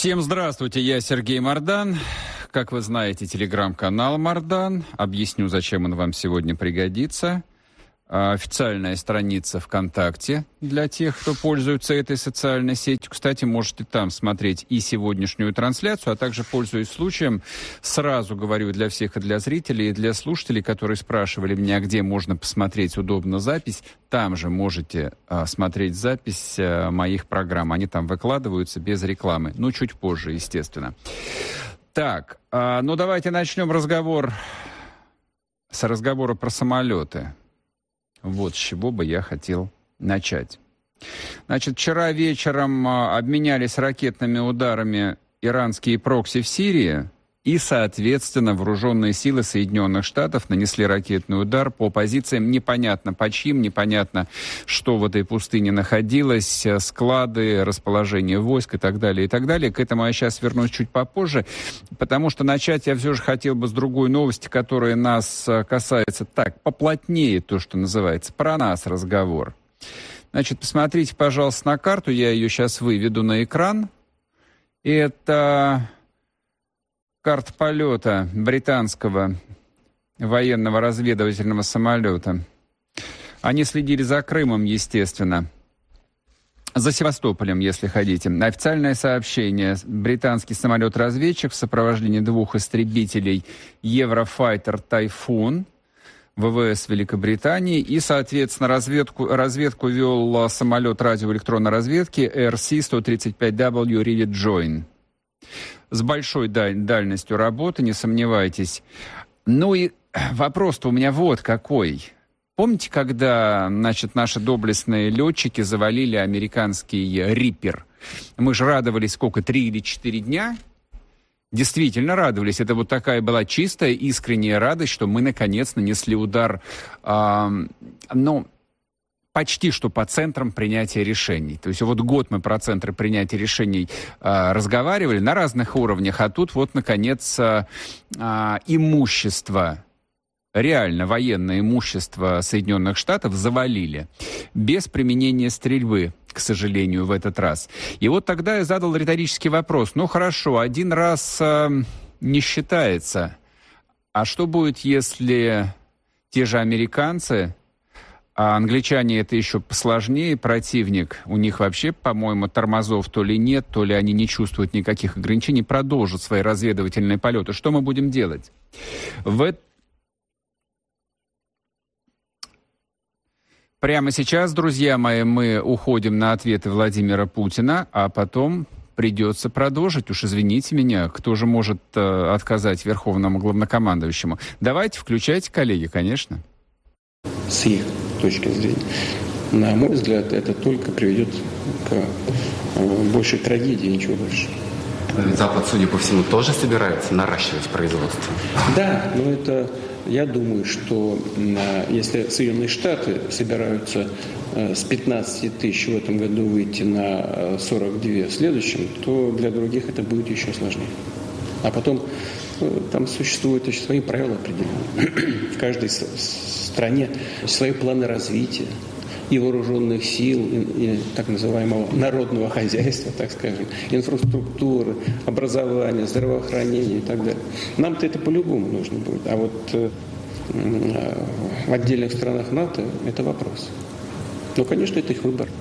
Всем здравствуйте, я Сергей Мордан. Как вы знаете, телеграм-канал Мордан. Объясню, зачем он вам сегодня пригодится. Официальная страница ВКонтакте для тех, кто пользуется этой социальной сетью. Кстати, можете там смотреть и сегодняшнюю трансляцию, а также, пользуясь случаем, сразу говорю для всех, и для зрителей, и для слушателей, которые спрашивали меня, где можно посмотреть удобно запись. Там же можете смотреть запись моих программ. Они там выкладываются без рекламы. Ну, чуть позже, естественно. Так, ну давайте начнем разговора про самолеты. Вот с чего бы я хотел начать. Значит, вчера вечером обменялись ракетными ударами иранские прокси в Сирии, и, соответственно, вооруженные силы Соединенных Штатов нанесли ракетный удар по позициям непонятно по чьим, непонятно, что в этой пустыне находилось, склады, расположение войск и так далее, и так далее. К этому я сейчас вернусь чуть попозже, потому что начать я все же хотел бы с другой новости, которая нас касается так, поплотнее, то, что называется, про нас разговор. Значит, посмотрите, пожалуйста, на карту, я ее сейчас выведу на экран. Это карта полета британского военного разведывательного самолета. Они следили за Крымом, естественно. За Севастополем, если хотите. Официальное сообщение. Британский самолет-разведчик в сопровождении 2 истребителей Еврофайтер «Тайфун» ВВС Великобритании. И, соответственно, разведку вел самолет радиоэлектронной разведки RC-135W Rivet Join. С большой дальностью работы, не сомневайтесь. Ну и вопрос-то у меня вот какой. Помните, когда, значит, наши доблестные летчики завалили американский «Риппер»? Мы же радовались сколько, 3 или 4 дня? Действительно радовались. Это вот такая была чистая, искренняя радость, что мы, наконец, нанесли удар, почти что по центрам принятия решений. То есть вот год мы про центры принятия решений разговаривали на разных уровнях, а тут вот, наконец, имущество, реально военное имущество Соединенных Штатов завалили. Без применения стрельбы, к сожалению, в этот раз. И вот тогда я задал риторический вопрос. Ну хорошо, один раз не считается. А что будет, если те же американцы... А англичане это еще посложнее, противник. У них вообще, по-моему, тормозов то ли нет, то ли они не чувствуют никаких ограничений, продолжат свои разведывательные полеты. Что мы будем делать? Прямо сейчас, друзья мои, мы уходим на ответы Владимира Путина, а потом придется продолжить. Уж извините меня, кто же может отказать верховному главнокомандующему? Давайте, включайте, коллеги, конечно. С их точки зрения. На мой взгляд, это только приведет к большей трагедии, ничего больше. Запад, судя по всему, тоже собирается наращивать производство? Да, но это, я думаю, что если Соединенные Штаты собираются с 15 тысяч в этом году выйти на 42 в следующем, то для других это будет еще сложнее. А потом там существуют еще свои правила определенные. В каждой стране свои планы развития и вооруженных сил, и так называемого народного хозяйства, так скажем, инфраструктуры, образования, здравоохранения и так далее. Нам-то это по-любому нужно будет. А вот в отдельных странах НАТО это вопрос. Ну, конечно, это их выбор.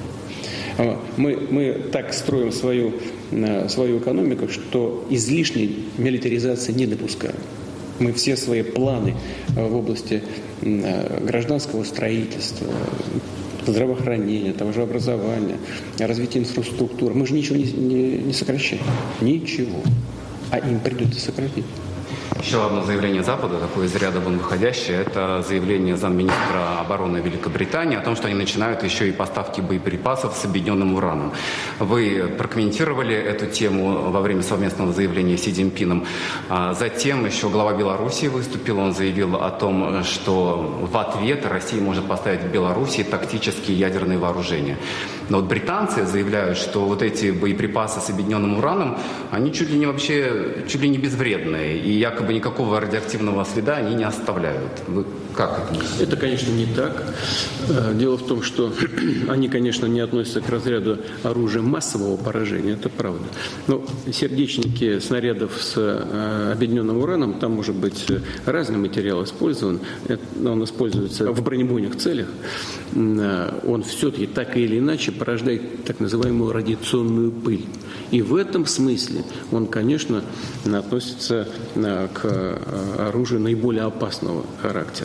Мы так строим свою экономику, что излишней милитаризации не допускаем. Мы все свои планы в области гражданского строительства, здравоохранения, того же образования, развития инфраструктуры, мы же ничего не сокращаем. Ничего. А им придется сократить. Еще одно заявление Запада, такое из ряда вон выходящее, это заявление замминистра обороны Великобритании о том, что они начинают еще и поставки боеприпасов с объединенным ураном. Вы прокомментировали эту тему во время совместного заявления с Си Цзиньпином. Затем еще глава Белоруссии выступил, он заявил о том, что в ответ Россия может поставить в Белоруссии тактические ядерные вооружения. Но вот британцы заявляют, что вот эти боеприпасы с объединенным ураном, они чуть ли не безвредные, и якобы никакого радиоактивного следа они не оставляют. Вы Как это? Это, конечно, не так. Дело в том, что они, конечно, не относятся к разряду оружия массового поражения, это правда. Но сердечники снарядов с объединенным ураном, там может быть разный материал использован. Он используется в бронебойных целях. Он все-таки так или иначе порождает так называемую радиационную пыль. И в этом смысле он, конечно, относится к оружию наиболее опасного характера.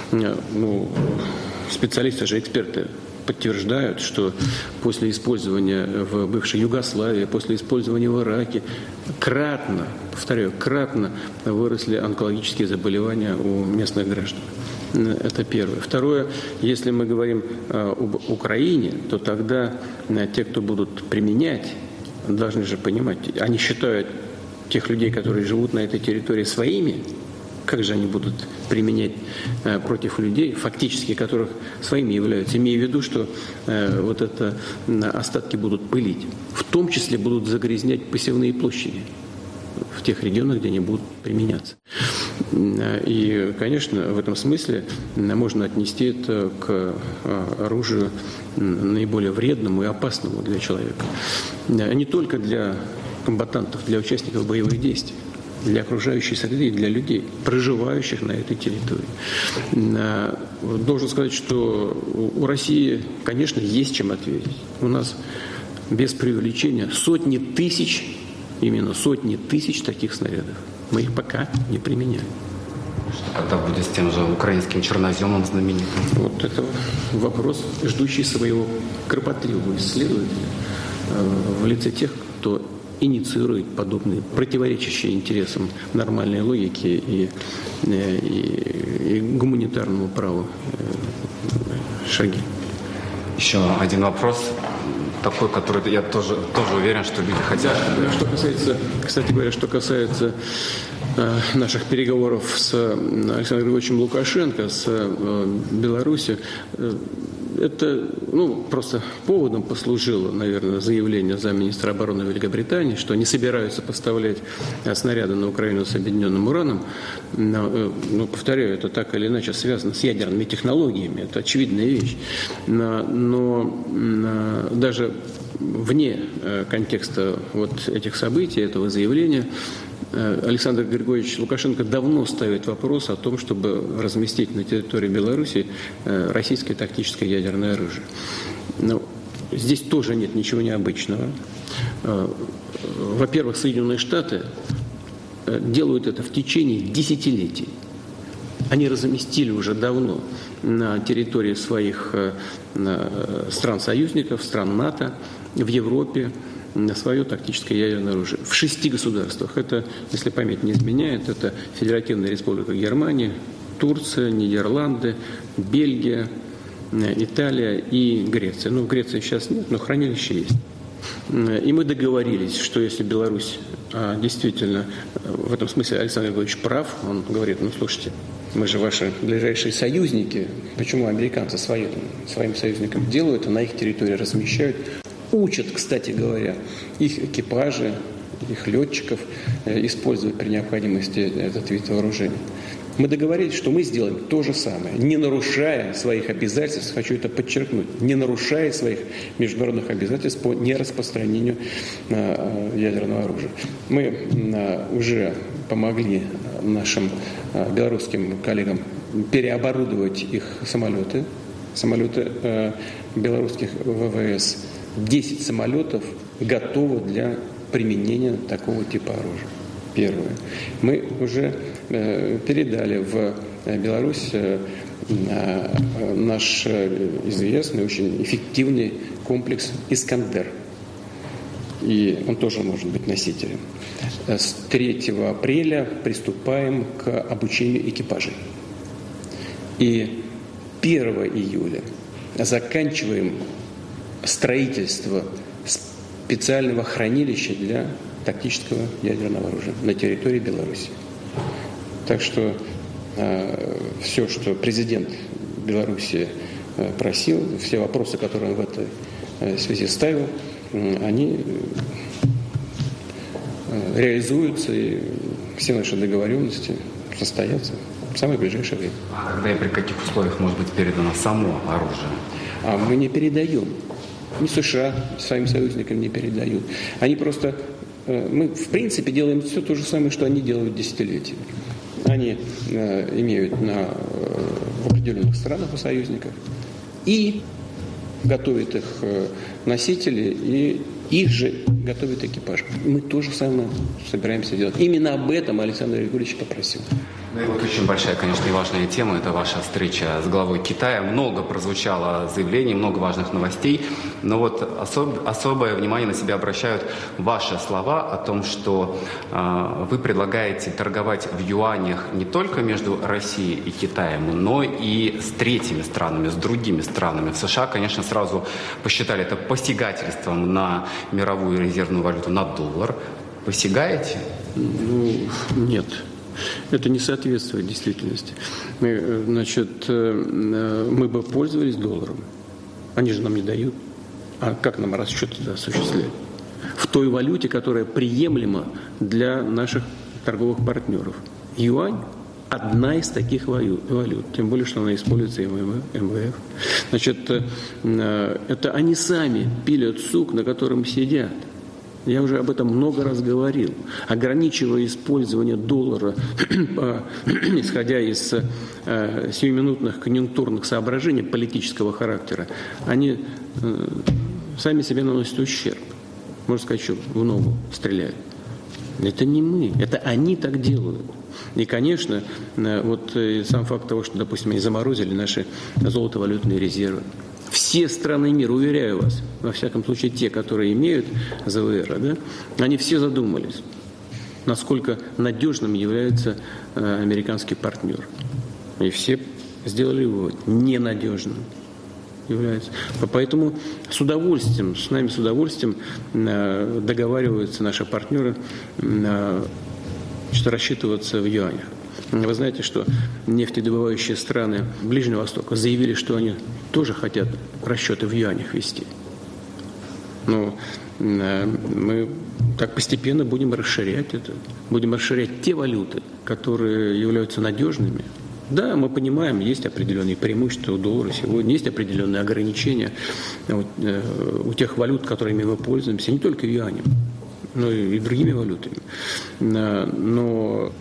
Специалисты же, эксперты подтверждают, что после использования в бывшей Югославии, после использования в Ираке кратно выросли онкологические заболевания у местных граждан. Это первое. Второе, если мы говорим об Украине, то тогда те, кто будут применять, должны же понимать, они считают тех людей, которые живут на этой территории, своими. Как же они будут применять против людей, фактически которых своими являются, имея в виду, что вот это остатки будут пылить. В том числе будут загрязнять посевные площади в тех регионах, где они будут применяться. И, конечно, в этом смысле можно отнести это к оружию наиболее вредному и опасному для человека. Не только для комбатантов, для участников боевых действий, для окружающей среды и для людей, проживающих на этой территории. Должен сказать, что у России, конечно, есть чем ответить. У нас без преувеличения сотни тысяч таких снарядов. Мы их пока не применяем. Когда будет с тем же украинским черноземом знаменитым? Вот это вопрос, ждущий своего кропотливого исследователя в лице тех, кто инициирует подобные противоречащие интересам нормальной логики и гуманитарному праву шаги. Еще один вопрос, такой, который я тоже уверен, что люди хотят. Да, что касается, кстати говоря, наших переговоров с Александром Григорьевичем Лукашенко, с Беларусью, это просто поводом послужило, наверное, заявление замминистра обороны Великобритании, что они собираются поставлять снаряды на Украину с объединенным ураном. Повторяю, это так или иначе связано с ядерными технологиями, это очевидная вещь. Но даже вне контекста вот этих событий, этого заявления, Александр Григорьевич Лукашенко давно ставит вопрос о том, чтобы разместить на территории Беларуси российское тактическое ядерное оружие. Здесь тоже нет ничего необычного. Во-первых, Соединенные Штаты делают это в течение десятилетий. Они разместили уже давно на территории своих стран-союзников, стран НАТО, в Европе, на свое тактическое ядерное оружие. В 6 государствах. Это, если память не изменяет, это Федеративная Республика Германия, Турция, Нидерланды, Бельгия, Италия и Греция. В Греции сейчас нет, но хранилище есть. И мы договорились, что если Беларусь действительно, в этом смысле Александр Григорьевич прав, он говорит, слушайте, мы же ваши ближайшие союзники, почему американцы своим союзникам делают, а на их территории размещают, учат, кстати говоря, их экипажи, их летчиков использовать при необходимости этот вид вооружения. Мы договорились, что мы сделаем то же самое, не нарушая своих обязательств, хочу это подчеркнуть, не нарушая своих международных обязательств по нераспространению ядерного оружия. Мы уже помогли нашим белорусским коллегам переоборудовать их самолеты белорусских ВВС. 10 самолетов готовы для применения такого типа оружия. Первое. Мы уже передали в Беларусь наш известный, очень эффективный комплекс «Искандер». И он тоже может быть носителем. С 3 апреля приступаем к обучению экипажей. И 1 июля заканчиваем строительство специального хранилища для тактического ядерного оружия на территории Беларуси. Так что все, что президент Беларуси просил, все вопросы, которые он в этой связи ставил, они реализуются, и все наши договоренности состоятся. в самое ближайшее время. А когда и при каких условиях может быть передано само оружие? А мы не передаем. Ни США своим союзникам не передают. Они просто... Мы, в принципе, делаем все то же самое, что они делают десятилетиями. Они имеют в определенных странах у союзников и готовят их носители, и их же готовит экипаж. Мы то же самое собираемся делать. Именно об этом Александр Григорьевич попросил. Ну и вот очень большая, конечно, и важная тема – это ваша встреча с главой Китая. Много прозвучало заявлений, много важных новостей, но вот особое внимание на себя обращают ваши слова о том, что вы предлагаете торговать в юанях не только между Россией и Китаем, но и с третьими странами, с другими странами. В США, конечно, сразу посчитали это посягательством на мировую резервную валюту, на доллар. Посягаете? Ну, нет. Это не соответствует действительности. Мы бы пользовались долларом. Они же нам не дают. А как нам расчеты осуществлять? В той валюте, которая приемлема для наших торговых партнеров. Юань – одна из таких валют. Тем более, что она используется и в МВФ. Это они сами пилят сук, на котором сидят. Я уже об этом много раз говорил. Ограничивая использование доллара, исходя из сиюминутных конъюнктурных соображений политического характера, они сами себе наносят ущерб. Можно сказать, что в ногу стреляют. Это не мы, это они так делают. И, конечно, вот сам факт того, что, допустим, они заморозили наши золотовалютные резервы. Все страны мира, уверяю вас, во всяком случае те, которые имеют ЗВР, да, они все задумались, насколько надежным является американский партнер. И все сделали вывод, ненадежным является. Поэтому с нами с удовольствием договариваются наши партнеры, что рассчитываться в юанях. Вы знаете, что нефтедобывающие страны Ближнего Востока заявили, что они тоже хотят расчеты в юанях вести. Но мы так постепенно будем расширять это. Будем расширять те валюты, которые являются надежными. Да, мы понимаем, есть определенные преимущества у доллара сегодня, есть определенные ограничения у тех валют, которыми мы пользуемся, не только юанем, но и другими валютами. Но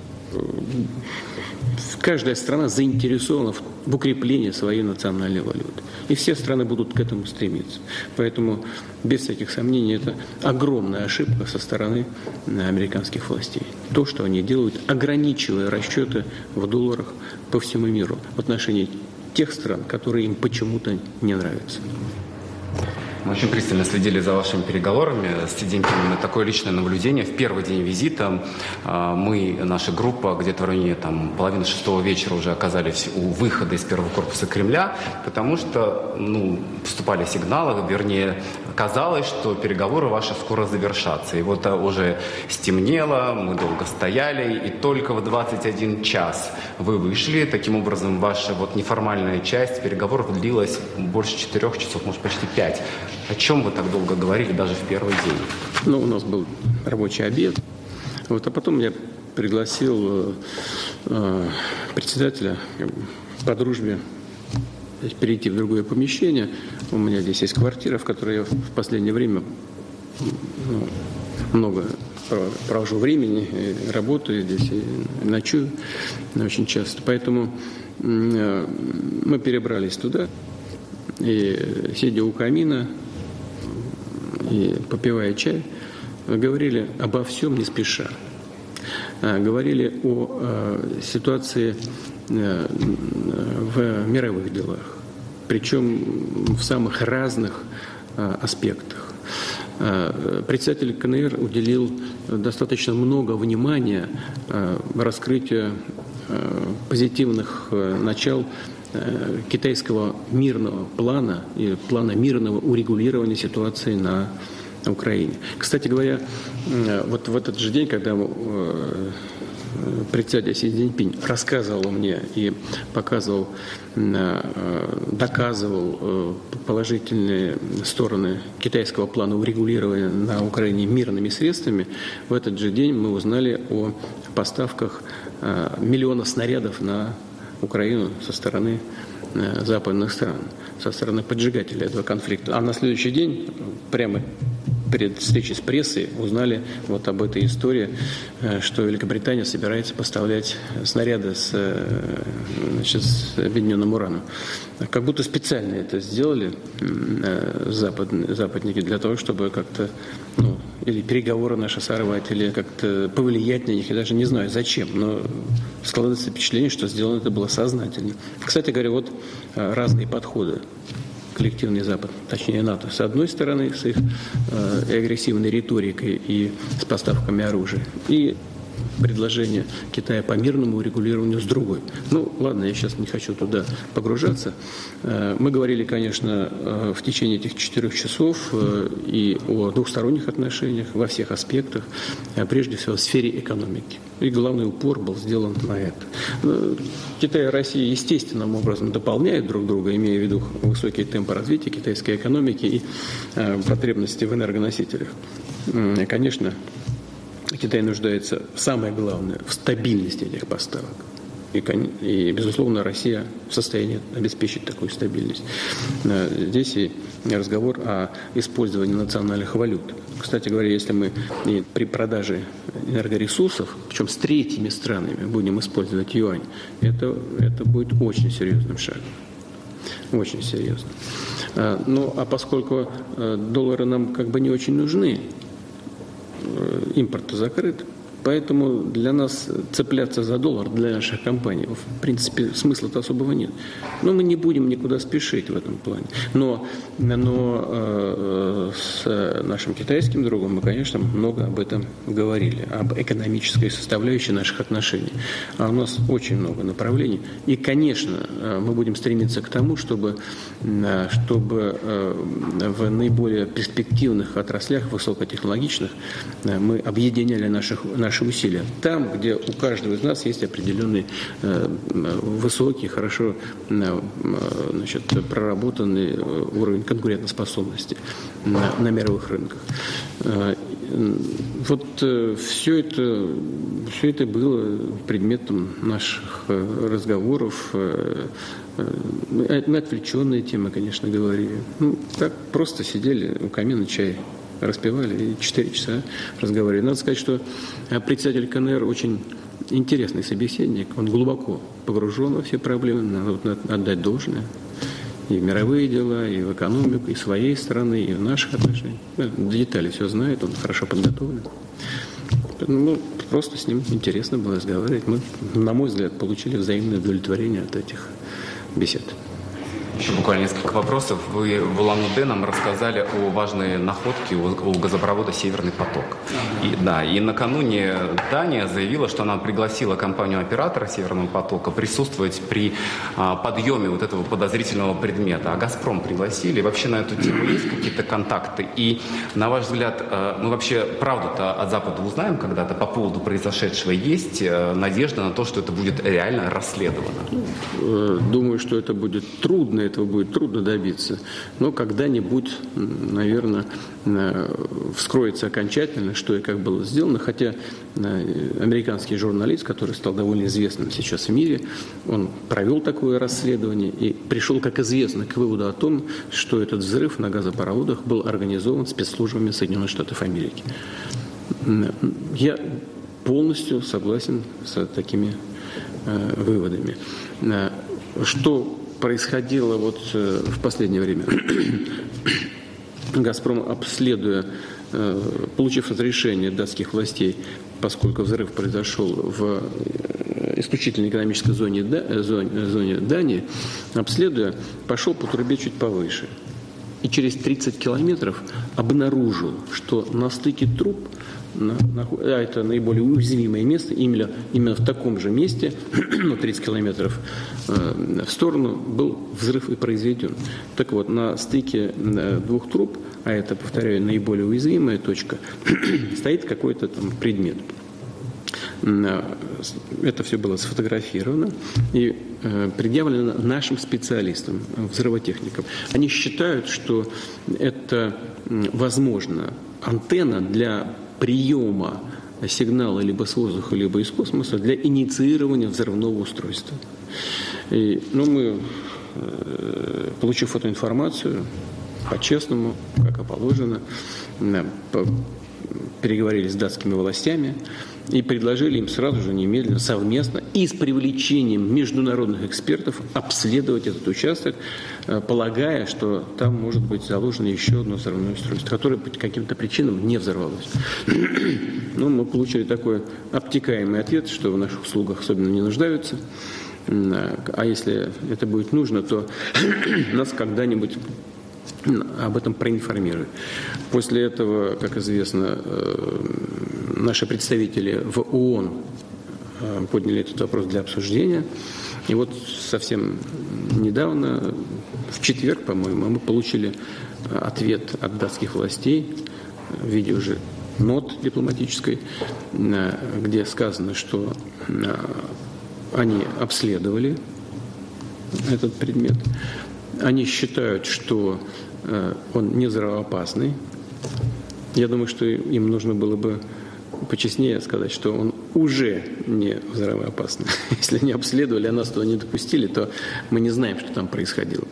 каждая страна заинтересована в укреплении своей национальной валюты. И все страны будут к этому стремиться. Поэтому, без всяких сомнений, это огромная ошибка со стороны американских властей. То, что они делают, ограничивая расчеты в долларах по всему миру в отношении тех стран, которые им почему-то не нравятся. Мы очень пристально следили за вашими переговорами с Си Цзиньпином. Такое личное наблюдение. В первый день визита наша группа, где-то в районе половины 6 вечера уже оказались у выхода из первого корпуса Кремля, потому что поступали сигналы, вернее, казалось, что переговоры ваши скоро завершатся. И вот уже стемнело, мы долго стояли, и только в 21 час вы вышли. Таким образом, ваша неформальная часть переговоров длилась больше 4 часов, может, почти 5. О чем вы так долго говорили даже в первый день? У нас был рабочий обед. А потом я пригласил председателя по дружбе перейти в другое помещение. У меня здесь есть квартира, в которой я в последнее время много провожу времени, работаю здесь и ночую очень часто. Поэтому мы перебрались туда, и, сидя у камина и попивая чай, говорили обо всем не спеша. Говорили о ситуации в мировых делах, причем в самых разных аспектах. Председатель КНР уделил достаточно много внимания раскрытию позитивных начал китайского мирного плана и плана мирного урегулирования ситуации на Украине. Кстати говоря, в этот же день, когда председатель Си Цзиньпинь рассказывал мне и показывал, доказывал положительные стороны китайского плана урегулирования на Украине мирными средствами, в этот же день мы узнали о поставках миллиона снарядов на Украину со стороны западных стран, со стороны поджигателей этого конфликта. А на следующий день, прямо перед встречей с прессой, узнали вот об этой истории, что Великобритания собирается поставлять снаряды с объединенным ураном. Как будто специально это сделали западники для того, чтобы как-то, или переговоры наши сорвать, или как-то повлиять на них. Я даже не знаю, зачем, но складывается впечатление, что сделано это было сознательно. Кстати говоря, вот разные подходы. Коллективный Запад, точнее НАТО, с одной стороны, с их агрессивной риторикой и с поставками оружия, и предложение Китая по мирному урегулированию с другой. Ладно, я сейчас не хочу туда погружаться. Мы говорили, конечно, в течение этих 4 часов и о двухсторонних отношениях во всех аспектах, прежде всего в сфере экономики. И главный упор был сделан на это. Китай и Россия естественным образом дополняют друг друга, имея в виду высокие темпы развития китайской экономики и потребности в энергоносителях. Конечно, Китай нуждается, самое главное, в стабильности этих поставок. И, безусловно, Россия в состоянии обеспечить такую стабильность. Здесь и разговор о использовании национальных валют. Кстати говоря, если мы при продаже энергоресурсов, причем с третьими странами, будем использовать юань, это будет очень серьезным шагом. Очень серьезно. А поскольку доллары нам как бы не очень нужны, импорт закрыт, поэтому для нас цепляться за доллар, для наших компаний, в принципе, смысла-то особого нет. Но мы не будем никуда спешить в этом плане. Но с нашим китайским другом мы, конечно, много об этом говорили, об экономической составляющей наших отношений. А у нас очень много направлений. И, конечно, мы будем стремиться к тому, чтобы в наиболее перспективных отраслях, высокотехнологичных, мы объединяли наши усилия. Там, где у каждого из нас есть определенный высокий, хорошо проработанный уровень конкурентоспособности на мировых рынках. Вот все это было предметом наших разговоров. Мы отвлеченные темы, конечно, говорили. Так просто сидели у камина, чай распевали и 4 часа разговаривали. Надо сказать, что председатель КНР очень интересный собеседник. Он глубоко погружен во все проблемы. Надо отдать должное. И в мировые дела, и в экономику, и своей страны, и в наших отношениях. До деталей все знает, он хорошо подготовлен. Просто с ним интересно было разговаривать. Мы, на мой взгляд, получили взаимное удовлетворение от этих бесед. Еще буквально несколько вопросов. Вы в Улан-Удэ нам рассказали о важной находке у газопровода «Северный поток». И накануне Дания заявила, что она пригласила компанию-оператора «Северного потока» присутствовать при подъеме вот этого подозрительного предмета. А «Газпром» пригласили? Вообще на эту тему есть какие-то контакты? И, на ваш взгляд, мы вообще правду-то от Запада узнаем когда-то по поводу произошедшего? Есть надежда на то, что это будет реально расследовано? Думаю, что это будет трудно. Этого будет трудно добиться, но когда-нибудь, наверное, вскроется окончательно, что и как было сделано, хотя американский журналист, который стал довольно известным сейчас в мире, он провел такое расследование и пришел, как известно, к выводу о том, что этот взрыв на газопроводах был организован спецслужбами Соединенных Штатов Америки. Я полностью согласен с такими выводами. Что происходило в последнее время? «Газпром», обследуя, получив разрешение датских властей, поскольку взрыв произошел в исключительной экономической зоне Дании, обследуя, пошел по трубе чуть повыше. И через 30 километров обнаружил, что на стыке труб, это наиболее уязвимое место, именно в таком же месте, 30 километров в сторону, был взрыв и произведен. Так вот, на стыке 2 труб, а это, повторяю, наиболее уязвимая точка, стоит какой-то там предмет. Это все было сфотографировано и предъявлено нашим специалистам, взрывотехникам. Они считают, что это, возможно, антенна для приема сигнала либо с воздуха, либо из космоса для инициирования взрывного устройства. Мы, получив эту информацию, по-честному, как и положено, переговорили с датскими властями и предложили им сразу же, немедленно, совместно и с привлечением международных экспертов обследовать этот участок, полагая, что там может быть заложено еще одно взрывное устройство, которое по каким-то причинам не взорвалось. Мы получили такой обтекаемый ответ, что в наших услугах особенно не нуждаются. А если это будет нужно, то нас когда-нибудь об этом проинформируют. После этого, как известно, наши представители в ООН подняли этот вопрос для обсуждения. И вот совсем недавно, в четверг, по-моему, мы получили ответ от датских властей в виде уже нот дипломатической, где сказано, что они обследовали этот предмет. Они считают, что он не взрывоопасный. Я думаю, что им нужно было бы почестнее сказать, что он уже не взрывоопасный. Если они обследовали, а нас туда не допустили, то мы не знаем, что там происходило.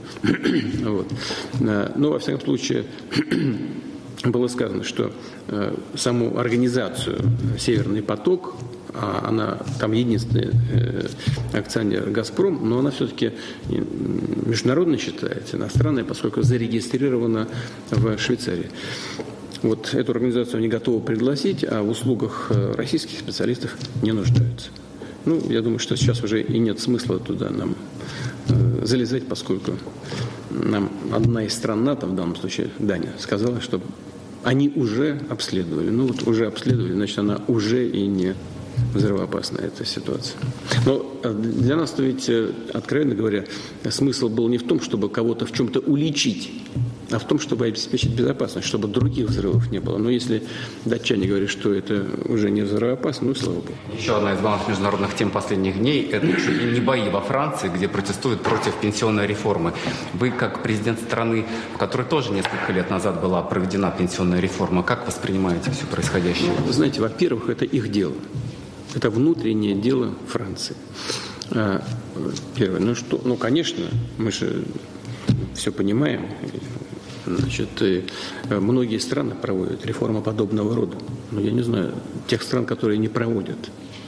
Но, во всяком случае, было сказано, что саму организацию «Северный поток», она там единственный акционер «Газпром», но она все-таки международно считается, иностранная, поскольку зарегистрирована в Швейцарии. Вот эту организацию они готовы пригласить, а в услугах российских специалистов не нуждаются. Я думаю, что сейчас уже и нет смысла туда нам залезать, поскольку нам одна из стран НАТО, в данном случае Дания, сказала, что они уже обследовали. Уже обследовали, значит, она уже и не взрывоопасна, эта ситуация. Но для нас-то ведь, откровенно говоря, смысл был не в том, чтобы кого-то в чем-то уличить, а в том, чтобы обеспечить безопасность, чтобы других взрывов не было. Но если датчане говорят, что это уже не взрывоопасно, слава богу. Еще одна из главных международных тем последних дней – это чуть ли не бои во Франции, где протестуют против пенсионной реформы. Вы, как президент страны, в которой тоже несколько лет назад была проведена пенсионная реформа, как воспринимаете все происходящее? Вы знаете, во-первых, это их дело. Это внутреннее дело Франции. Первое. Конечно, мы же все понимаем. Значит, многие страны проводят реформы подобного рода. Но я не знаю, тех стран, которые не проводят.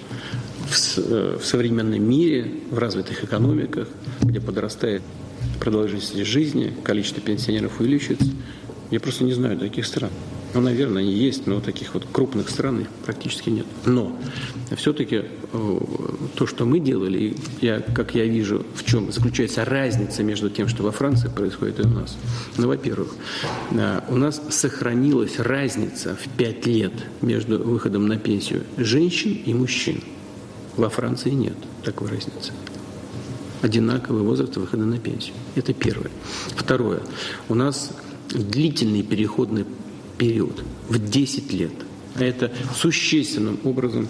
В современном мире, в развитых экономиках, где подрастает продолжительность жизни, количество пенсионеров увеличивается, я просто не знаю таких стран. Наверное, они есть, но таких вот крупных стран практически нет. Но все-таки то, что мы делали, как я вижу, в чем заключается разница между тем, что во Франции происходит, и у нас. Во-первых, у нас сохранилась разница в 5 лет между выходом на пенсию женщин и мужчин. Во Франции нет такой разницы. Одинаковый возраст выхода на пенсию. Это первое. Второе. У нас длительный переходный период в 10 лет. А это существенным образом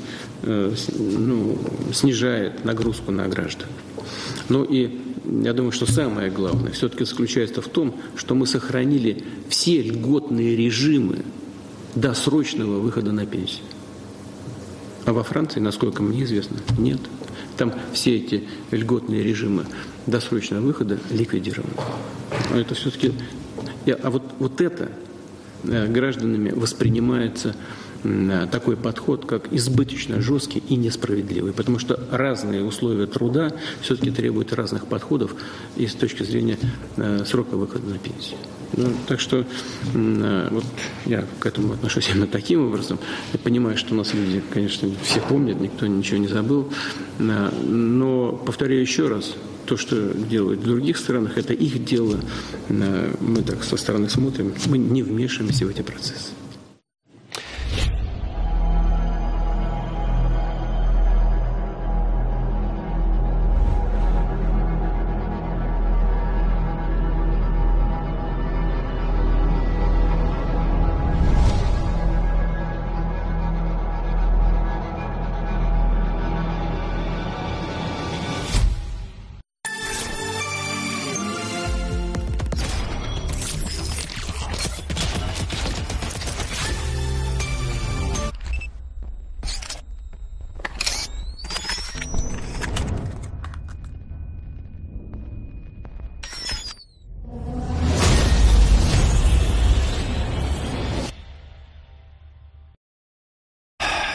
снижает нагрузку на граждан. И я думаю, что самое главное все-таки заключается в том, что мы сохранили все льготные режимы досрочного выхода на пенсию. А во Франции, насколько мне известно, нет. Там все эти льготные режимы досрочного выхода ликвидированы. Это все-таки... вот это гражданами воспринимается такой подход, как избыточно жесткий и несправедливый, потому что разные условия труда все-таки требуют разных подходов и с точки зрения срока выхода на пенсию. Так что вот я к этому отношусь именно таким образом. Я понимаю, что у нас люди, конечно, все помнят, никто ничего не забыл, но повторяю еще раз, то, что делают в других странах, это их дело. Мы так со стороны смотрим, мы не вмешиваемся в эти процессы.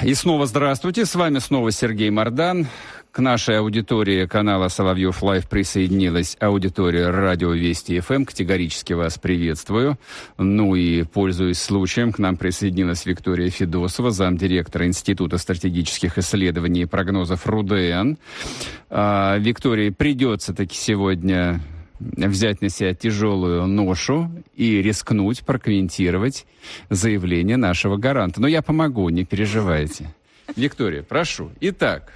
И снова здравствуйте, с вами снова Сергей Мордан. К нашей аудитории канала Соловьев Лайв присоединилась аудитория радио Вести ФМ. Категорически вас приветствую. Ну и, пользуясь случаем, к нам присоединилась Виктория Федосова, замдиректора Института стратегических исследований и прогнозов РУДН. Виктории придется таки сегодня взять на себя тяжелую ношу и рискнуть прокомментировать заявление нашего гаранта. Но я помогу, не переживайте. Виктория, прошу. Итак,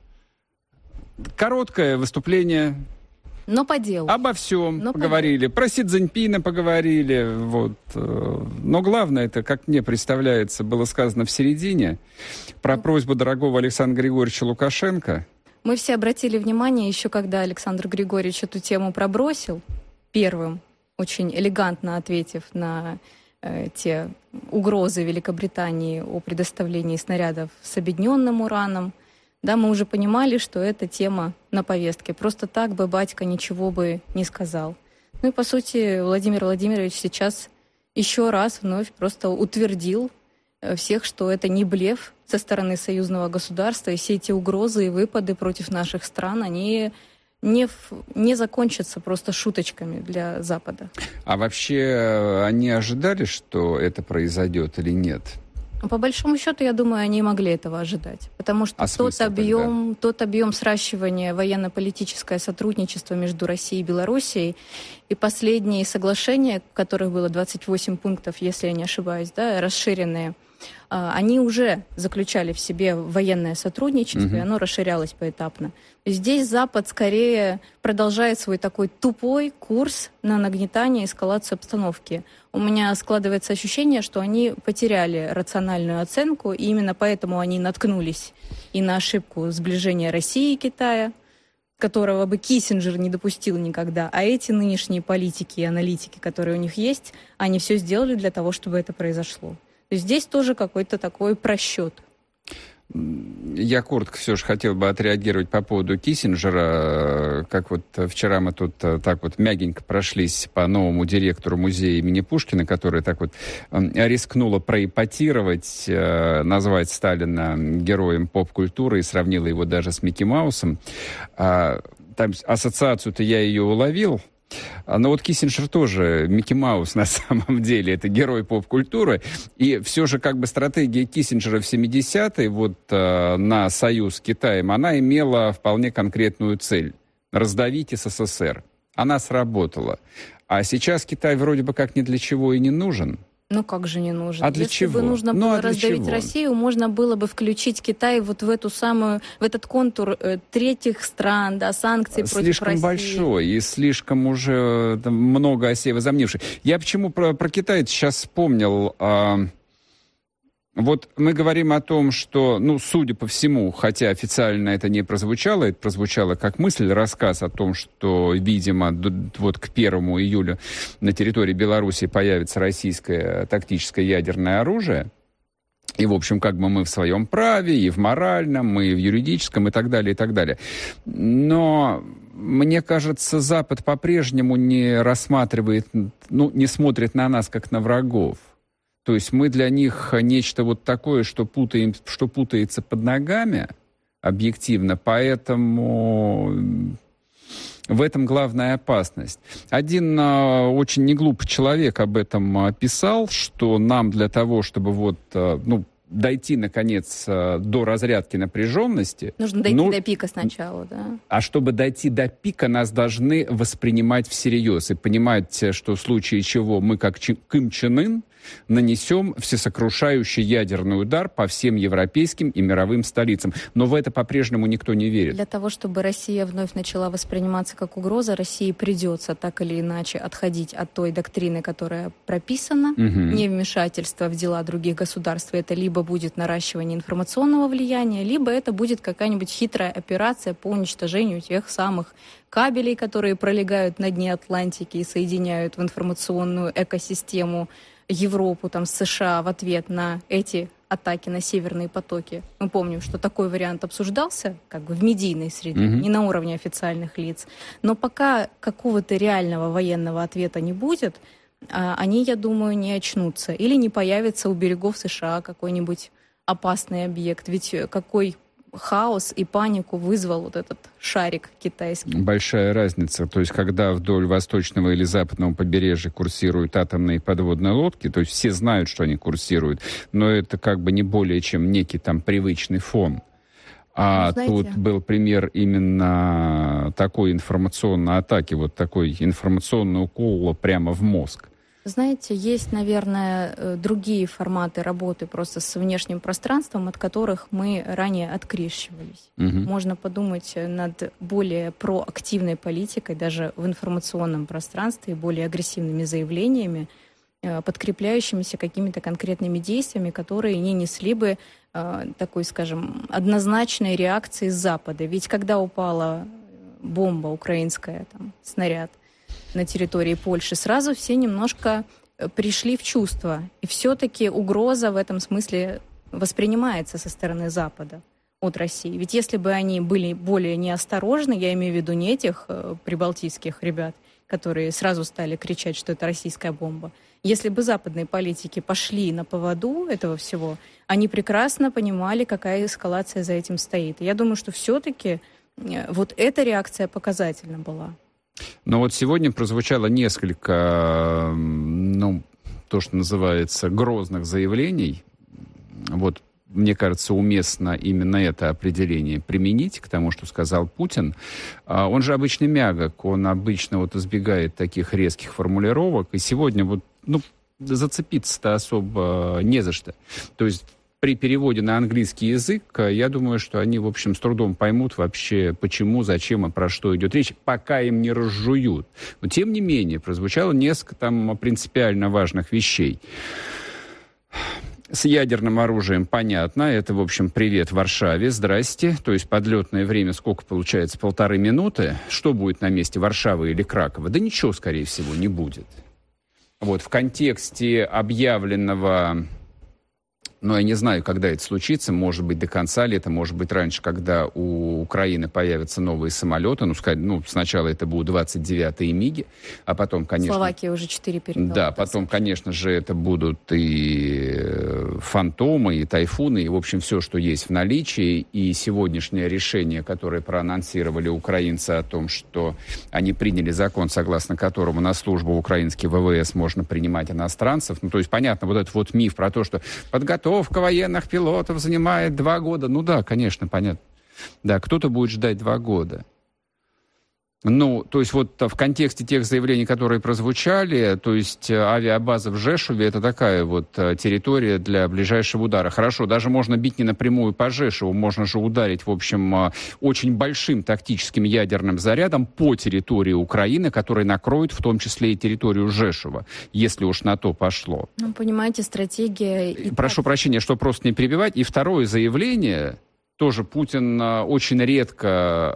короткое выступление. Но по делу. Обо всем поговорили. Про Си Цзиньпина поговорили. Вот. Но главное, это, как мне представляется, было сказано в середине, про просьбу дорогого Александра Григорьевича Лукашенко. Мы все обратили внимание, еще когда Александр Григорьевич эту тему пробросил, первым, очень элегантно ответив на те угрозы Великобритании о предоставлении снарядов с объединенным ураном, да, мы уже понимали, что эта тема на повестке. Просто так бы батька ничего бы не сказал. Ну и, по сути, Владимир Владимирович сейчас еще раз вновь просто утвердил всех, что это не блеф со стороны союзного государства, и все эти угрозы и выпады против наших стран, они не закончатся просто шуточками для Запада. А вообще они ожидали, что это произойдет или нет? По большому счету, я думаю, они могли этого ожидать. Потому что тот объем сращивания, военно-политическое сотрудничество между Россией и Белоруссией и последние соглашения, в которых было 28 пунктов, если я не ошибаюсь, да, расширенные, они уже заключали в себе военное сотрудничество, и оно расширялось поэтапно. Здесь Запад скорее продолжает свой такой тупой курс на нагнетание и эскалацию обстановки. У меня складывается ощущение, что они потеряли рациональную оценку, и именно поэтому они наткнулись и на ошибку сближения России и Китая, которого бы Киссинджер не допустил никогда. А эти нынешние политики и аналитики, которые у них есть, они все сделали для того, чтобы это произошло. То есть здесь тоже какой-то такой просчет. Я коротко все же хотел бы отреагировать по поводу Киссинджера. Как вот вчера мы тут так вот мягенько прошлись по новому директору музея имени Пушкина, который так вот рискнула проэпатировать, назвать Сталина героем поп-культуры и сравнила его даже с Микки Маусом. Там ассоциацию-то я ее уловил. Но вот Киссинджер тоже Микки Маус на самом деле, это герой поп-культуры. И все же как бы стратегия Киссинджера в 70-е вот, на союз с Китаем, она имела вполне конкретную цель – раздавить СССР. Она сработала. А сейчас Китай вроде бы как ни для чего и не нужен. Ну как же не нужен? А для Если чего? бы нужно было раздавить Россию, можно было бы включить Китай вот в эту самую, в этот контур третьих стран, да, санкций против России. Слишком большой и слишком уже там, много осей возомнивших. Я почему про Китай сейчас вспомнил? Вот мы говорим о том, что, ну, судя по всему, хотя официально это не прозвучало, это прозвучало как мысль, рассказ о том, что, видимо, вот к 1 июля на территории Беларуси появится российское тактическое ядерное оружие. И, в общем, как бы мы в своем праве, и в моральном, и в юридическом, и так далее, и так далее. Но мне кажется, Запад по-прежнему не рассматривает, ну, не смотрит на нас как на врагов. То есть мы для них нечто вот такое, что путается под ногами, объективно, поэтому в этом главная опасность. Один очень неглупый человек об этом писал, что нам для того, чтобы вот, ну, дойти, наконец, до разрядки напряженности... Нужно дойти до пика сначала, да? А чтобы дойти до пика, нас должны воспринимать всерьез и понимать, что в случае чего мы, как Ким Чен Ын, нанесем всесокрушающий ядерный удар по всем европейским и мировым столицам. Но в это по-прежнему никто не верит. Для того, чтобы Россия вновь начала восприниматься как угроза, России придется так или иначе отходить от той доктрины, которая прописана, невмешательство в дела других государств. Это либо будет наращивание информационного влияния, либо это будет какая-нибудь хитрая операция по уничтожению тех самых кабелей, которые пролегают на дне Атлантики и соединяют в информационную экосистему Европу там, с США в ответ на эти атаки на северные потоки. Мы помним, что такой вариант обсуждался как бы в медийной среде, не на уровне официальных лиц. Но пока какого-то реального военного ответа не будет, они, я думаю, не очнутся. Или не появится у берегов США какой-нибудь опасный объект. Ведь какой хаос и панику вызвал вот этот шарик китайский. Большая разница. То есть, когда вдоль восточного или западного побережья курсируют атомные подводные лодки, то есть все знают, что они курсируют, но это как бы не более чем некий там привычный фон. А тут был пример именно такой информационной атаки, вот такой информационный укол прямо в мозг. Знаете, есть, наверное, другие форматы работы просто с внешним пространством, от которых мы ранее открещивались. Можно подумать над более проактивной политикой, даже в информационном пространстве, более агрессивными заявлениями, подкрепляющимися какими-то конкретными действиями, которые не несли бы такой, скажем, однозначной реакции с Запада. Ведь когда упала бомба украинская, там, снаряд, на территории Польши, сразу все немножко пришли в чувство. И все-таки угроза в этом смысле воспринимается со стороны Запада от России. Ведь если бы они были более неосторожны, я имею в виду не этих прибалтийских ребят, которые сразу стали кричать, что это российская бомба. Если бы западные политики пошли на поводу этого всего, они прекрасно понимали, какая эскалация за этим стоит. И я думаю, что все-таки вот эта реакция показательна была. Но вот сегодня прозвучало несколько, то, что называется, грозных заявлений. Вот, мне кажется, уместно именно это определение применить к тому, что сказал Путин. Он же обычно мягок, он обычно вот избегает таких резких формулировок. И сегодня вот, зацепиться-то особо не за что. То есть при переводе на английский язык, я думаю, что они, в общем, с трудом поймут вообще, почему, зачем и про что идет речь, пока им не разжуют. Но, тем не менее, прозвучало несколько там принципиально важных вещей. С ядерным оружием понятно. Это, в общем, привет Варшаве. Здрасте. То есть подлетное время сколько получается? 1,5 минуты. Что будет на месте Варшавы или Кракова? Да ничего, скорее всего, не будет. Вот в контексте объявленного... Но я не знаю, когда это случится. Может быть, до конца лета, может быть, раньше, когда у Украины появятся новые самолеты. Сначала это будут 29-е МиГи, а потом, конечно... Словакия уже 4 передала. Да, потом, конечно же, это будут и фантомы, и тайфуны, и, в общем, все, что есть в наличии. И сегодняшнее решение, которое проанонсировали украинцы о том, что они приняли закон, согласно которому на службу в украинский ВВС можно принимать иностранцев. То есть, понятно, вот этот вот миф про то, что подготовка военных пилотов занимает 2 года. Да, конечно, понятно. Да, кто-то будет ждать 2 года. То есть вот в контексте тех заявлений, которые прозвучали, то есть авиабаза в Жешуве — это такая вот территория для ближайшего удара. Хорошо, даже можно бить не напрямую по Жешуву, можно же ударить, в общем, очень большим тактическим ядерным зарядом по территории Украины, который накроет в том числе и территорию Жешува, если уж на то пошло. Понимаете, стратегия... Прошу прощения, что просто не перебивать. И второе заявление... Тоже Путин очень редко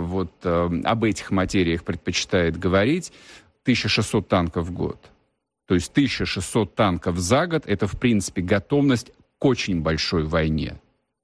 об этих материях предпочитает говорить. 1600 танков в год. То есть 1600 танков за год — это, в принципе, готовность к очень большой войне.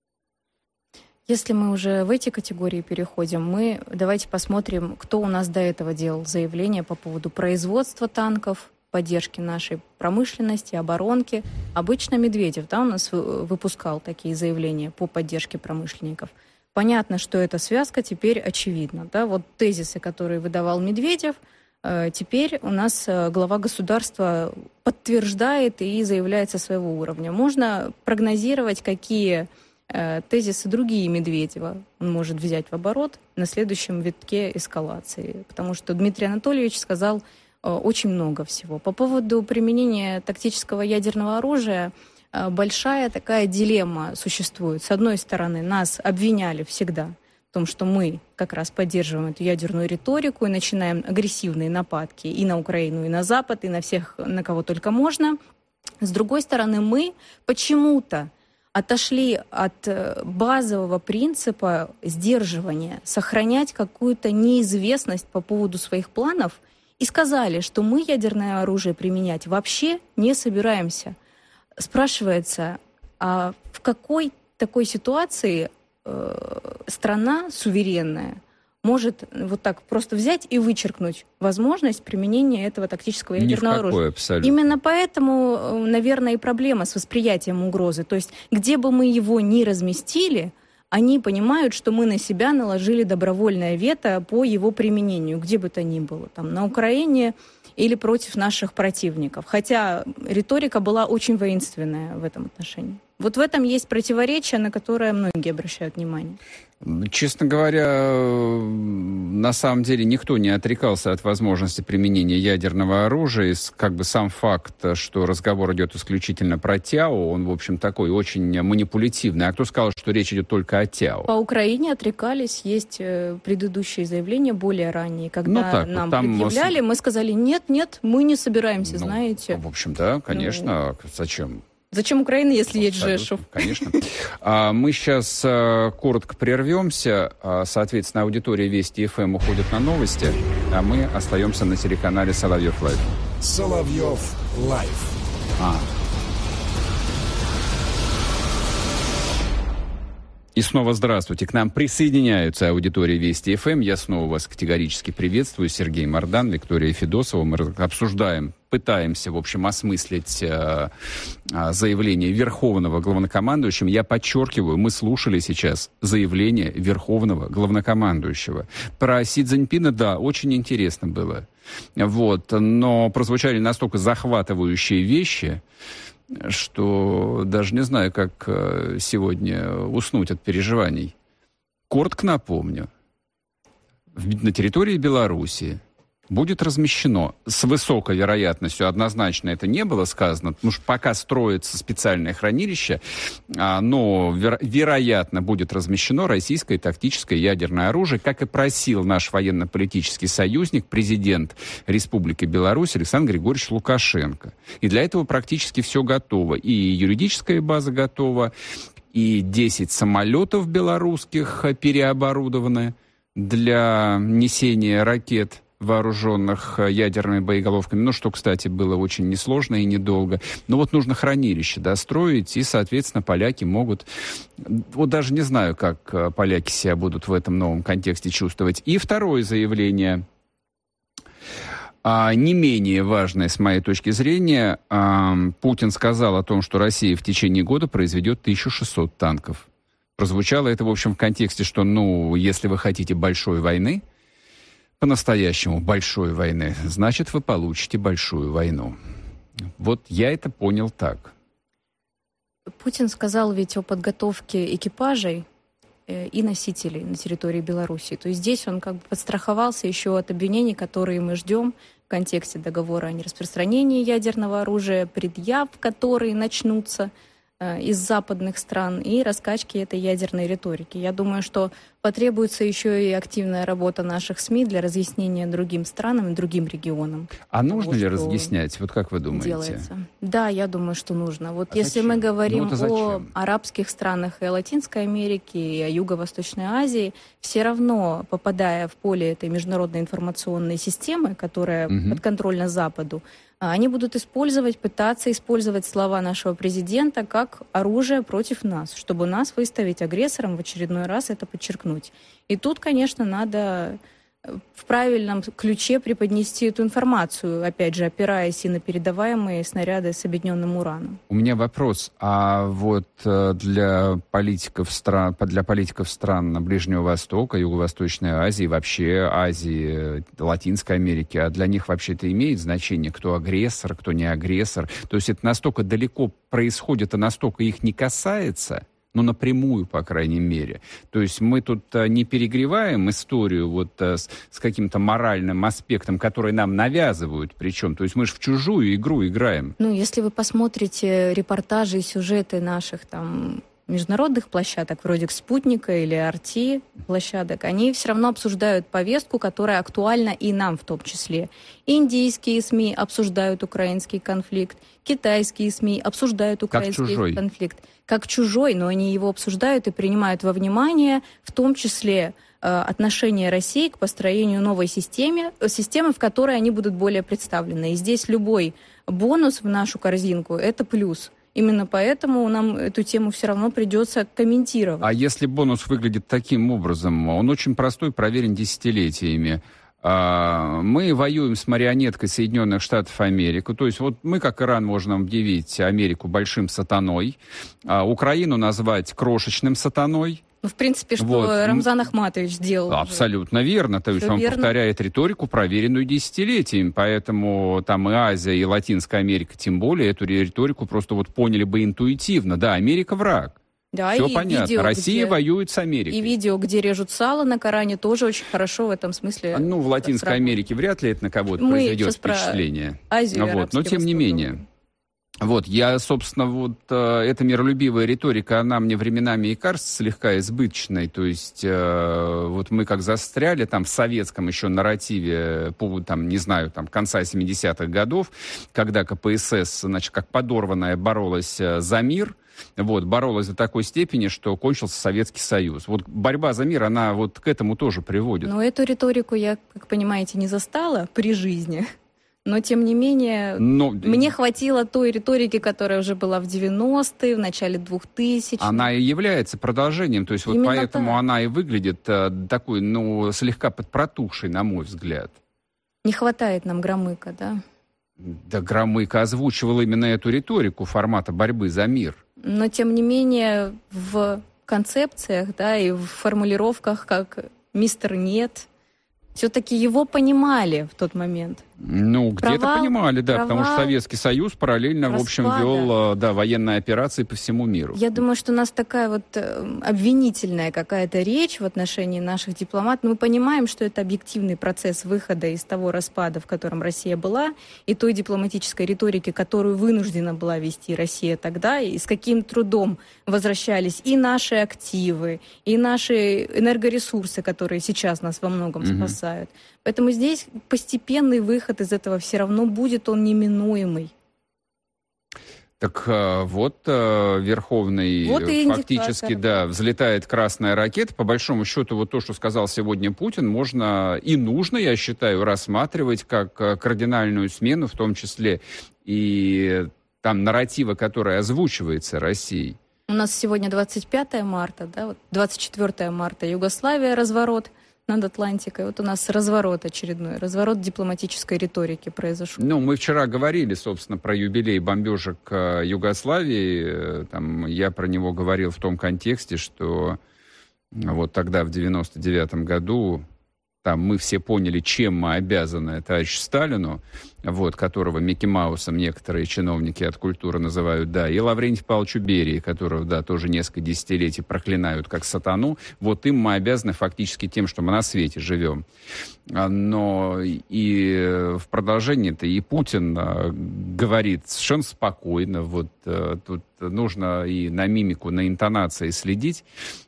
Если мы уже в эти категории переходим, давайте посмотрим, кто у нас до этого делал заявления по поводу производства танков, поддержки нашей промышленности, оборонки. Обычно Медведев, у нас выпускал такие заявления по поддержке промышленников. Понятно, что эта связка теперь очевидна. Вот тезисы, которые выдавал Медведев, теперь у нас глава государства подтверждает и заявляет со своего уровня. Можно прогнозировать, какие тезисы другие Медведева он может взять в оборот на следующем витке эскалации. Потому что Дмитрий Анатольевич сказал очень много всего. По поводу применения тактического ядерного оружия большая такая дилемма существует. С одной стороны, нас обвиняли всегда в том, что мы как раз поддерживаем эту ядерную риторику и начинаем агрессивные нападки и на Украину, и на Запад, и на всех, на кого только можно. С другой стороны, мы почему-то отошли от базового принципа сдерживания, сохранять какую-то неизвестность по поводу своих планов, и сказали, что мы ядерное оружие применять вообще не собираемся. Спрашивается, а в какой такой ситуации страна суверенная может вот так просто взять и вычеркнуть возможность применения этого тактического ядерного оружия. Абсолютно. Именно поэтому, наверное, и проблема с восприятием угрозы. То есть где бы мы его ни разместили, они понимают, что мы на себя наложили добровольное вето по его применению, где бы то ни было, там, на Украине или против наших противников. Хотя риторика была очень воинственная в этом отношении. Вот в этом есть противоречие, на которое многие обращают внимание. Честно говоря, на самом деле никто не отрекался от возможности применения ядерного оружия. И как бы сам факт, что разговор идет исключительно про ТЯО, он, в общем, такой очень манипулятивный. А кто сказал, что речь идет только о ТЯО? По Украине отрекались. Есть предыдущие заявления, более ранние. Когда нам предъявляли, мы сказали, нет, мы не собираемся, знаете. В общем, да, конечно. Зачем? Зачем Украина, если есть Жешув? Конечно. Мы сейчас коротко прервемся. Соответственно, аудитория Вести ФМ уходит на новости, а мы остаемся на телеканале Соловьев Лайв. Соловьев Лайв. И снова здравствуйте. К нам присоединяются аудитория Вести ФМ. Я снова вас категорически приветствую. Сергей Мордан, Виктория Федосова. Мы пытаемся, в общем, осмыслить заявление Верховного Главнокомандующего. Я подчеркиваю, мы слушали сейчас заявление Верховного Главнокомандующего. Про Си Цзиньпина, да, очень интересно было. Но прозвучали настолько захватывающие вещи, что даже не знаю, как сегодня уснуть от переживаний. Коротко напомню. На территории Беларуси будет размещено с высокой вероятностью, однозначно это не было сказано, потому что пока строится специальное хранилище, но вероятно будет размещено российское тактическое ядерное оружие, как и просил наш военно-политический союзник, президент Республики Беларусь Александр Григорьевич Лукашенко. И для этого практически все готово. И юридическая база готова, и 10 самолетов белорусских переоборудованы для несения ракет, вооруженных ядерными боеголовками. Что, кстати, было очень несложно и недолго. Но нужно хранилище достроить, и, соответственно, поляки могут... даже не знаю, как поляки себя будут в этом новом контексте чувствовать. И второе заявление, не менее важное, с моей точки зрения. Путин сказал о том, что Россия в течение года произведет 1600 танков. Прозвучало это, в общем, в контексте, что, если вы хотите большой войны, по-настоящему большой войны, значит, вы получите большую войну. Я это понял так. Путин сказал ведь о подготовке экипажей и носителей на территории Беларуси. То есть здесь он подстраховался еще от обвинений, которые мы ждем в контексте договора о нераспространении ядерного оружия, предъяв, которые начнутся из западных стран, и раскачки этой ядерной риторики. Я думаю, что потребуется еще и активная работа наших СМИ для разъяснения другим странам и другим регионам. А нужно ли разъяснять? Как вы думаете? Делается. Да, я думаю, что нужно. Если мы говорим о арабских странах и о Латинской Америке, и о Юго-Восточной Азии, все равно, попадая в поле этой международной информационной системы, которая подконтрольна Западу, они будут пытаться использовать слова нашего президента как оружие против нас, чтобы нас выставить агрессором, в очередной раз это подчеркнуть. И тут, конечно, надо в правильном ключе преподнести эту информацию, опять же, опираясь и на передаваемые снаряды с объединенным ураном. У меня вопрос. Для политиков стран Ближнего Востока, Юго-Восточной Азии, вообще Азии, Латинской Америки, а для них вообще это имеет значение, кто агрессор, кто не агрессор? То есть это настолько далеко происходит, а настолько их не касается? Напрямую, по крайней мере. То есть мы тут не перегреваем историю с каким-то моральным аспектом, который нам навязывают причем. То есть мы же в чужую игру играем. Если вы посмотрите репортажи и сюжеты наших международных площадок, вроде «Спутника» или «Арти» площадок, они все равно обсуждают повестку, которая актуальна и нам в том числе. Индийские СМИ обсуждают украинский конфликт, китайские СМИ обсуждают украинский конфликт. Как чужой, но они его обсуждают и принимают во внимание, в том числе отношение России к построению новой системы, в которой они будут более представлены. И здесь любой бонус в нашу корзинку – это плюс. Именно поэтому нам эту тему все равно придется комментировать. А если бонус выглядит таким образом, он очень простой, проверен десятилетиями. Мы воюем с марионеткой Соединенных Штатов Америки. То есть вот мы, как Иран, можем объявить Америку большим сатаной, Украину назвать крошечным сатаной. Ну, в принципе, что Рамзан Ахматович делал. Абсолютно верно. То есть он повторяет риторику, проверенную десятилетиями. Поэтому там и Азия, и Латинская Америка, тем более, эту риторику просто вот поняли бы интуитивно. Да, Америка враг. Да, все понятно. Видео, Россия воюет с Америкой. И видео, где режут сало на Коране, тоже очень хорошо в этом смысле. Ну, в Латинской Америке вряд ли это на кого-то произведет впечатление. Азию, но тем не менее. Вот, эта миролюбивая риторика, она мне временами и кажется слегка избыточной, то есть вот мы как застряли там в советском еще нарративе, конца 70-х годов, когда КПСС, значит, как подорванная боролась за мир, боролась до такой степени, что кончился Советский Союз. Вот борьба за мир, она вот к этому тоже приводит. Но эту риторику я, как понимаете, не застала при жизни. Но, тем не менее, мне хватило той риторики, которая уже была в 90-е, в начале 2000-х. Она и является продолжением, то есть вот поэтому она и выглядит такой, слегка подпротухшей, на мой взгляд. Не хватает нам Громыка, да? Да, Громыко озвучивал именно эту риторику формата борьбы за мир. Но, тем не менее, в концепциях, да, и в формулировках, как «мистер нет», все-таки его понимали в тот момент. Где-то понимали, да, потому что Советский Союз параллельно, в общем, вел военные операции по всему миру. Я думаю, что у нас такая вот обвинительная какая-то речь в отношении наших дипломатов. Мы понимаем, что это объективный процесс выхода из того распада, в котором Россия была, и той дипломатической риторики, которую вынуждена была вести Россия тогда, и с каким трудом возвращались и наши активы, и наши энергоресурсы, которые сейчас нас во многом спасают. Поэтому здесь постепенный выход из этого все равно будет, он неминуемый. Так Верховный фактически, взлетает красная ракета. По большому счету, вот то, что сказал сегодня Путин, можно и нужно, я считаю, рассматривать как кардинальную смену, в том числе и там нарратива, который озвучивается Россией. У нас сегодня 25 марта, 24 марта, Югославия, разворот над Атлантикой. Вот у нас очередной разворот дипломатической риторики произошел. Мы вчера говорили, собственно, про юбилей бомбежек Югославии. Я про него говорил в том контексте, что вот тогда, в 99-м году, мы все поняли, чем мы обязаны товарищу Сталину, которого Микки Маусом некоторые чиновники от культуры называют, и Лаврентию Павловичу Берии, которого, тоже несколько десятилетий проклинают как сатану. Вот им мы обязаны фактически тем, что мы на свете живем. Но и в продолжении-то и Путин говорит совершенно спокойно. Тут нужно и на мимику, на интонации следить,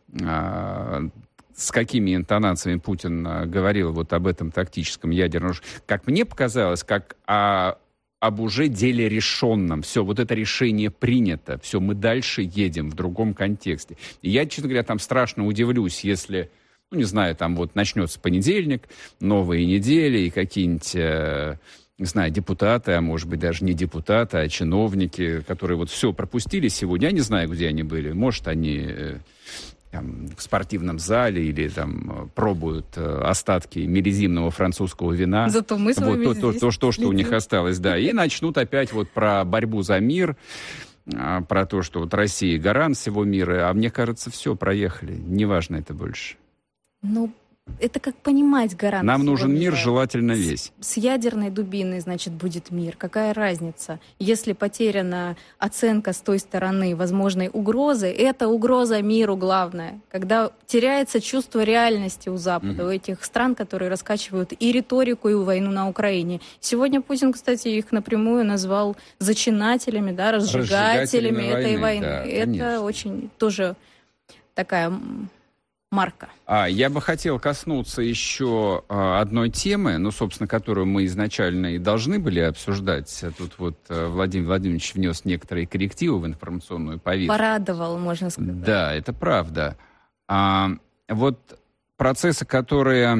с какими интонациями Путин говорил об этом тактическом ядерном, как мне показалось, как об уже деле решенном. Все, это решение принято. Все, мы дальше едем в другом контексте. И я, честно говоря, страшно удивлюсь, если, начнется понедельник, новые недели, и какие-нибудь, депутаты, а может быть даже не депутаты, а чиновники, которые все пропустили сегодня. Я не знаю, где они были. Может, они в спортивном зале или пробуют остатки миллизимного французского вина. Зато мы с вами то, что у них осталось, и начнут опять про борьбу за мир, про то, что Россия гарант всего мира, а мне кажется, все, проехали, неважно это больше. Это как понимать гарант. Нам нужен мир, желательно весь. С ядерной дубиной, значит, будет мир. Какая разница? Если потеряна оценка с той стороны возможной угрозы, это угроза миру главная. Когда теряется чувство реальности у Запада, у этих стран, которые раскачивают и риторику, и войну на Украине. Сегодня Путин, кстати, их напрямую назвал зачинателями, разжигателями этой войны. Это очень тоже такая марка. Я бы хотел коснуться еще одной темы, собственно, которую мы изначально и должны были обсуждать. Тут Владимир Владимирович внес некоторые коррективы в информационную повестку. Порадовал, можно сказать. Да, это правда. Процессы, которые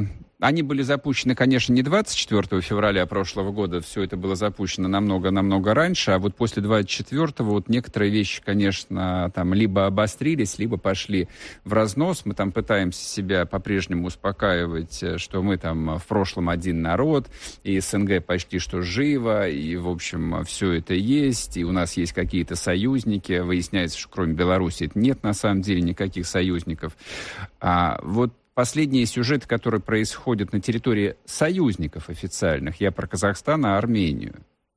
Они были запущены, конечно, не 24 февраля прошлого года, все это было запущено намного-намного раньше, а вот после 24-го вот некоторые вещи, конечно, там либо обострились, либо пошли в разнос. Мы там пытаемся себя по-прежнему успокаивать, что мы там в прошлом один народ, и СНГ почти что живо, и, в общем, все это есть, и у нас есть какие-то союзники. Выясняется, что кроме Беларуси нет на самом деле никаких союзников. А вот последние сюжеты, которые происходят на территории союзников официальных, я про Казахстан и Армению,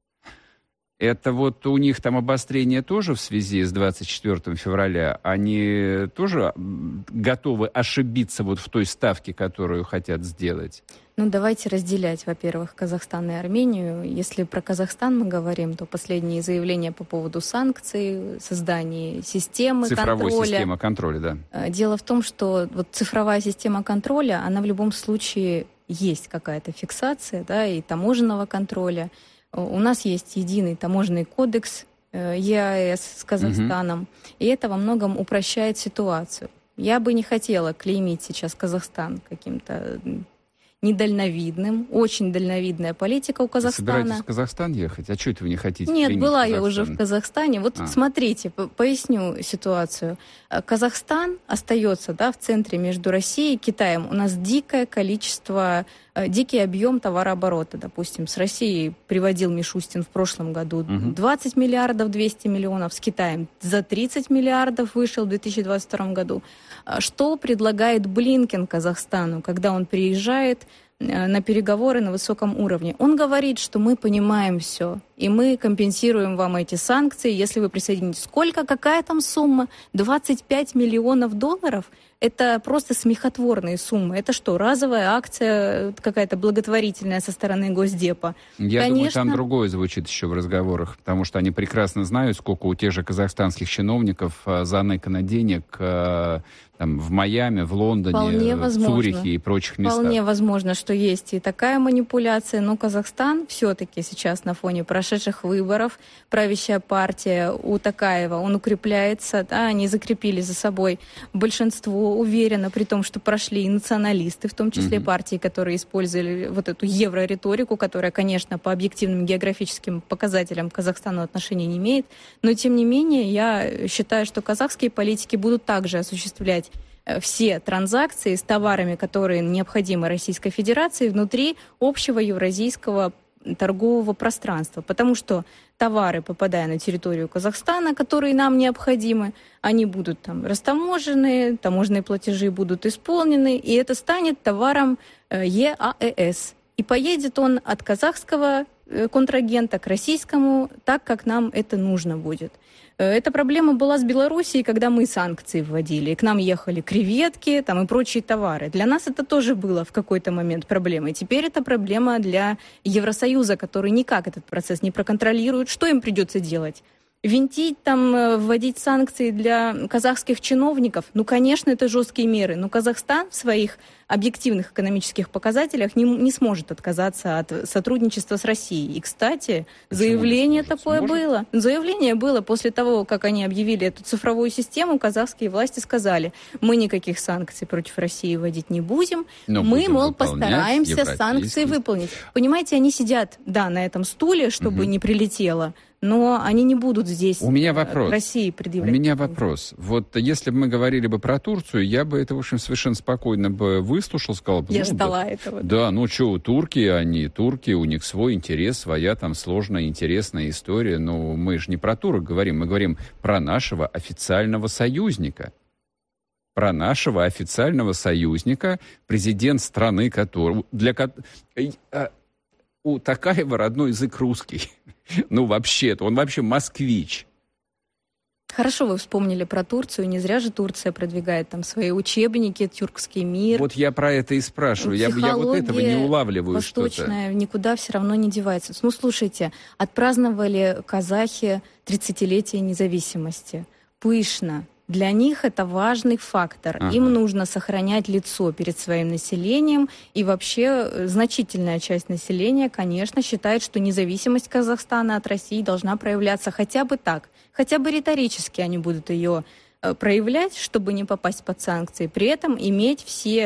это вот у них там обострение тоже в связи с 24 февраля? Они тоже готовы ошибиться вот в той ставке, которую хотят сделать? Ну, давайте разделять, во-первых, Казахстан и Армению. Если про Казахстан мы говорим, то последние заявления по поводу санкций, создания системы цифровой контроля. Система контроля, да. Дело в том, что вот цифровая система контроля, она в любом случае есть какая-то фиксация, да, и таможенного контроля. У нас есть единый таможенный кодекс ЕАЭС с Казахстаном, и это во многом упрощает ситуацию. Я бы не хотела клеймить сейчас Казахстан каким-то недальновидным, очень дальновидная политика у Казахстана. Вы собираетесь в Казахстан ехать? А что это вы не хотите? Нет, была я уже в Казахстане. Вот смотрите, поясню ситуацию. Казахстан остается, да, в центре между Россией и Китаем. У нас дикое количество, дикий объем товарооборота. Допустим, с Россией приводил Мишустин в прошлом году 20 миллиардов 200 миллионов, с Китаем за 30 миллиардов вышел в 2022 году. Что предлагает Блинкен Казахстану, когда он приезжает на переговоры на высоком уровне? Он говорит, что мы понимаем все, и мы компенсируем вам эти санкции, если вы присоединитесь. Сколько, какая там сумма? 25 миллионов долларов? Это просто смехотворные суммы. Это что, разовая акция какая-то благотворительная со стороны Госдепа? Я думаю, там другое звучит еще в разговорах, потому что они прекрасно знают, сколько у тех же казахстанских чиновников заныкано денег там, в Майами, в Лондоне, в Цюрихе и прочих местах. Вполне возможно, что есть и такая манипуляция, но Казахстан все-таки сейчас на фоне прошедших выборов, правящая партия у Токаева, он укрепляется, да, они закрепили за собой большинство уверенно, при том, что прошли и националисты, в том числе партии, которые использовали вот эту еврориторику, которая, конечно, по объективным географическим показателям к Казахстану отношения не имеет, но тем не менее я считаю, что казахские политики будут также осуществлять все транзакции с товарами, которые необходимы Российской Федерации внутри общего евразийского торгового пространства. Потому что товары, попадая на территорию Казахстана, которые нам необходимы, они будут там растаможены, таможенные платежи будут исполнены, и это станет товаром ЕАЭС. И поедет он от казахского контрагента к российскому так, как нам это нужно будет. Эта проблема была с Белоруссией, когда мы санкции вводили. И к нам ехали креветки там, и прочие товары. Для нас это тоже было в какой-то момент проблемой. Теперь это проблема для Евросоюза, который никак этот процесс не проконтролирует. Что им придется делать? Винтить, там, вводить санкции для казахских чиновников? Ну, конечно, это жесткие меры. Но Казахстан в своих объективных экономических показателях не сможет отказаться от сотрудничества с Россией. И, кстати, заявление такое было. Заявление было после того, как они объявили эту цифровую систему, казахские власти сказали, мы никаких санкций против России вводить не будем, но мы, мол, постараемся санкции выполнить. Понимаете, они сидят, да, на этом стуле, чтобы не прилетело, но они не будут здесь России предъявлять. У меня вопрос. Вот если бы мы говорили бы про Турцию, я бы это, в общем, совершенно спокойно бы выслушал, сказал бы... Я ждала этого. Да, ну что, турки, они турки, у них свой интерес, своя там сложная, интересная история. Но мы же не про турок говорим, мы говорим про нашего официального союзника. Про нашего официального союзника, президент страны, у Токаева родной язык русский. Ну, вообще-то, он вообще москвич. Хорошо, вы вспомнили про Турцию. Не зря же Турция продвигает там свои учебники, тюркский мир. Вот я про это и спрашиваю. Я вот этого не улавливаю восточная что-то. Восточная никуда все равно не девается. Ну, слушайте, отпраздновали казахи 30-летие независимости. Пышно. Для них это важный фактор. Им нужно сохранять лицо перед своим населением. И вообще значительная часть населения, конечно, считает, что независимость Казахстана от России должна проявляться хотя бы так. Хотя бы риторически они будут ее проявлять, чтобы не попасть под санкции. При этом иметь все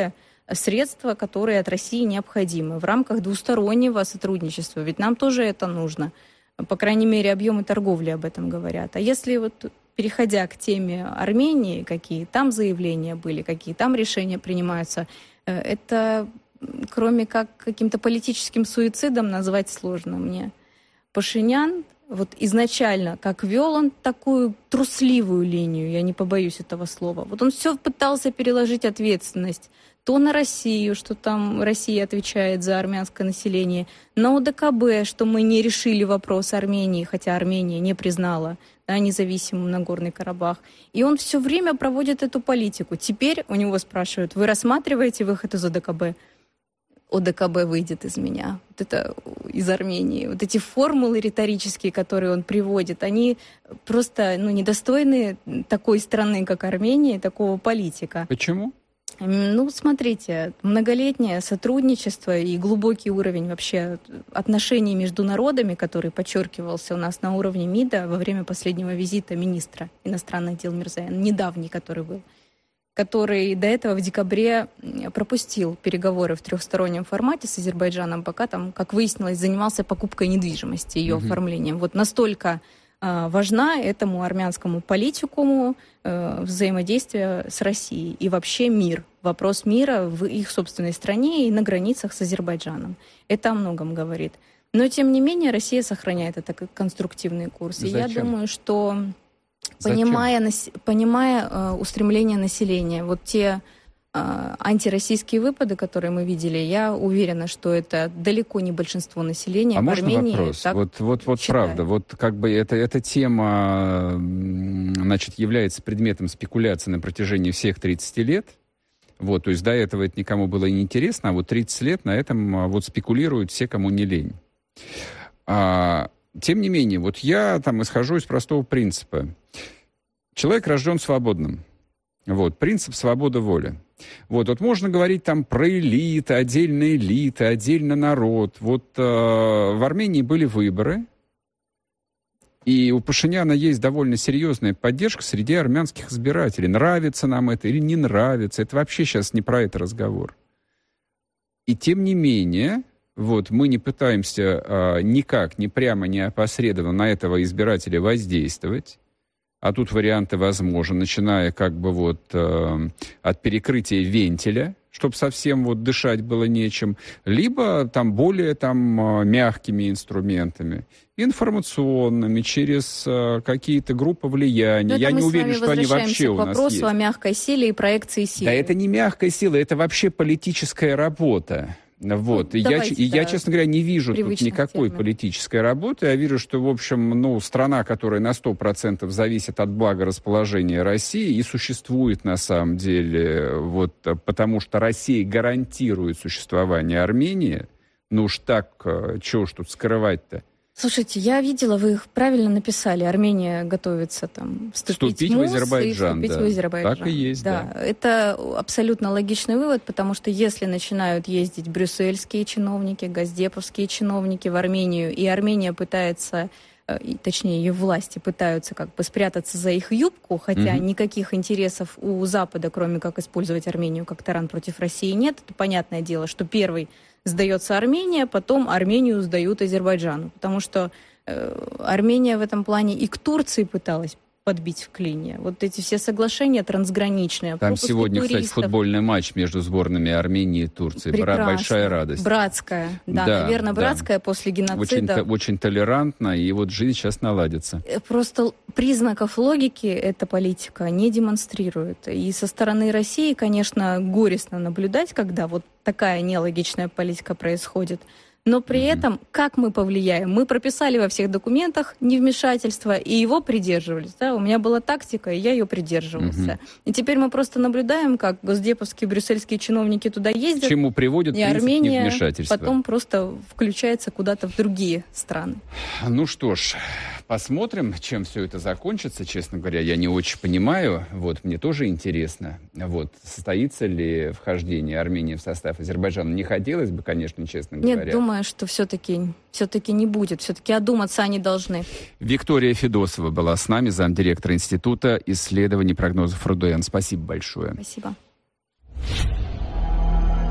средства, которые от России необходимы в рамках двустороннего сотрудничества. Ведь нам тоже это нужно. По крайней мере, объемы торговли об этом говорят. А если вот, переходя к теме Армении, какие там заявления были, какие там решения принимаются, это, кроме как каким-то политическим суицидом, назвать сложно мне. Пашинян вот изначально, как вел он такую трусливую линию, я не побоюсь этого слова, вот он все пытался переложить ответственность то на Россию, что там Россия отвечает за армянское население, на ОДКБ, что мы не решили вопрос Армении, хотя Армения не признала независимым Нагорный Карабах. И он все время проводит эту политику. Теперь у него спрашивают, вы рассматриваете выход из ОДКБ? ОДКБ выйдет из меня. Вот это из Армении. Вот эти формулы риторические, которые он приводит, они просто недостойны такой страны, как Армения, такого политика. Почему? Смотрите, многолетнее сотрудничество и глубокий уровень вообще отношений между народами, который подчеркивался у нас на уровне МИДа во время последнего визита министра иностранных дел Мирзояна, недавний, который был, который до этого в декабре пропустил переговоры в трехстороннем формате с Азербайджаном, пока там, как выяснилось, занимался покупкой недвижимости, ее оформлением. Вот настолько важна этому армянскому политикуму взаимодействие с Россией и вообще мир, вопрос мира в их собственной стране и на границах с Азербайджаном. Это о многом говорит. Но, тем не менее, Россия сохраняет это как конструктивный курс. Зачем? И я думаю, что, понимая устремления населения, вот те антироссийские выпады, которые мы видели, я уверена, что это далеко не большинство населения в Армении. А можно вопрос? Вот правда, вот как бы эта тема, значит, является предметом спекуляции на протяжении всех 30 лет. Вот, то есть до этого это никому было не интересно, а вот 30 лет на этом вот спекулируют все, кому не лень. Тем не менее, вот я там исхожу из простого принципа. Человек рожден свободным. Вот, принцип свободы воли. Вот можно говорить там про элиты, отдельно народ. Вот в Армении были выборы, и у Пашиняна есть довольно серьезная поддержка среди армянских избирателей. Нравится нам это или не нравится, это вообще сейчас не про это разговор. И тем не менее, вот мы не пытаемся никак, ни прямо, ни опосредованно на этого избирателя воздействовать. А тут варианты возможны, начиная как бы вот от перекрытия вентиля, чтобы совсем вот дышать было нечем, либо там более там мягкими инструментами, информационными, через какие-то группы влияния. Я не уверен, что они вообще у нас есть. К вопросу о мягкой силе и проекции силы. Да это не мягкая сила, это вообще политическая работа. Вот. Я, честно говоря, не вижу тут никакой политической работы. Я вижу, что, в общем, страна, которая на 100% зависит от благорасположения России, и существует на самом деле, вот, потому что Россия гарантирует существование Армении. Ну уж так, чего уж тут скрывать-то? Слушайте, я видела, вы их правильно написали. Армения готовится там вступить в Азербайджан. Так и есть, да. Это абсолютно логичный вывод, потому что если начинают ездить брюссельские чиновники, госдеповские чиновники в Армению, и Армения пытается, точнее, ее власти пытаются как бы спрятаться за их юбку, хотя никаких интересов у Запада, кроме как использовать Армению как таран против России, нет, это понятное дело, что первый сдается Армения, потом Армению сдают Азербайджану. Потому что Армения в этом плане и к Турции пыталась подбить в клинья. Вот эти все соглашения трансграничные. Там сегодня, кстати, футбольный матч между сборными Армении и Турции. Большая радость. Братская. Да, наверное, братская после геноцида. Очень толерантно, и вот жизнь сейчас наладится. Просто признаков логики эта политика не демонстрирует. И со стороны России, конечно, горестно наблюдать, когда вот такая нелогичная политика происходит. Но при этом, как мы повлияем? Мы прописали во всех документах невмешательство, и его придерживались. Да? У меня была тактика, и я ее придерживался. И теперь мы просто наблюдаем, как госдеповские, брюссельские чиновники туда ездят. К чему приводит принцип Армения невмешательства. Потом просто включается куда-то в другие страны. Ну что ж, посмотрим, чем все это закончится. Честно говоря, я не очень понимаю. Вот, мне тоже интересно. Вот, состоится ли вхождение Армении в состав Азербайджана? Не хотелось бы, конечно, честно говоря. Нет, думаю, что все-таки не будет. Все-таки одуматься они должны. Виктория Федосова была с нами, замдиректора Института исследований прогнозов РУДН. Спасибо большое. Спасибо.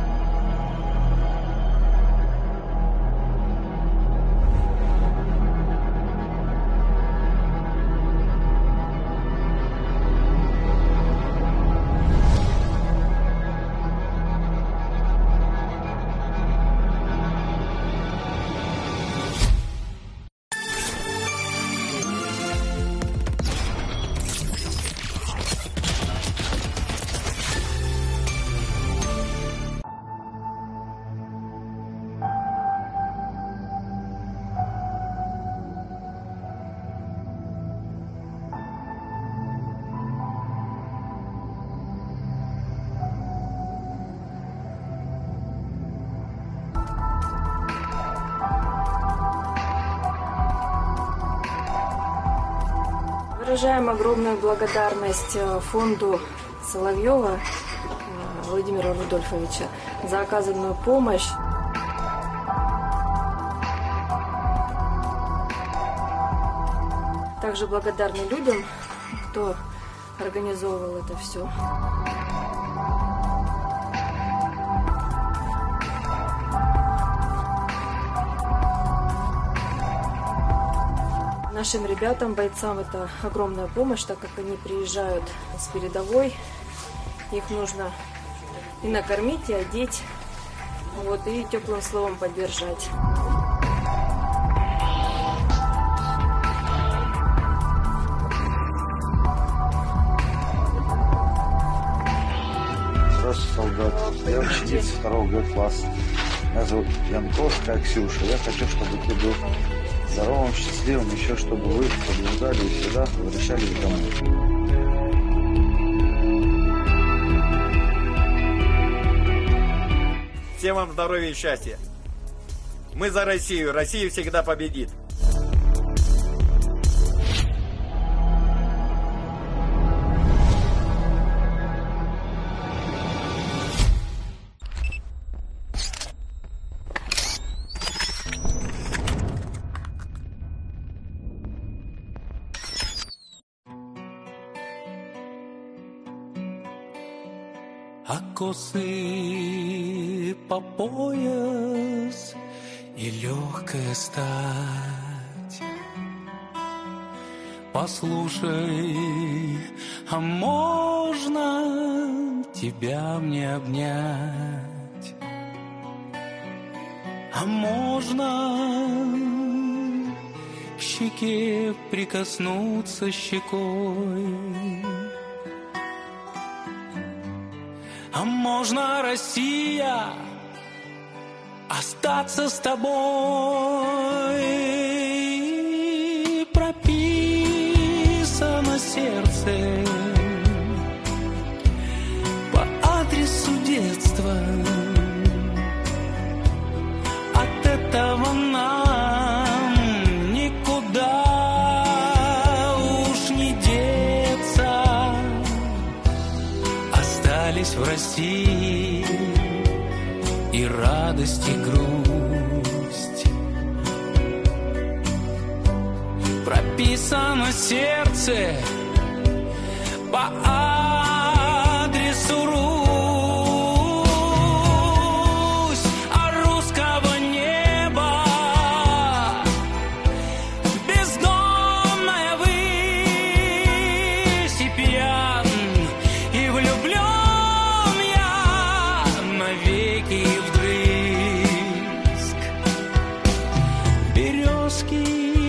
Выражаем огромную благодарность фонду Соловьева Владимира Рудольфовича за оказанную помощь. Также благодарны людям, кто организовывал это все. Нашим ребятам, бойцам, это огромная помощь, так как они приезжают с передовой. Их нужно и накормить, и одеть, и теплым словом поддержать. Здравствуйте, солдат. Я ученица 2 класса. Меня зовут Янковская Ксюша. Я хочу, чтобы ты был здоровым, счастливым, еще чтобы вы побеждали и всегда возвращались домой. Всем вам здоровья и счастья. Мы за Россию. Россия всегда победит. А косы по пояс и легкая стать. Послушай, а можно тебя мне обнять? А можно к щеке прикоснуться щекой? А можно, Россия, остаться с тобой? Прописано сердце по адресу детства. От этого нам никуда уж не деться. Остались в России и радость, и грусть. Прописано сердце по адресу Русь, а русского неба бездонная высь, и пьян, и влюблен я навеки вдрызг. Березки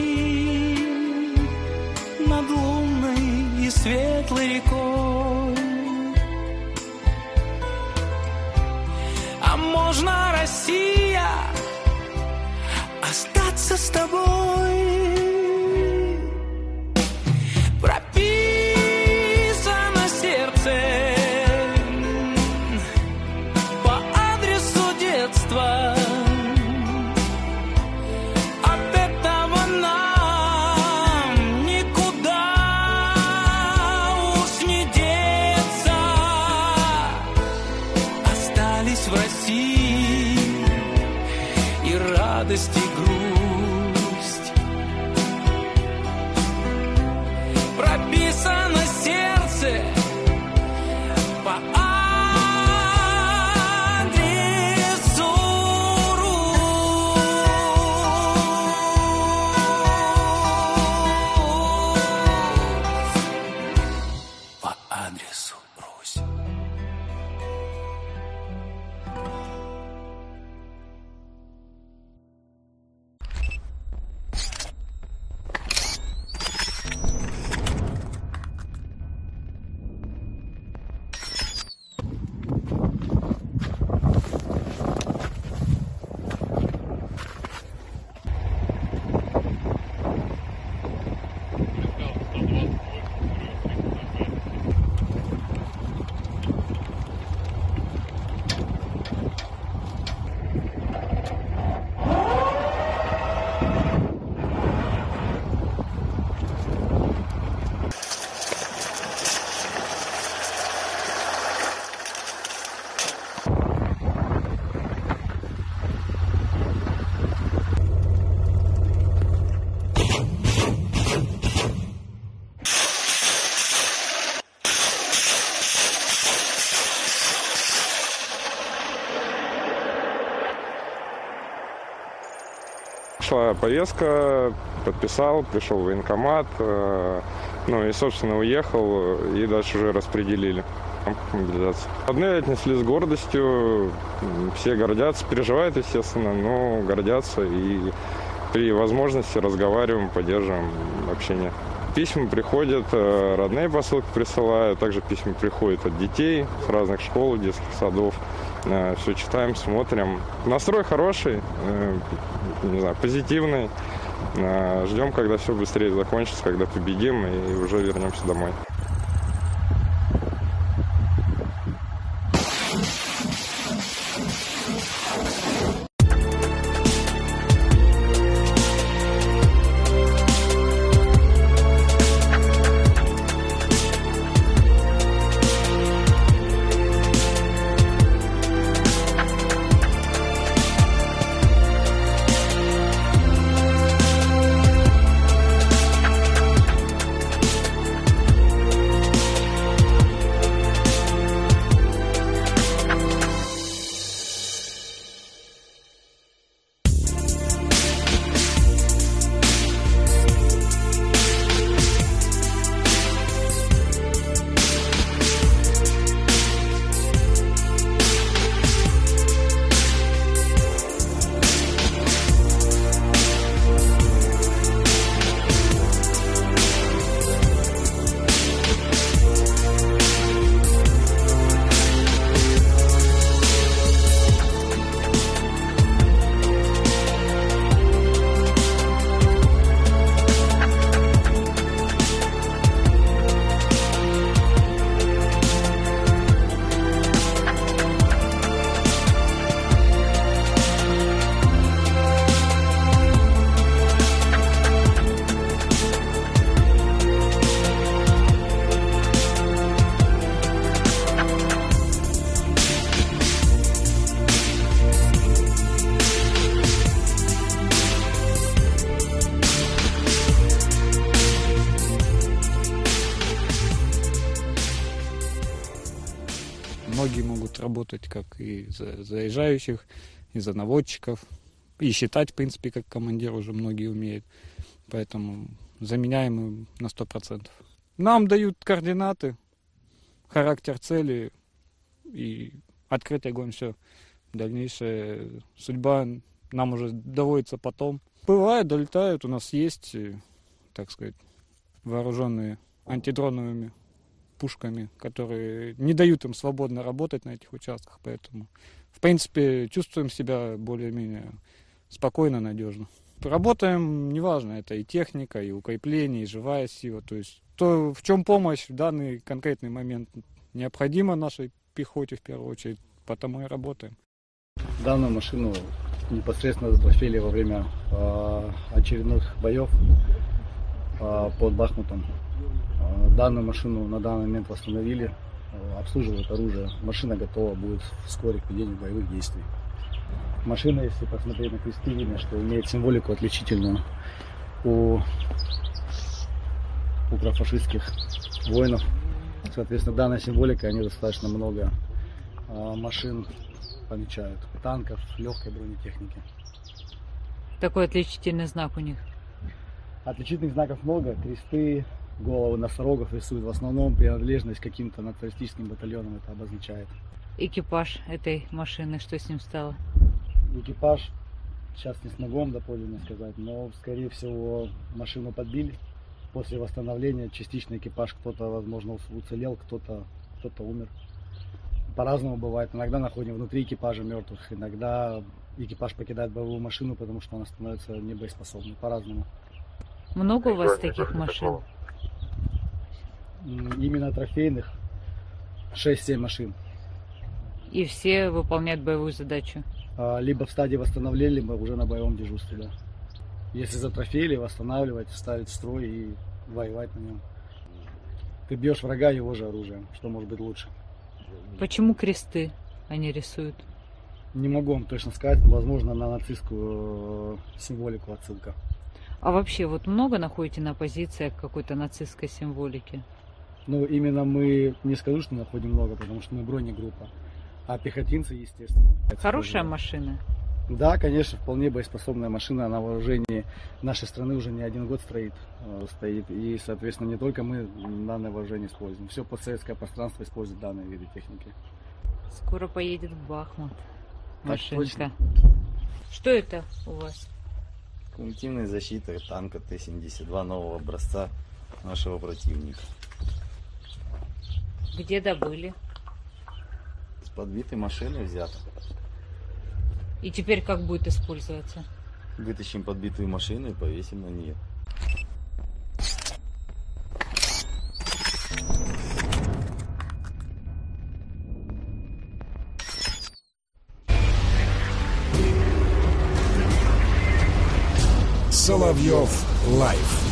над лунной и светлой рекой. А можно, Россия, остаться с тобой? Прописано сердце по адресу детства. От этого нам никуда уж не деться. Остались в России и радость, и грусть. Прописано сердце по адресу Русь. По адресу Русь. пришла повестка, подписал, пришел в военкомат, ну и, собственно, уехал, и дальше уже распределили мобилизацию. Родные отнесли с гордостью, все гордятся, переживают, естественно, но гордятся, и при возможности разговариваем, поддерживаем общение. Письма приходят, родные посылки присылают, также письма приходят от детей с разных школ, детских садов. Все читаем, смотрим. Настрой хороший, не знаю, позитивный. Ждем, когда все быстрее закончится, когда победим и уже вернемся домой. Многие могут работать как и за заезжающих, и за наводчиков. И считать, в принципе, как командир уже многие умеют. Поэтому заменяемы на 100%. Нам дают координаты, характер цели и открытый огонь, все. Дальнейшая судьба нам уже доводится потом. Бывает, долетают, у нас есть, так сказать, вооруженные антидроновыми пушками, которые не дают им свободно работать на этих участках, поэтому, в принципе, чувствуем себя более-менее спокойно, надежно. Работаем, неважно, это и техника, и укрепление, и живая сила, то есть то, в чем помощь в данный конкретный момент необходима нашей пехоте в первую очередь, потому и работаем. Данную машину непосредственно затрофеили во время очередных боев под Бахмутом. Данную машину на данный момент восстановили, обслуживают оружие. Машина готова будет вскоре к ведению боевых действий. Машина, если посмотреть на кресты, видно, что имеет символику отличительную у профашистских воинов. Соответственно, данная символика, они достаточно много машин помечают. Танков, легкой бронетехники. Такой отличительный знак у них? Отличительных знаков много. Кресты, головы носорогов рисуют. В основном принадлежность к каким-то националистическим батальонам это обозначает. Экипаж этой машины, что с ним стало? Экипаж, сейчас не смогу вам доподлинно сказать, но, скорее всего, машину подбили. После восстановления частично экипаж, кто-то, возможно, уцелел, кто-то умер. По-разному бывает. Иногда находим внутри экипажа мертвых, иногда экипаж покидает боевую машину, потому что она становится небоеспособной. По-разному. Много у вас таких машин? Именно трофейных 6-7 машин. И все выполняют боевую задачу? Либо в стадии восстановления, либо уже на боевом дежурстве, да. Если затрофеили, восстанавливать, ставить в строй и воевать на нем. Ты бьешь врага его же оружием, что может быть лучше. Почему кресты они рисуют? Не могу вам точно сказать, возможно, на нацистскую символику отсылка. А вообще, вот много находите на позициях какой-то нацистской символики? Ну, именно мы, не скажу, что находим много, потому что мы бронегруппа. А пехотинцы, естественно. Хорошая машина? Да, конечно, вполне боеспособная машина на вооружении нашей страны уже не один год стоит. И, соответственно, не только мы данное вооружение используем. Все постсоветское пространство использует данные виды техники. Скоро поедет в Бахмут машинка. Что это у вас? Коллективная защита танка Т-72 нового образца нашего противника. Где добыли? С подбитой машины взято. И теперь как будет использоваться? Вытащим подбитую машину и повесим на нее. Соловьев Лайв.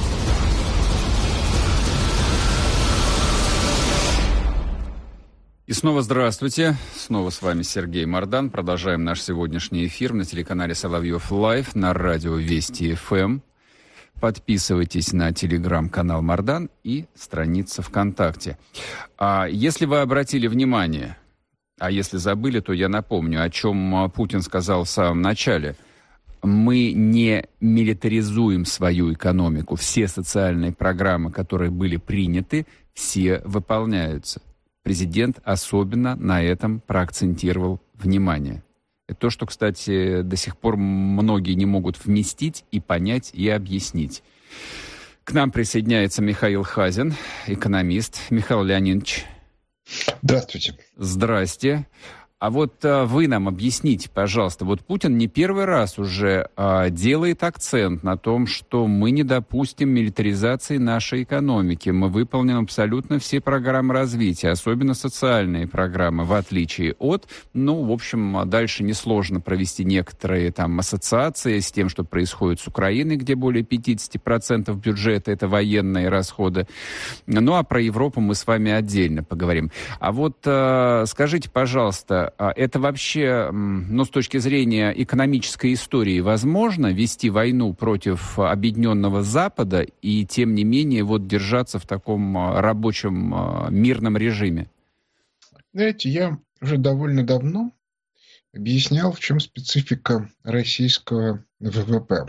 И снова здравствуйте. Снова с вами Сергей Мардан. Продолжаем наш сегодняшний эфир на телеканале Соловьев Лайв на радио Вести ФМ. Подписывайтесь на телеграм-канал Мардан и страница ВКонтакте. Если вы обратили внимание, а если забыли, то я напомню, о чем Путин сказал в самом начале. Мы не милитаризуем свою экономику. Все социальные программы, которые были приняты, все выполняются. Президент особенно на этом проакцентировал внимание. Это то, что, кстати, до сих пор многие не могут вместить и понять, и объяснить. К нам присоединяется Михаил Хазин, экономист. Михаил Леонидович. Здравствуйте. Здрасте. А вот вы нам объясните, пожалуйста, вот Путин не первый раз уже делает акцент на том, что мы не допустим милитаризации нашей экономики. Мы выполним абсолютно все программы развития, особенно социальные программы, в отличие от, в общем, дальше несложно провести некоторые там ассоциации с тем, что происходит с Украиной, где более 50% бюджета — это военные расходы. Ну, а про Европу мы с вами отдельно поговорим. А вот скажите, пожалуйста, это вообще, с точки зрения экономической истории, возможно вести войну против объединенного Запада и, тем не менее, держаться в таком рабочем мирном режиме? Знаете, я уже довольно давно объяснял, в чем специфика российского ВВП.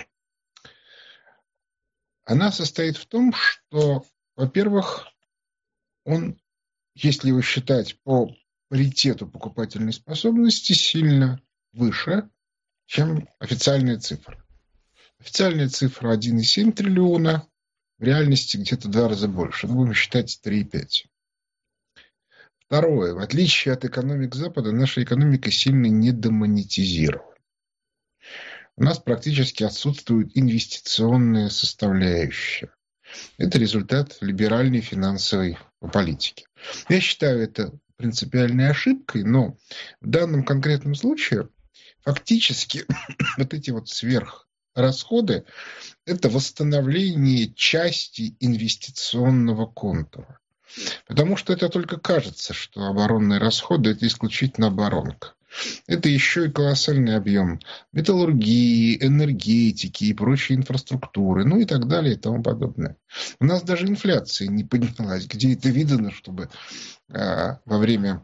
Она состоит в том, что, во-первых, он, если его считать по паритету покупательной способности, сильно выше, чем официальная цифра. Официальная цифра 1,7 триллиона, в реальности где-то в 2 раза больше. Будем считать 3,5. Второе. В отличие от экономик Запада, наша экономика сильно недомонетизирована. У нас практически отсутствует инвестиционная составляющая. Это результат либеральной финансовой политики. Я считаю это принципиальной ошибкой, но в данном конкретном случае фактически вот эти сверхрасходы – это восстановление части инвестиционного контура. Потому что это только кажется, что оборонные расходы – это исключительно оборонка. Это еще и колоссальный объем металлургии, энергетики и прочей инфраструктуры, и так далее и тому подобное. У нас даже инфляция не поднялась. Где это видно, чтобы во время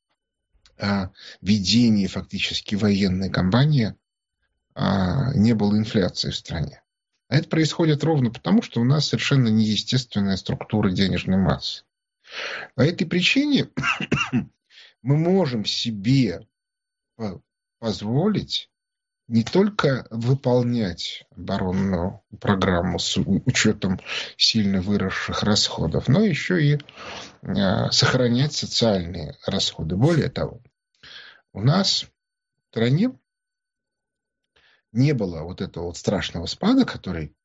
ведения фактически военной кампании не было инфляции в стране. А это происходит ровно потому, что у нас совершенно неестественная структура денежной массы. По этой причине мы можем себе позволить не только выполнять оборонную программу с учетом сильно выросших расходов, но еще и сохранять социальные расходы. Более того, у нас в стране не было этого страшного спада, который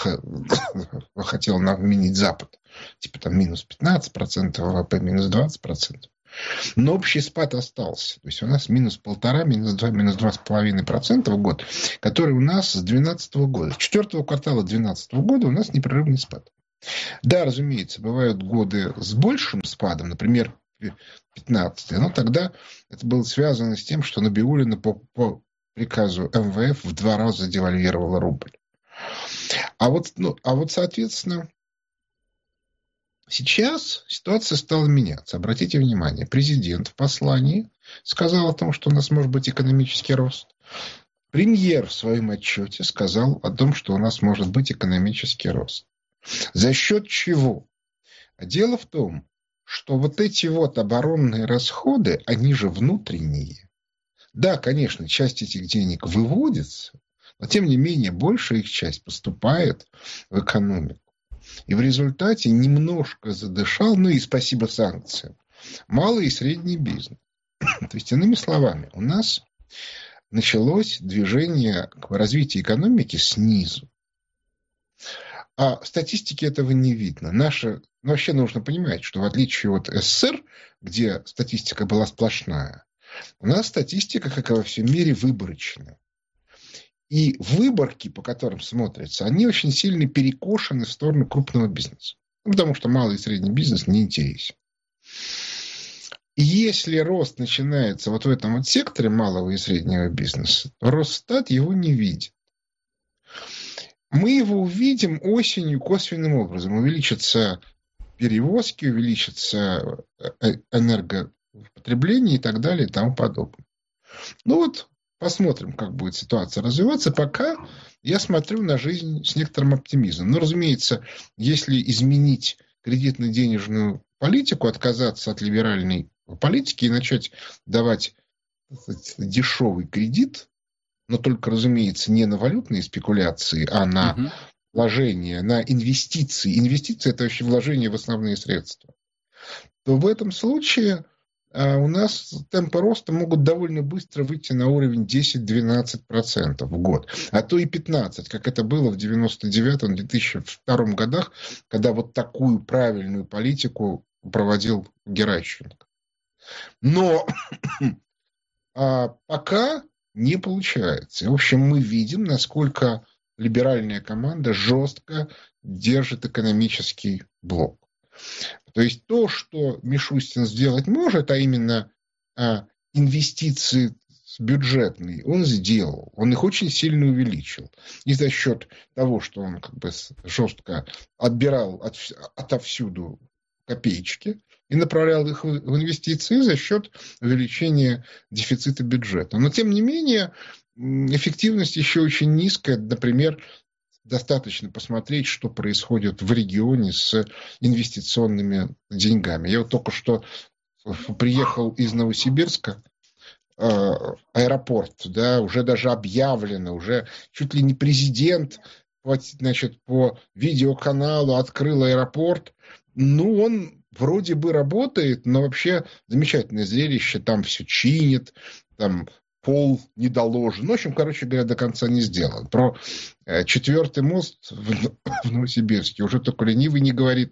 хотел нам вменить Запад. Типа минус 15% ВВП, минус 20%. Но общий спад остался. То есть у нас минус 1,5, минус 2, минус 2,5% в год, который у нас с 2012 года. С 4 квартала 2012 года у нас непрерывный спад. Да, разумеется, бывают годы с большим спадом, например, 15, но тогда это было связано с тем, что Набиуллина по приказу МВФ в 2 раза девальвировала рубль. А вот, соответственно, сейчас ситуация стала меняться. Обратите внимание, президент в послании сказал о том, что у нас может быть экономический рост. Премьер в своем отчете сказал о том, что у нас может быть экономический рост. За счет чего? А дело в том, что вот эти вот оборонные расходы, они же внутренние. Да, конечно, часть этих денег выводится, но тем не менее большая их часть поступает в экономику. И в результате немножко задышал, ну и спасибо санкциям, малый и средний бизнес. То есть, иными словами, у нас началось движение к развитию экономики снизу. А статистики этого не видно. Вообще нужно понимать, что в отличие от СССР, где статистика была сплошная, у нас статистика, как и во всем мире, выборочная. И выборки, по которым смотрятся, они очень сильно перекошены в сторону крупного бизнеса. Потому что малый и средний бизнес не интересен. И если рост начинается вот в этом вот секторе малого и среднего бизнеса, то Росстат его не видит. Мы его увидим осенью косвенным образом. Увеличатся перевозки, увеличится энергопотребление и так далее и тому подобное. Ну вот, посмотрим, как будет ситуация развиваться. Пока я смотрю на жизнь с некоторым оптимизмом. Но, разумеется, если изменить кредитно-денежную политику, отказаться от либеральной политики и начать давать дешевый кредит, но только, разумеется, не на валютные спекуляции, а на вложения, на инвестиции. Инвестиции – это вообще вложение в основные средства. То в этом случае у нас темпы роста могут довольно быстро выйти на уровень 10-12% в год, а то и 15%, как это было в 1999-2002 годах, когда вот такую правильную политику проводил Геращенко. Но пока не получается. В общем, мы видим, насколько либеральная команда жестко держит экономический блок. То есть то, что Мишустин сделать может, а именно инвестиции бюджетные, он сделал. Он их очень сильно увеличил. И за счет того, что он как бы жестко отбирал отовсюду копеечки и направлял их в инвестиции за счет увеличения дефицита бюджета. Но, тем не менее, эффективность еще очень низкая. Например, достаточно посмотреть, что происходит в регионе с инвестиционными деньгами. Я вот только что приехал из Новосибирска, аэропорт, да, уже даже объявлено, уже чуть ли не президент, значит, по видеоканалу открыл аэропорт. Ну, он вроде бы работает, но вообще замечательное зрелище. Там все чинит, там пол не доложен. Ну, в общем, короче говоря, до конца не сделан. Про 4-й мост в Новосибирске уже только ленивый не говорит.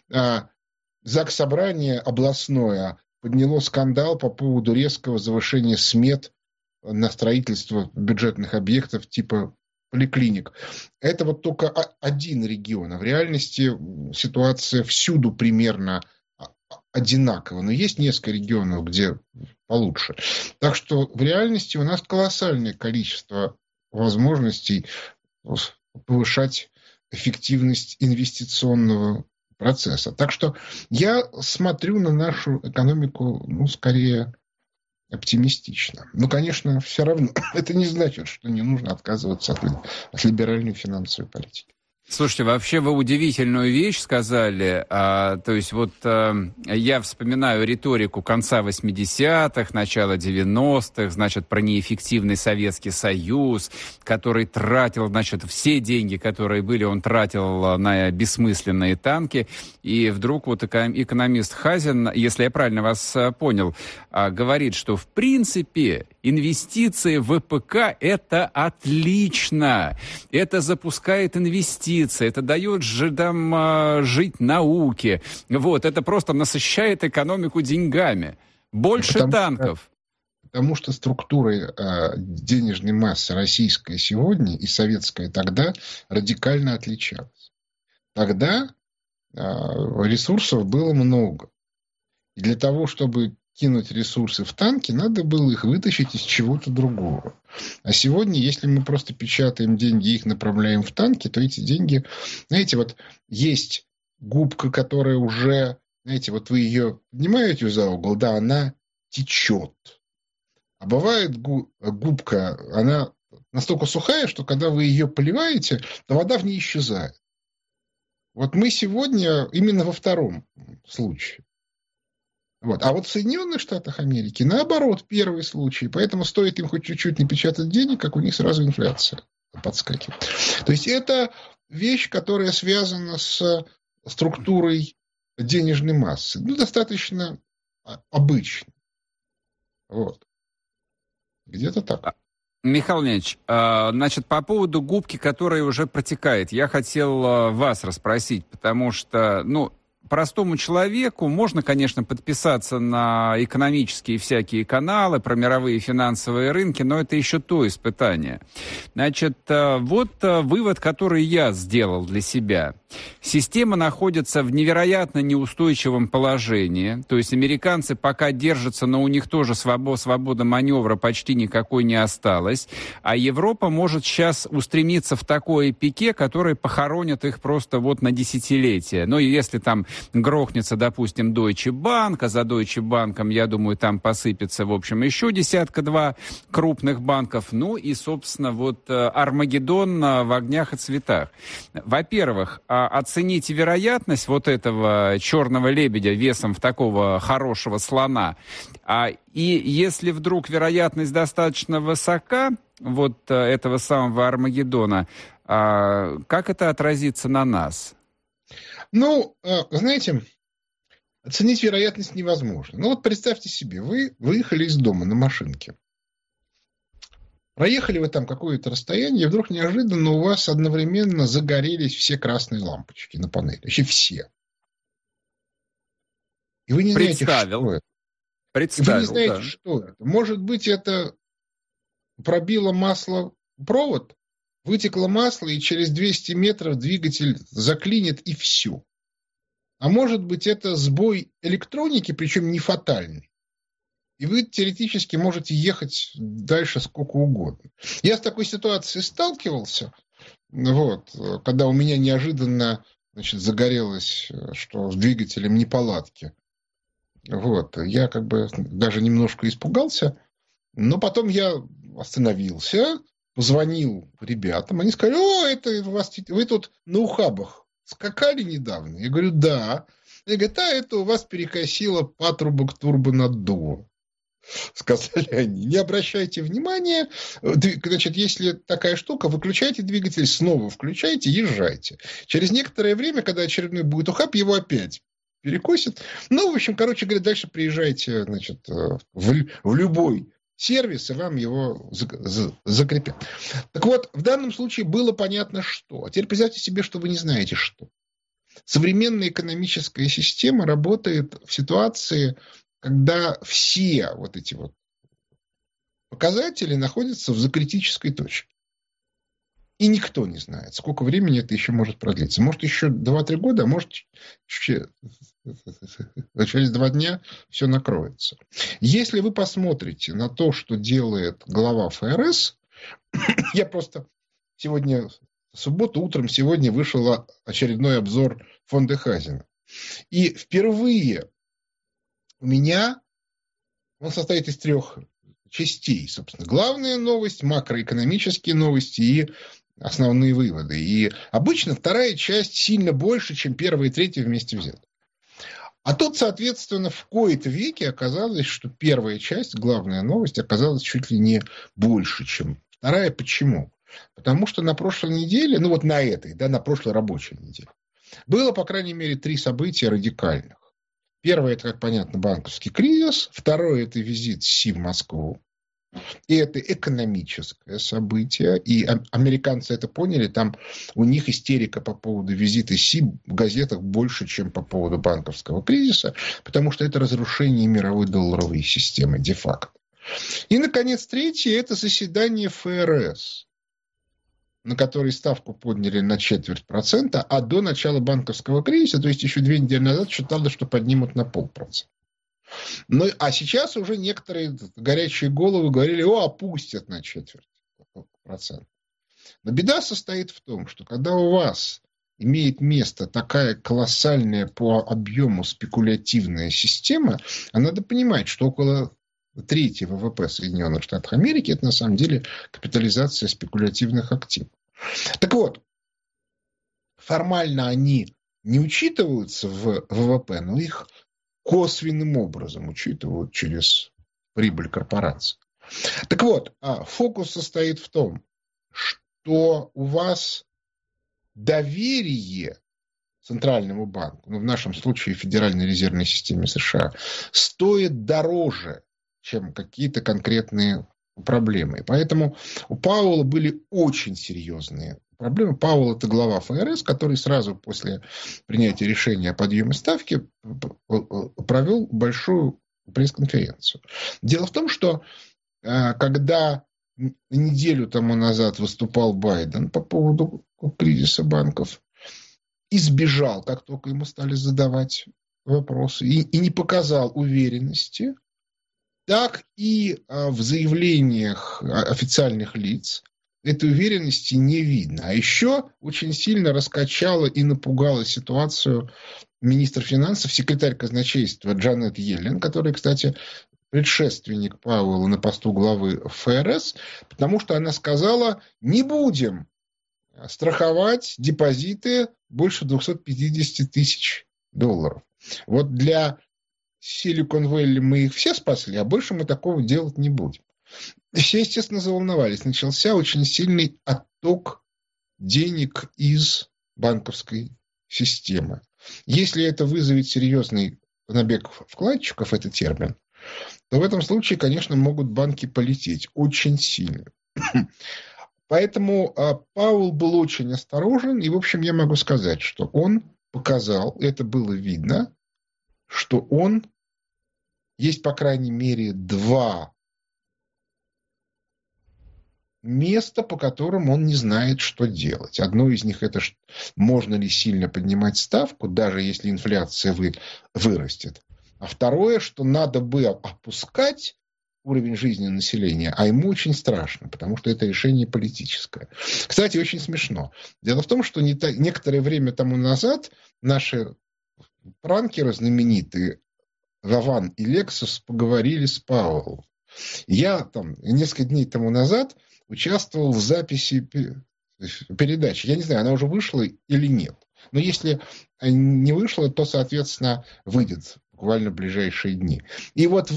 Заксобрание областное подняло скандал по поводу резкого завышения смет на строительство бюджетных объектов типа поликлиник. Это вот только один регион. А в реальности ситуация всюду примерно одинакова. Но есть несколько регионов, где получше. Так что в реальности у нас колоссальное количество возможностей повышать эффективность инвестиционного процесса. Так что я смотрю на нашу экономику, скорее оптимистично. Но, конечно, все равно это не значит, что не нужно отказываться от либеральной финансовой политики. Слушайте, вообще вы удивительную вещь сказали. То есть вот я вспоминаю риторику конца 80-х, начала 90-х, значит, про неэффективный Советский Союз, который тратил, значит, все деньги, которые были, он тратил на бессмысленные танки. И вдруг вот экономист Хазин, если я правильно вас понял, говорит, что в принципе инвестиции в ВПК – это отлично. Это запускает инвестиции. Это дает жить науке. Вот, это просто насыщает экономику деньгами. Больше танков. Потому что структура денежной массы российская сегодня и советская тогда радикально отличалась. Тогда ресурсов было много. И для того, чтобы кинуть ресурсы в танки, надо было их вытащить из чего-то другого. А сегодня, если мы просто печатаем деньги и их направляем в танки, то эти деньги... Знаете, вот есть губка, которая уже... Знаете, вот вы ее поднимаете за угол, да, она течет. А бывает губка, она настолько сухая, что когда вы ее поливаете, то вода в ней исчезает. Вот мы сегодня именно во втором случае. Вот. А вот в Соединенных Штатах Америки, наоборот, первый случай. Поэтому стоит им хоть чуть-чуть не печатать денег, как у них сразу инфляция подскакивает. То есть это вещь, которая связана с структурой денежной массы. Ну, достаточно обычно. Вот. Где-то так. Михаил Леонидович, значит, по поводу губки, которая уже протекает, я хотел вас расспросить, потому что, простому человеку можно, конечно, подписаться на экономические всякие каналы, про мировые финансовые рынки, но это еще то испытание. Значит, вот вывод, который я сделал для себя. Система находится в невероятно неустойчивом положении, то есть американцы пока держатся, но у них тоже свобода маневра почти никакой не осталось, а Европа может сейчас устремиться в такое пике, которое похоронит их просто вот на десятилетия. Ну, и если там грохнется, допустим, Deutsche Bank, а за Deutsche Bank'ом, я думаю, там посыпется, в общем, еще десятка-два крупных банков. Ну и, собственно, вот Армагеддон в огнях и цветах. Во-первых, оцените вероятность вот этого черного лебедя весом в такого хорошего слона. И если вдруг вероятность достаточно высока, вот этого самого Армагеддона, как это отразится на нас? Знаете, оценить вероятность невозможно. Вот представьте себе, вы выехали из дома на машинке. Проехали вы там какое-то расстояние, и вдруг неожиданно у вас одновременно загорелись все красные лампочки на панели. Вообще все. И вы не знаете, что это. Представил, и вы не знаете, что это. Может быть, это пробило масло провод, вытекло масло, и через 200 метров двигатель заклинит, и все. А может быть, это сбой электроники, причем не фатальный. И вы теоретически можете ехать дальше сколько угодно. Я с такой ситуацией сталкивался, когда у меня неожиданно загорелось, что с двигателем неполадки. Я даже немножко испугался, но потом я остановился, позвонил ребятам, они сказали: это вы тут на ухабах скакали недавно? Я говорю: да. Они говорят: это у вас перекосило патрубок турбонаддува. Сказали они. Не обращайте внимания. Значит, если такая штука, выключайте двигатель, снова включайте, езжайте. Через некоторое время, когда очередной будет ухаб, его опять перекосит. В общем, говоря, дальше приезжайте, в любой сервис, и вам его закрепят. Так вот, в данном случае было понятно, что. А теперь представьте себе, что вы не знаете, что. Современная экономическая система работает в ситуации, когда все эти показатели находятся в закритической точке. И никто не знает, сколько времени это еще может продлиться. Может, еще 2-3 года, а может, через 2 дня все накроется. Если вы посмотрите на то, что делает глава ФРС, я просто сегодня, в субботу утром, сегодня вышел очередной обзор фонда Хазина. И впервые у меня он состоит из 3 частей, собственно. Главная новость, макроэкономические новости и основные выводы. И обычно 2-я часть сильно больше, чем 1-я и 3-я вместе взяты. А тут, соответственно, в кои-то веке оказалось, что 1-я часть, главная новость, оказалась чуть ли не больше, чем 2-я. Почему? Потому что на прошлой неделе, на прошлой рабочей неделе, было, по крайней мере, 3 события радикальных. 1-е, это, как понятно, банковский кризис. 2-е, это визит Си в Москву. И это экономическое событие. И американцы это поняли. Там у них истерика по поводу визита Си в газетах больше, чем по поводу банковского кризиса. Потому что это разрушение мировой долларовой системы де-факто. И, наконец, 3-е, это заседание ФРС, на который ставку подняли на 0,25%, а до начала банковского кризиса, то есть еще 2 недели назад, считалось, что поднимут на 0,5%. А сейчас уже некоторые горячие головы говорили: опустят на 0,25%. Но беда состоит в том, что когда у вас имеет место такая колоссальная по объему спекулятивная система, надо понимать, что около третий ВВП Соединенных Штатов Америки, это на самом деле капитализация спекулятивных активов. Так вот, формально они не учитываются в ВВП, но их косвенным образом учитывают через прибыль корпораций. Так вот, фокус состоит в том, что у вас доверие Центральному банку, в нашем случае Федеральной резервной системе США, стоит дороже, чем какие-то конкретные проблемы. Поэтому у Пауэлла были очень серьезные проблемы. Пауэлл – это глава ФРС, который сразу после принятия решения о подъеме ставки провел большую пресс-конференцию. Дело в том, что когда неделю тому назад выступал Байден по поводу кризиса банков, избежал, как только ему стали задавать вопросы, и не показал уверенности, так и в заявлениях официальных лиц этой уверенности не видно. А еще очень сильно раскачала и напугала ситуацию министр финансов, секретарь казначейства Джанет Йеллен, которая, кстати, предшественник Пауэлла на посту главы ФРС, потому что она сказала: не будем страховать депозиты больше 250 тысяч долларов. Вот для Силикон-Вэлли мы их все спасли, а больше мы такого делать не будем. Все, естественно, заволновались. Начался очень сильный отток денег из банковской системы. Если это вызовет серьезный набег вкладчиков, это термин, то в этом случае, конечно, могут банки полететь очень сильно. Поэтому Пауэлл был очень осторожен, и, в общем, я могу сказать, что он показал, это было видно, что есть, по крайней мере, два места, по которым он не знает, что делать. Одно из них – это можно ли сильно поднимать ставку, даже если инфляция вырастет. А второе, что надо бы опускать уровень жизни населения, а ему очень страшно, потому что это решение политическое. Кстати, очень смешно. Дело в том, что некоторое время тому назад наши пранкеры знаменитые, Вован и Лексус, поговорили с Пауэллом. Я несколько дней тому назад участвовал в записи передачи. Я не знаю, она уже вышла или нет. Но если не вышла, то, соответственно, выйдет буквально в ближайшие дни. И вот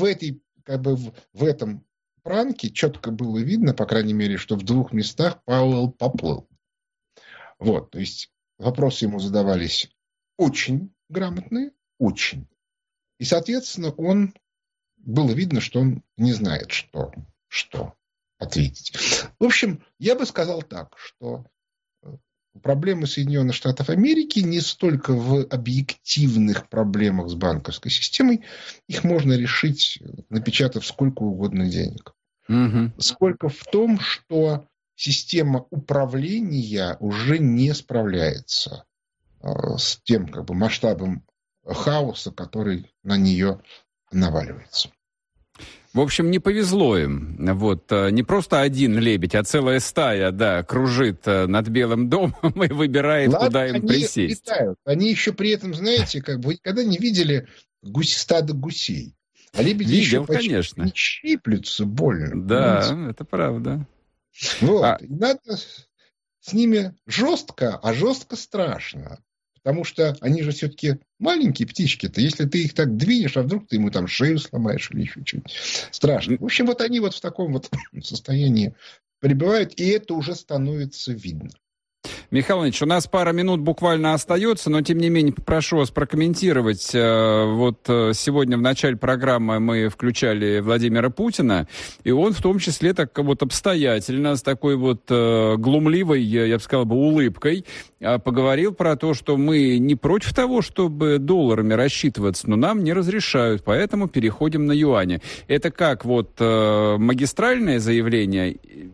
в этом пранке четко было видно, по крайней мере, что в двух местах Пауэлл поплыл. Вот, то есть вопросы ему задавались очень грамотные, очень. И, соответственно, было видно, что он не знает, что ответить. В общем, я бы сказал так, что проблемы Соединенных Штатов Америки не столько в объективных проблемах с банковской системой, их можно решить, напечатав сколько угодно денег. Сколько в том, что система управления уже не справляется с тем масштабом хаоса, который на нее наваливается. В общем, не повезло им. Вот, не просто один лебедь, а целая стая, кружит над Белым домом и выбирает, куда им присесть. Летают. Они еще при этом, знаете, вы никогда не видели стадо гусей. А лебеди еще конечно. Не щиплются больно. Да, понимаете? Это правда. Вот. Надо с ними жестко, а жестко страшно. Потому что они же все-таки маленькие птички-то. Если ты их так двинешь, а вдруг ты ему шею сломаешь или еще что-нибудь. Страшно. В общем, они в таком состоянии пребывают, и это уже становится видно. Михаил Ильич, у нас пара минут буквально остается, но тем не менее попрошу вас прокомментировать. Сегодня в начале программы мы включали Владимира Путина, и он в том числе так обстоятельно, с такой глумливой, я бы сказал, улыбкой, поговорил про то, что мы не против того, чтобы долларами рассчитываться, но нам не разрешают, поэтому переходим на юани. Это как магистральное заявление?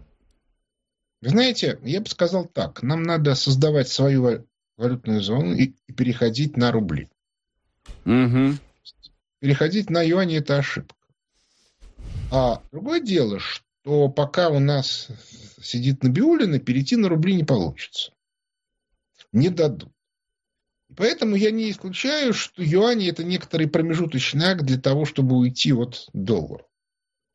Вы знаете, я бы сказал так. Нам надо создавать свою валютную зону и переходить на рубли. Угу. Переходить на юани – это ошибка. А другое дело, что пока у нас сидит Набиуллина, перейти на рубли не получится. Не дадут. И поэтому я не исключаю, что юани – это некоторый промежуточный акт для того, чтобы уйти от доллара.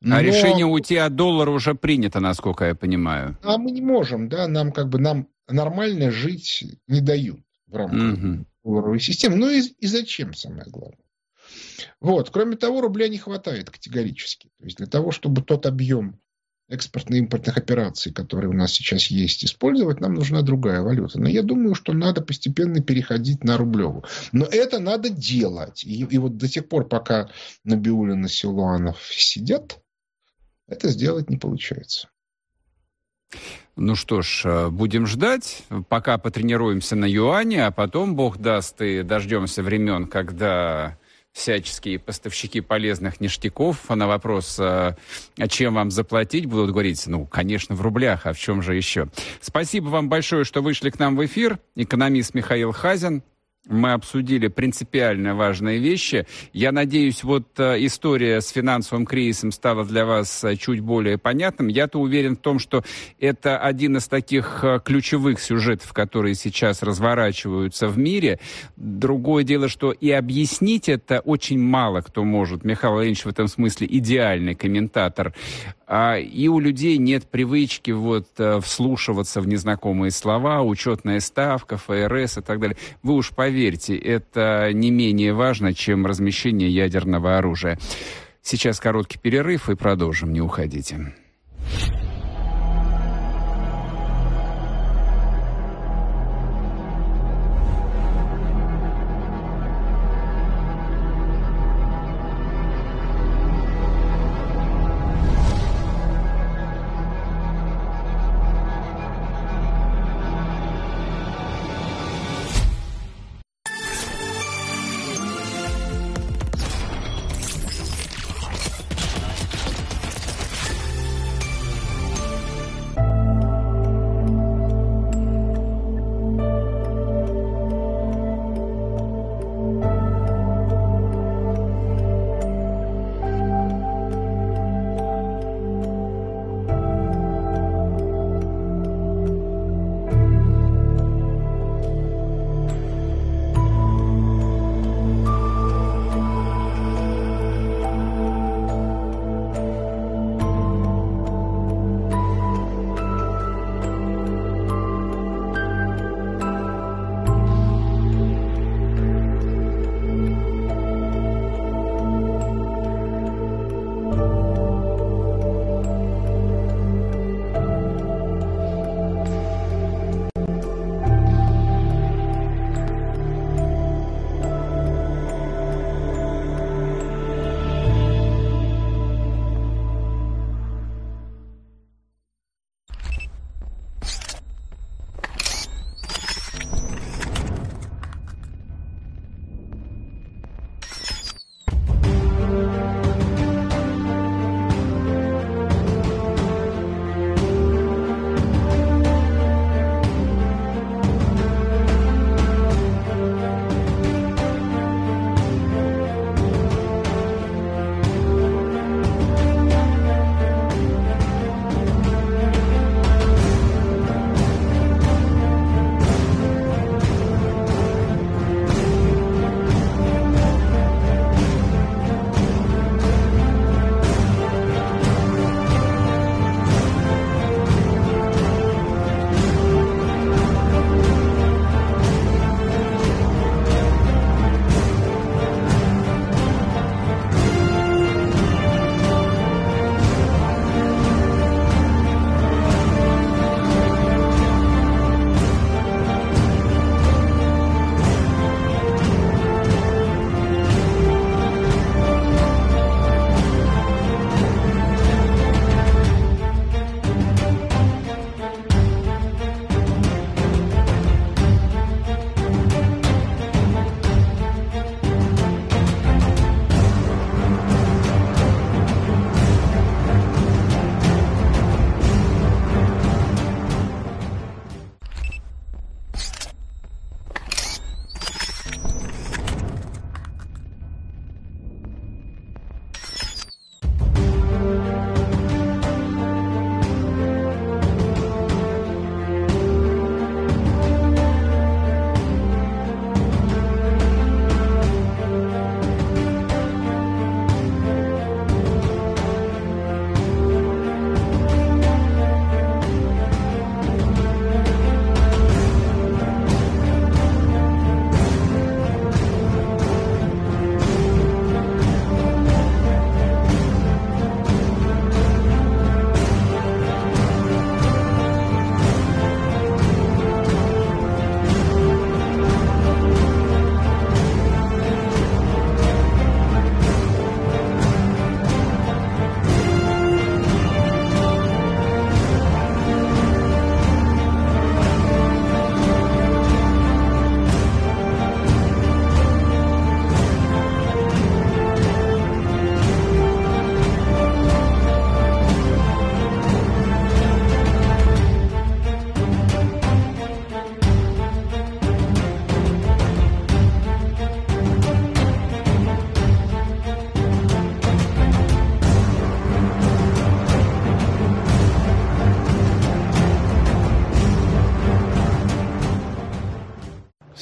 А решение уйти от доллара уже принято, насколько я понимаю. А мы не можем, да, нам нормально жить не дают в рамках долларовой системы. Ну и зачем, самое главное. Вот. Кроме того, рубля не хватает категорически. То есть для того, чтобы тот объем экспортно-импортных операций, которые у нас сейчас есть, использовать, нам нужна другая валюта. Но я думаю, что надо постепенно переходить на рублевую. Но это надо делать. И вот до тех пор, пока Набиуллин и Силуанов сидят, это сделать не получается. Ну что ж, будем ждать, пока потренируемся на юане, а потом, бог даст, и дождемся времен, когда всяческие поставщики полезных ништяков на вопрос, а чем вам заплатить, будут говорить, ну, конечно, в рублях, а в чем же еще. Спасибо вам большое, что вышли к нам в эфир. Экономист Михаил Хазин. Мы обсудили принципиально важные вещи. Я надеюсь, вот история с финансовым кризисом стала для вас чуть более понятным. Я-то уверен в том, что это один из таких ключевых сюжетов, которые сейчас разворачиваются в мире. Другое дело, что и объяснить это очень мало кто может. Михаил Владимирович в этом смысле идеальный комментатор. И у людей нет привычки вслушиваться в незнакомые слова, учетная ставка, ФРС и так далее. Вы уж поверьте, это не менее важно, чем размещение ядерного оружия. Сейчас короткий перерыв и продолжим, не уходите.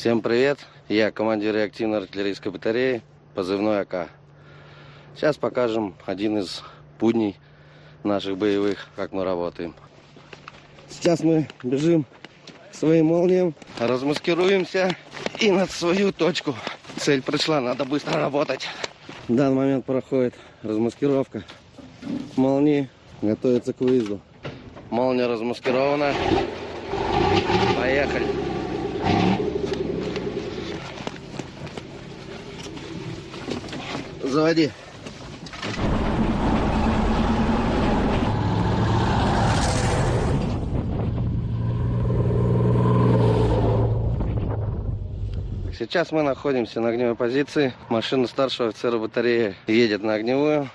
Всем привет, я командир реактивной артиллерийской батареи, позывной АК. Сейчас покажем один из будней наших боевых, как мы работаем. Сейчас мы бежим к своим молниям, размаскируемся и на свою точку. Цель пришла, надо быстро работать. В данный момент проходит размаскировка молнии, готовится к выезду. Молния размаскирована. Поехали. Заводи. Сейчас мы находимся на огневой позиции. Машина старшего офицера батареи едет на огневую.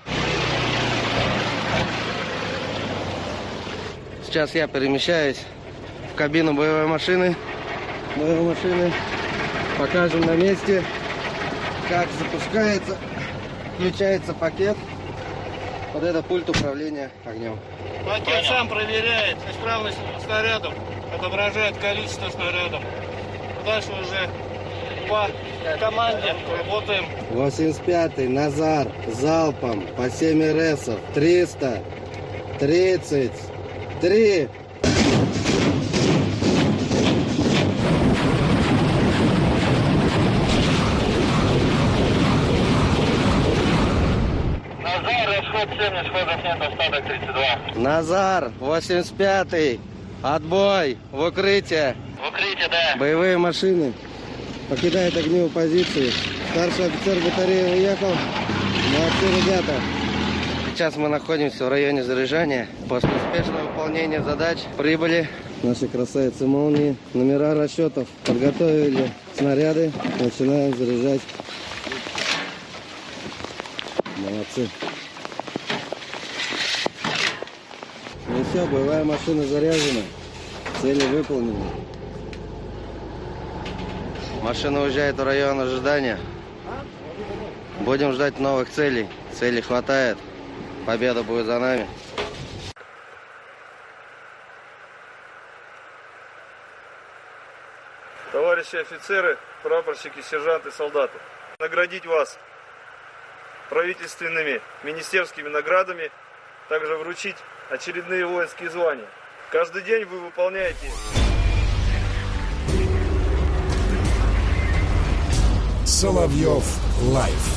Сейчас я перемещаюсь в кабину боевой машины. Покажем на месте, как запускается, включается пакет. Вот это пульт управления огнем. Пакет сам проверяет исправность снарядов, отображает количество снарядов. Дальше уже по команде работаем. 85-й, Назар, залпом по 7 РСов, 333. Назар, расход 70, ходов нет, остаток 32. Назар, 85-й, отбой, в укрытие. В укрытие, да. Боевые машины покидают огневую позицию. Старший офицер батареи уехал. Молодцы, ребята. Сейчас мы находимся в районе заряжания. После успешного выполнения задач прибыли наши красавицы молнии. Номера расчетов. Подготовили снаряды. Начинаем заряжать. Молодцы. Ну все, боевая машина заряжена. Цели выполнены. Машина уезжает в район ожидания. Будем ждать новых целей. Целей хватает. Победа будет за нами. Товарищи офицеры, прапорщики, сержанты, солдаты. Наградить вас правительственными министерскими наградами. Также вручить очередные воинские звания. Каждый день вы выполняете... Соловьев Лайф.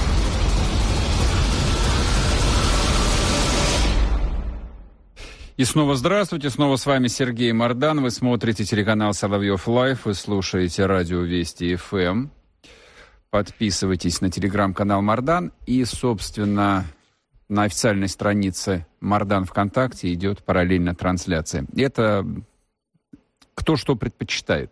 И снова здравствуйте, снова с вами Сергей Мардан. Вы смотрите телеканал Соловьев Лайф, вы слушаете радио Вести ФМ. Подписывайтесь на телеграм-канал Мардан. И, собственно, на официальной странице Мардан ВКонтакте идет параллельно трансляция. Это кто что предпочитает.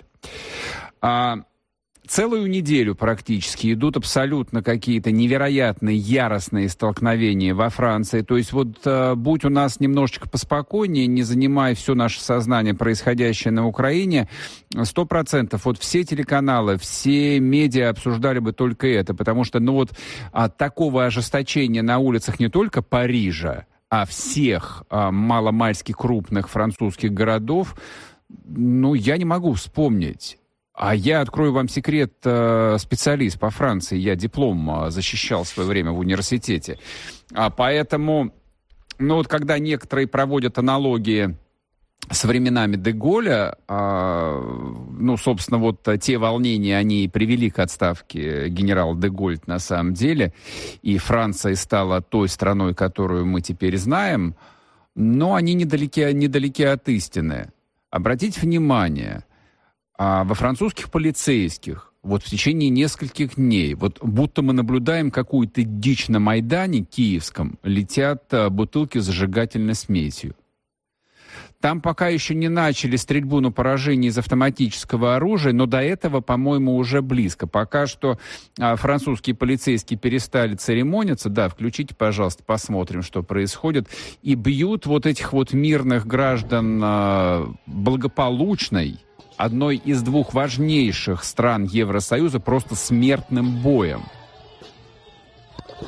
Целую неделю практически идут абсолютно какие-то невероятные, яростные столкновения во Франции. То есть вот будь у нас немножечко поспокойнее, не занимая все наше сознание происходящее на Украине, 100% вот все телеканалы, все медиа обсуждали бы только это. Потому что такого ожесточения на улицах не только Парижа, а всех маломальски крупных французских городов, я не могу вспомнить. А я открою вам секрет, специалист по Франции, я диплом защищал в свое время в университете. Поэтому, когда некоторые проводят аналогии с временами де Голля, собственно, те волнения, они и привели к отставке генерала де Голля на самом деле, и Франция стала той страной, которую мы теперь знаем, но они недалеки от истины. Обратите внимание, во французских полицейских в течение нескольких дней, будто мы наблюдаем какую-то дичь на Майдане киевском, летят бутылки с зажигательной смесью. Там пока еще не начали стрельбу на поражение из автоматического оружия, но до этого, по-моему, уже близко. Пока что французские полицейские перестали церемониться. Да, включите, пожалуйста, посмотрим, что происходит. И бьют этих мирных граждан благополучной, одной из двух важнейших стран Евросоюза, просто смертным боем.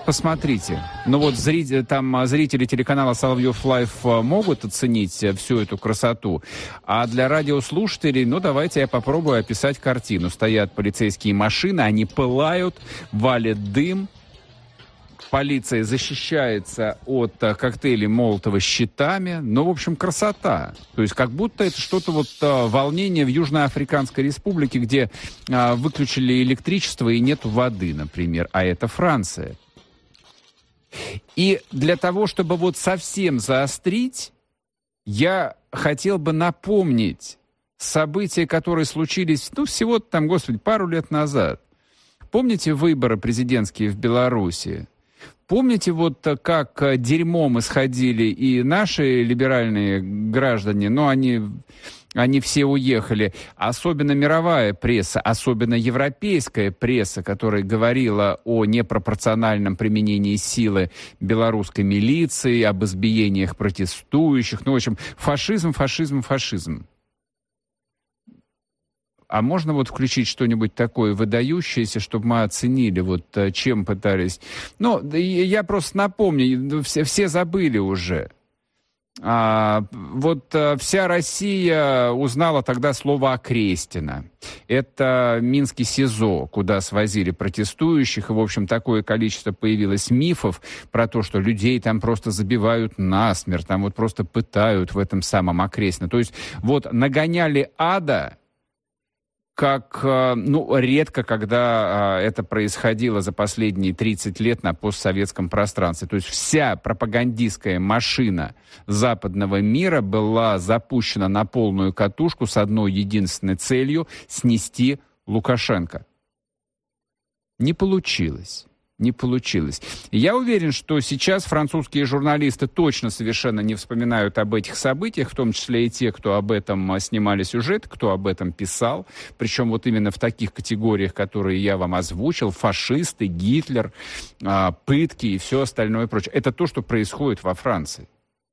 посмотрите. Ну вот зрители телеканала Соловьев Лайв могут оценить всю эту красоту. А для радиослушателей, давайте я попробую описать картину. Стоят полицейские машины, они пылают, валит дым. Полиция защищается от коктейлей Молотова щитами. В общем, красота. То есть как будто это что-то волнение в Южноафриканской Республике, где выключили электричество и нет воды, например. А это Франция. И для того, чтобы совсем заострить, я хотел бы напомнить события, которые случились, всего пару лет назад. Помните выборы президентские в Беларуси? Помните, как дерьмом исходили и наши либеральные граждане, они все уехали, особенно мировая пресса, особенно европейская пресса, которая говорила о непропорциональном применении силы белорусской милиции, об избиениях протестующих, в общем, фашизм. А можно включить что-нибудь такое выдающееся, чтобы мы оценили, чем пытались... я просто напомню, все забыли уже. Вся Россия узнала тогда слово «Окрестино». Это Минский СИЗО, куда свозили протестующих, и, в общем, такое количество появилось мифов про то, что людей там просто забивают насмерть, там просто пытают в этом самом Окрестино. То есть нагоняли ада, как, редко, когда это происходило за последние 30 лет на постсоветском пространстве. То есть вся пропагандистская машина западного мира была запущена на полную катушку с одной единственной целью — снести Лукашенко. Не получилось. И я уверен, что сейчас французские журналисты точно совершенно не вспоминают об этих событиях, в том числе и те, кто об этом снимали сюжет, кто об этом писал. Причем именно в таких категориях, которые я вам озвучил: фашисты, Гитлер, пытки и все остальное прочее. Это то, что происходит во Франции.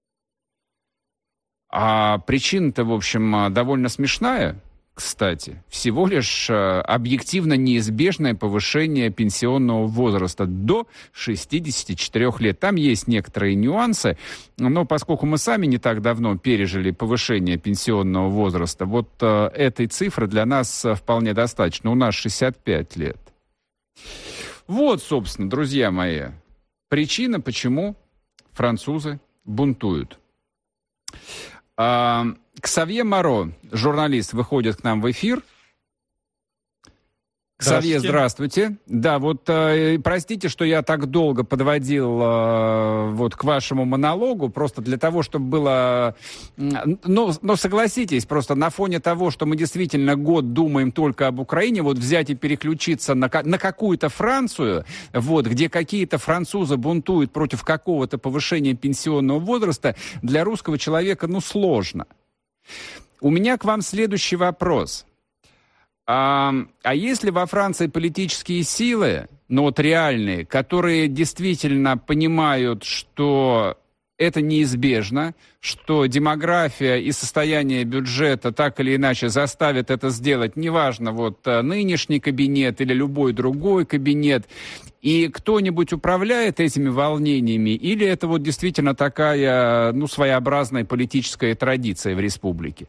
А причина-то, в общем, довольно смешная. Кстати, всего лишь объективно неизбежное повышение пенсионного возраста до 64 лет. Там есть некоторые нюансы, но поскольку мы сами не так давно пережили повышение пенсионного возраста, этой цифры для нас вполне достаточно. У нас 65 лет. Собственно, друзья мои, причина, почему французы бунтуют. Ксавье Моро, журналист, выходит к нам в эфир. Ксавье, здравствуйте. Да, простите, что я так долго подводил к вашему монологу, просто для того, чтобы было... Но согласитесь, просто на фоне того, что мы действительно год думаем только об Украине, взять и переключиться на какую-то Францию, где какие-то французы бунтуют против какого-то повышения пенсионного возраста, для русского человека, сложно. У меня к вам следующий вопрос. А есть ли во Франции политические силы, реальные, которые действительно понимают, что это неизбежно, что демография и состояние бюджета так или иначе заставят это сделать, неважно, нынешний кабинет или любой другой кабинет, и кто-нибудь управляет этими волнениями, или это действительно такая, своеобразная политическая традиция в республике?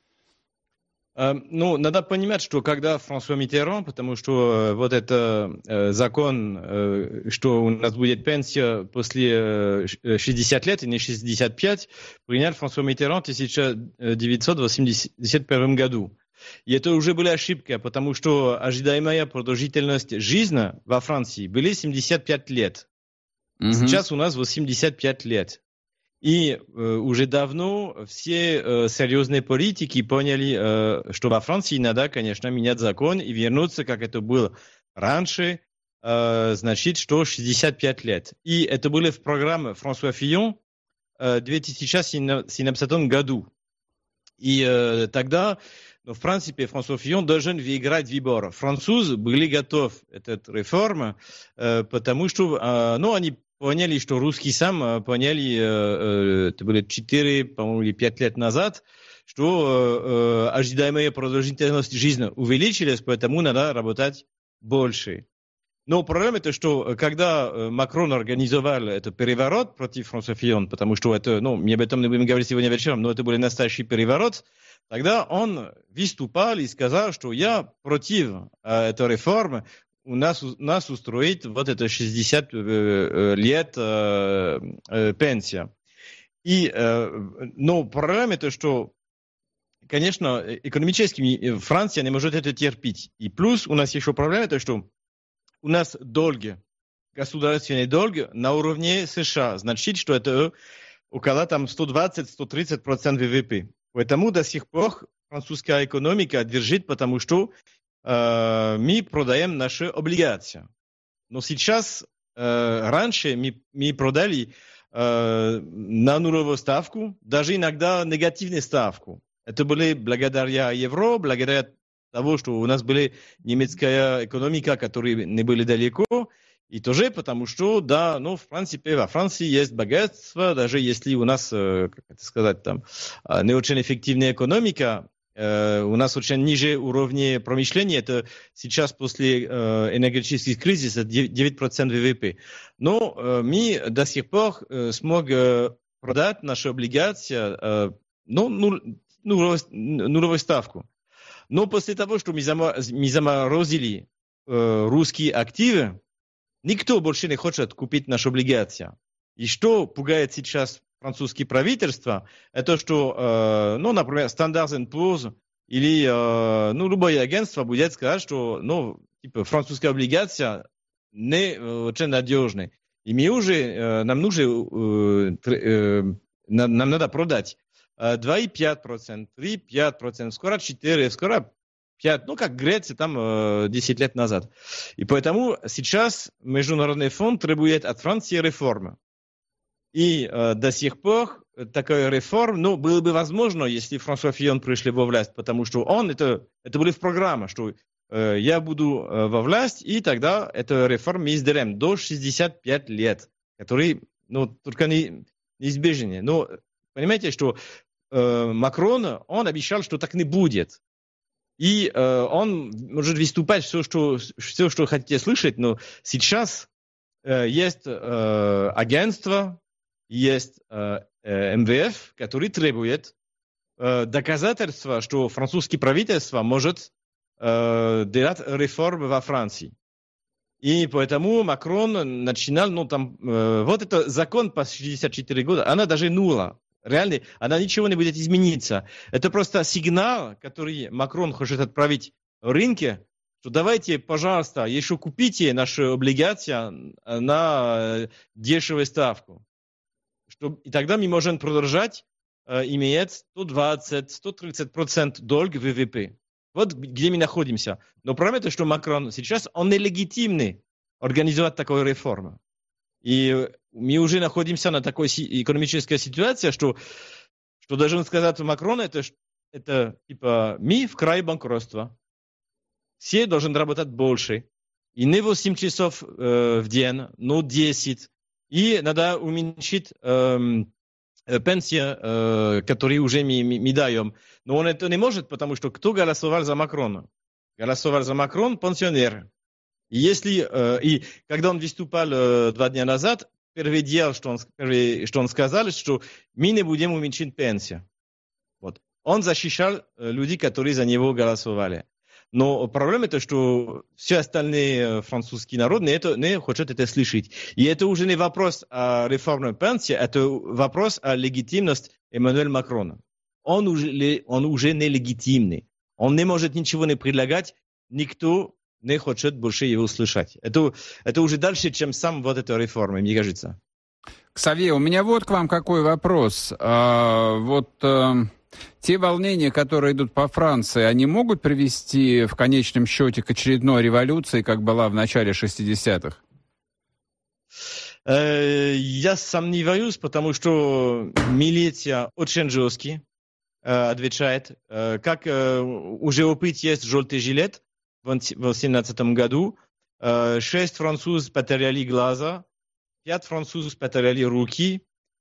Надо понимать, что когда Франсуа Миттеран, потому что это закон, что у нас будет пенсия после 60 лет и не 65, принял Франсуа Миттеран в 1981 году. И это уже была ошибка, потому что ожидаемая продолжительность жизни во Франции были 75 лет. Сейчас у нас 85 лет. И уже давно все серьезные политики поняли, что во Франции надо, конечно, менять закон и вернуться, как это было раньше, значит, что 65 лет. И это было в программе Франсуа Фион в 2017 году. И тогда, в принципе, Франсуа Фион должен выиграть выборы. Французы были готовы к этой реформе, потому что они поняли, что русские сам поняли, это было 4, по-моему, или 5 лет назад, что ожидаемая продолжительность жизни увеличилась, поэтому надо работать больше. Но проблема это, что когда Макрон организовал этот переворот против Франсуа Фион, потому что это, мы об этом не будем говорить сегодня вечером, но это был настоящий переворот, тогда он выступал и сказал, что я против этой реформы, у нас устроит вот это 60 лет пенсия. Но проблема это, что, конечно, экономически Франция не может это терпеть. И плюс у нас еще проблема это, что у нас долг, государственный долг на уровне США. Значит, что это около 120-130% ВВП. Поэтому до сих пор французская экономика держит, потому что мы продаем наши облигации. Но сейчас, раньше мы продали на нулевую ставку, даже иногда негативную ставку. Это были благодаря евро, благодаря того, что у нас была немецкая экономика, которые не были далеко, и тоже потому что, да, в принципе, во Франции есть богатство, даже если у нас, как это сказать, там, не очень эффективная экономика, у нас очень ниже уровня промышления, это сейчас после энергетических кризисов 9% ВВП. Но мы до сих пор смогли продать наши облигации нулевую ставку. Но после того, что мы заморозили русские активы, никто больше не хочет купить наши облигации. И что пугает сейчас французское правительство, это что, например, Standard & Poor's или любое агентство будет сказать, что французская облигация не очень надежная. И мы уже, нам надо продать 2,5%, 3,5%, скоро 4%, скоро 5%, как Греция там 10 лет назад. И поэтому сейчас Международный фонд требует от Франции реформы. И до сих пор такая реформа, было бы возможно, если Франсуа Фион пришли во власть, потому что это было в программе, что я буду во власть, и тогда эту реформу мы сделаем до 65 лет, которые, только неизбежны. Но понимаете, что Макрон, он обещал, что так не будет. И он может выступать все, что хотите слышать, но сейчас есть агентство, есть МВФ, который требует доказательства, что французское правительство может делать реформы во Франции. И поэтому Макрон начинал, вот это закон по 64 года, она даже нула. Реально, она ничего не будет измениться. Это просто сигнал, который Макрон хочет отправить в рынке, что давайте, пожалуйста, еще купите наши облигации на дешевую ставку. И тогда мы можем продолжать иметь 120-130% долг ВВП. Вот где мы находимся. Но проблема это, что Макрон сейчас, он нелегитимный организовать такую реформу. И мы уже находимся на такой экономической ситуации, что должен сказать Макрон, это типа мы в крае банкротства. Все должны работать больше. И не 8 часов в день, но 10. И надо уменьшить пенсии, которые уже мы даем. Но он это не может, потому что кто голосовал за Макрона? Голосовал за Макрон пенсионер. И когда он выступал 2 дня назад, первое дело, что он сказал, что мы не будем уменьшить пенсию. Вот. Он защищал людей, которые за него голосовали. Но проблема то, что все остальные французские народы не хотят это слышать. И это уже не вопрос о реформе пенсии, это вопрос о легитимности Эммануэля Макрона. Он уже нелегитимный. Он не может ничего не предлагать, никто не хочет больше его слышать. Это уже дальше, чем сам вот эта реформа, мне кажется. Ксавье, у меня вот к вам какой вопрос. Те волнения, которые идут по Франции, они могут привести в конечном счете к очередной революции, как была в начале 60-х? Я сомневаюсь, потому что милиция очень жесткий отвечает. Как уже опыт есть желтый жилет в 2017 году. 6 французов потеряли глаза, 5 французов потеряли руки.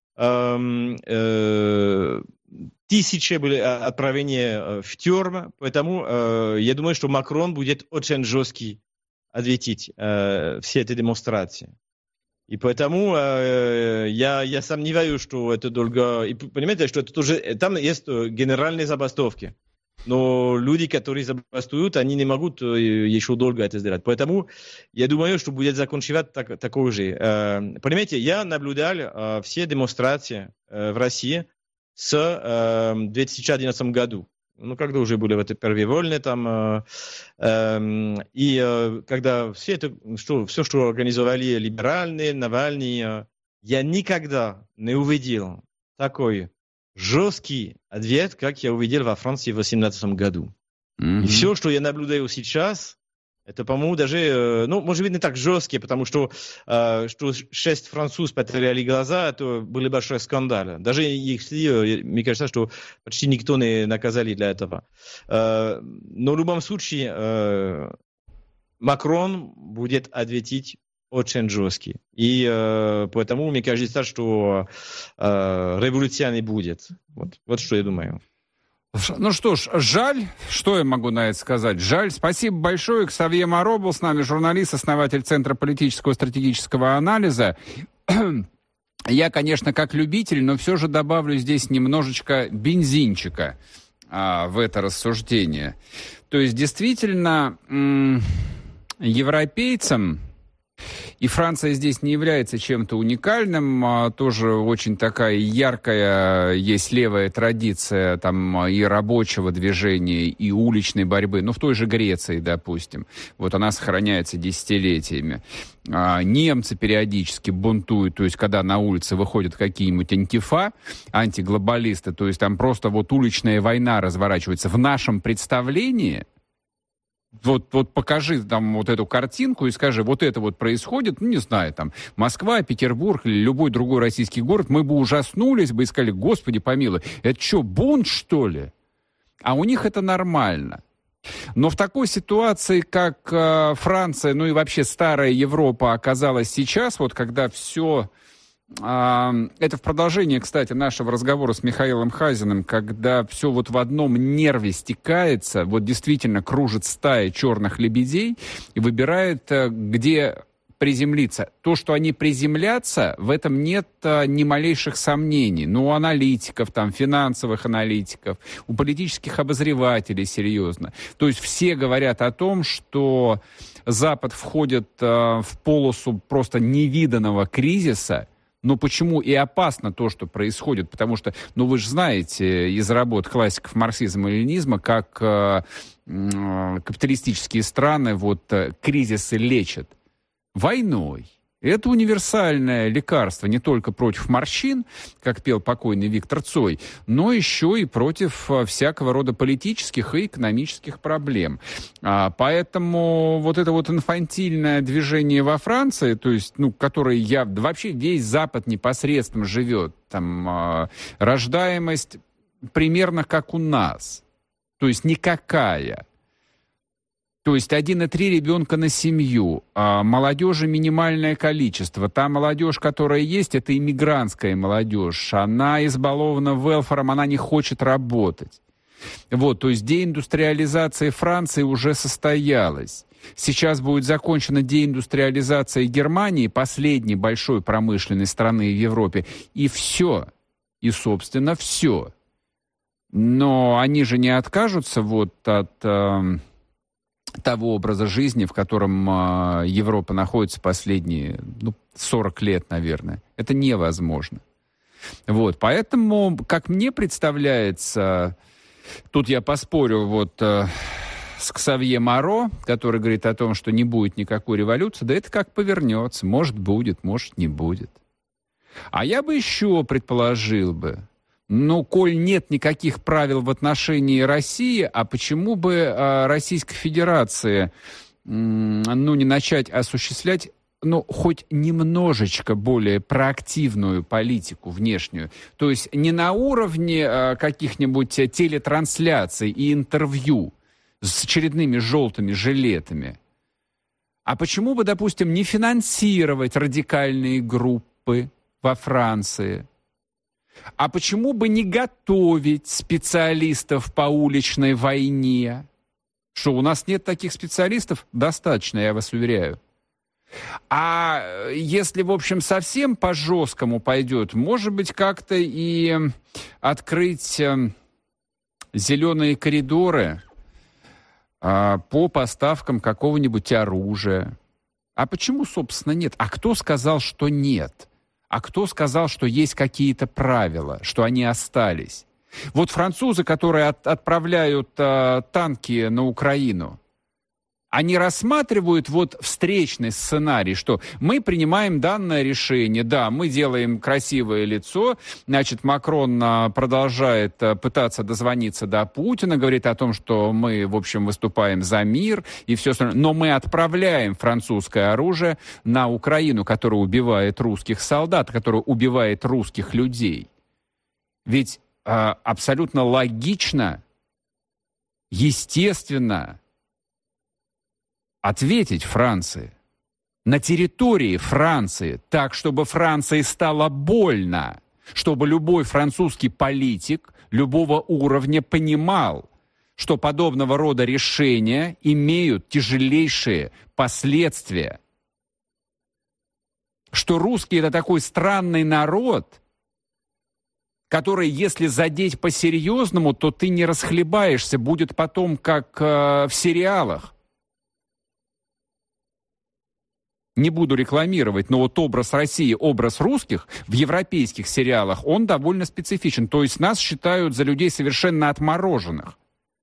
Тысячи были отправления в тюрьму, поэтому я думаю, что Макрон будет очень жесткий ответить все эти демонстрации. И поэтому я сомневаюсь, что это долго... И понимаете, что это тоже... Там есть генеральные забастовки. Но люди, которые забастуют, они не могут еще долго это сделать. Поэтому я думаю, что будет заканчивать такой же. Понимаете, я наблюдал все демонстрации в России с 2011 году. Ну, когда уже были в этой первые войны там, и когда все что организовали либеральные, Навальный, я никогда не увидел такой жесткий ответ, как я увидел во Франции в 2018 году. И все, что я наблюдаю сейчас, это, по-моему, даже, ну, может быть, не так жесткие, потому что 6 французов потеряли глаза, это был большой скандал. Даже если, мне кажется, что почти никто не наказали для этого. Но в любом случае, Макрон будет ответить очень жесткий. И поэтому мне кажется, что революция не будет. Вот что я думаю. Ну что ж, жаль, что я могу на это сказать? Жаль. Спасибо большое. Ксавье Моро был с нами, журналист, основатель Центра политического и стратегического анализа. Я, конечно, как любитель, но все же добавлю здесь немножечко бензинчика в это рассуждение. То есть, действительно, европейцам... И Франция здесь не является чем-то уникальным, тоже очень такая яркая есть левая традиция там и рабочего движения, и уличной борьбы, ну в той же Греции, допустим, вот она сохраняется десятилетиями. Немцы периодически бунтуют, то есть когда на улице выходят какие-нибудь антифа, антиглобалисты, то есть там просто вот уличная война разворачивается. В нашем представлении... Вот покажи там вот эту картинку и скажи, вот это вот происходит, ну, не знаю, там, Москва, Петербург или любой другой российский город, мы бы ужаснулись бы и сказали, господи помилуй, это что, бунт, что ли? А у них это нормально. Но в такой ситуации, как Франция, ну и вообще старая Европа оказалась сейчас, вот когда все... Это в продолжение, кстати, нашего разговора с Михаилом Хазиным, когда все вот в одном нерве стекается, вот действительно кружит стая черных лебедей и выбирает, где приземлиться. То, что они приземлятся, в этом нет ни малейших сомнений. Ну, у аналитиков, там, финансовых аналитиков, у политических обозревателей серьезно. То есть все говорят о том, что Запад входит в полосу просто невиданного кризиса. Но почему и опасно то, что происходит? Потому что, ну вы же знаете из работ классиков марксизма и ленинизма, как капиталистические страны вот кризисы лечат войной. Это универсальное лекарство не только против морщин, как пел покойный Виктор Цой, но еще и против всякого рода политических и экономических проблем. Поэтому вот это вот инфантильное движение во Франции, то есть, ну, которое вообще весь Запад непосредственно живет, там рождаемость примерно как у нас, то есть никакая. То есть 1,3 ребенка на семью, молодежи минимальное количество. Та молодежь, которая есть, это иммигрантская молодежь. Она избалована велфаром, она не хочет работать. Вот, то есть деиндустриализация Франции уже состоялась. Сейчас будет закончена деиндустриализация Германии, последней большой промышленной страны в Европе. И все. И, собственно, все. Но они же не откажутся вот от... того образа жизни, в котором Европа находится последние 40 лет, наверное. Это невозможно. Вот, поэтому, как мне представляется, тут я поспорю вот с Ксавье Моро, который говорит о том, что не будет никакой революции, да это как повернется. Может, будет, может, не будет. А я бы еще предположил бы, ну, коль нет никаких правил в отношении России, а почему бы Российской Федерации, не начать осуществлять, хоть немножечко более проактивную политику внешнюю? То есть не на уровне каких-нибудь телетрансляций и интервью с очередными желтыми жилетами, а почему бы, допустим, не финансировать радикальные группы во Франции? А почему бы не готовить специалистов по уличной войне? Что, у нас нет таких специалистов? Достаточно, я вас уверяю. А если, в общем, совсем по-жесткому пойдет, может быть, как-то и открыть зеленые коридоры по поставкам какого-нибудь оружия. А почему, собственно, нет? А кто сказал, что нет? А кто сказал, что есть какие-то правила, что они остались? Вот французы, которые отправляют танки на Украину, они рассматривают вот встречный сценарий, что мы принимаем данное решение, да, мы делаем красивое лицо, значит, Макрон продолжает пытаться дозвониться до Путина, говорит о том, что мы, в общем, выступаем за мир и все остальное, но мы отправляем французское оружие на Украину, которое убивает русских солдат, которое убивает русских людей. Ведь абсолютно логично, естественно, ответить Франции на территории Франции так, чтобы Франции стало больно, чтобы любой французский политик любого уровня понимал, что подобного рода решения имеют тяжелейшие последствия, что русские — это такой странный народ, который, если задеть по-серьезному, то ты не расхлебаешься, будет потом как в сериалах. Не буду рекламировать, но вот образ России, образ русских в европейских сериалах, он довольно специфичен. То есть нас считают за людей совершенно отмороженных.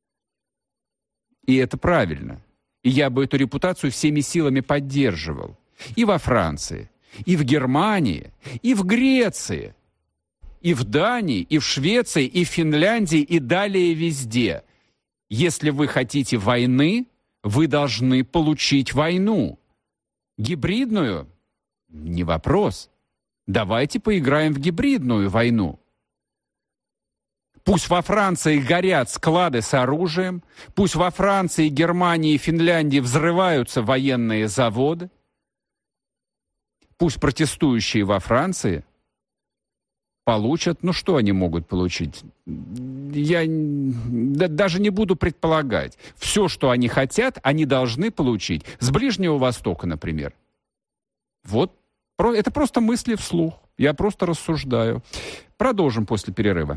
И это правильно. И я бы эту репутацию всеми силами поддерживал. И во Франции, и в Германии, и в Греции, и в Дании, и в Швеции, и в Финляндии, и далее везде. Если вы хотите войны, вы должны получить войну. Гибридную? Не вопрос. Давайте поиграем в гибридную войну. Пусть во Франции горят склады с оружием, пусть во Франции, Германии и Финляндии взрываются военные заводы, пусть протестующие во Франции получат, ну что они могут получить? Я даже не буду предполагать. Все, что они хотят, они должны получить. С Ближнего Востока, например. Вот, это просто мысли вслух. Я просто рассуждаю. Продолжим после перерыва.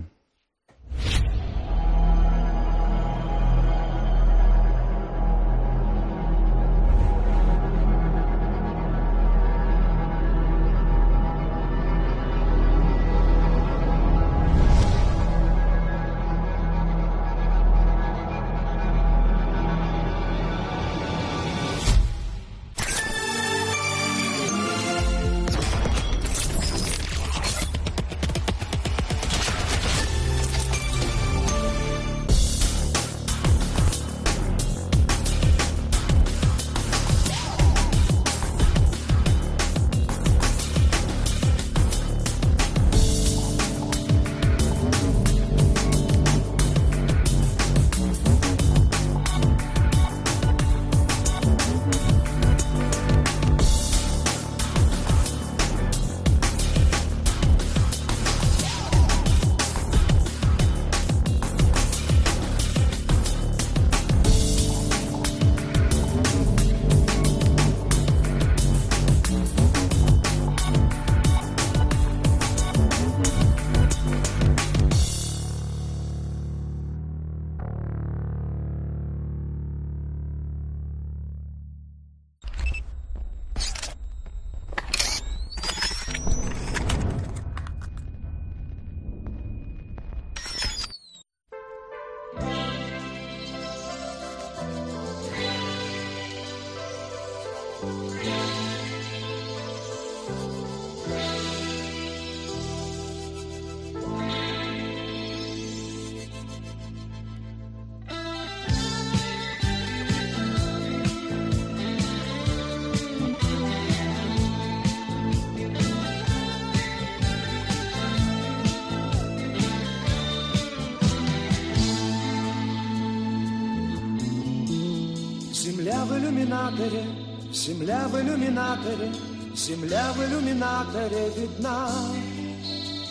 Земля в иллюминаторе, земля в иллюминаторе, земля в иллюминаторе видна.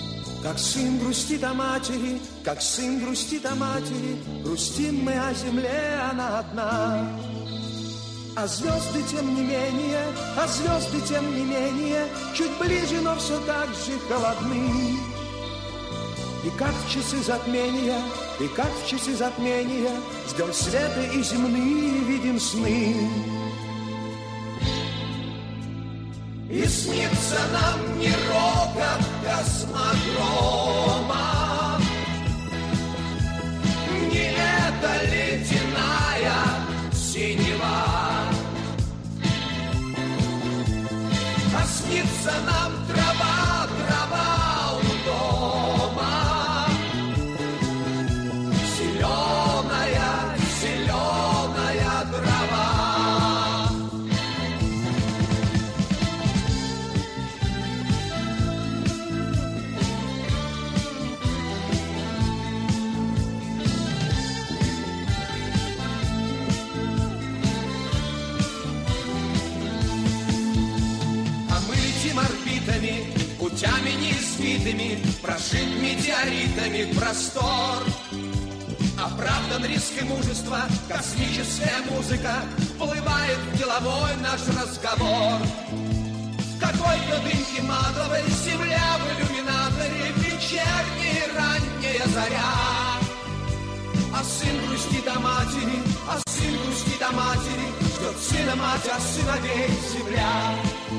Как сын грустит о матери, как сын грустит о матери, грустим мы о земле, она одна. А звезды, тем не менее, а звезды, тем не менее, чуть ближе, но все так же холодны. И как в часы затмения, и как в часы затмения, ждем света и земные видим сны. И снится нам не рокот космодрома, не эта ледяная синева, а снится нам трава, трава у дома, зеленая, зеленая трава. Путями неизвитыми, прошит метеоритами простор. Оправдан риск и мужество, космическая музыка вплывает в деловой наш разговор. В какой-то дымке матовой земля в иллюминаторе, вечерняя ранняя заря. А сын грустит о матери, а сын грустит о матери, ждет сына мать, а сыновей земля.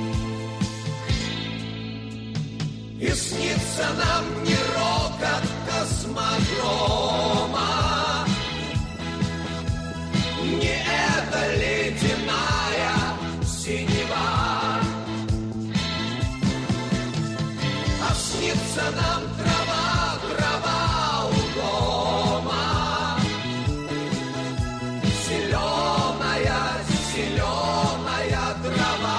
И снится нам не рокот космодрома, не эта ледяная синева, а снится нам трава, трава у дома, зеленая, зеленая трава.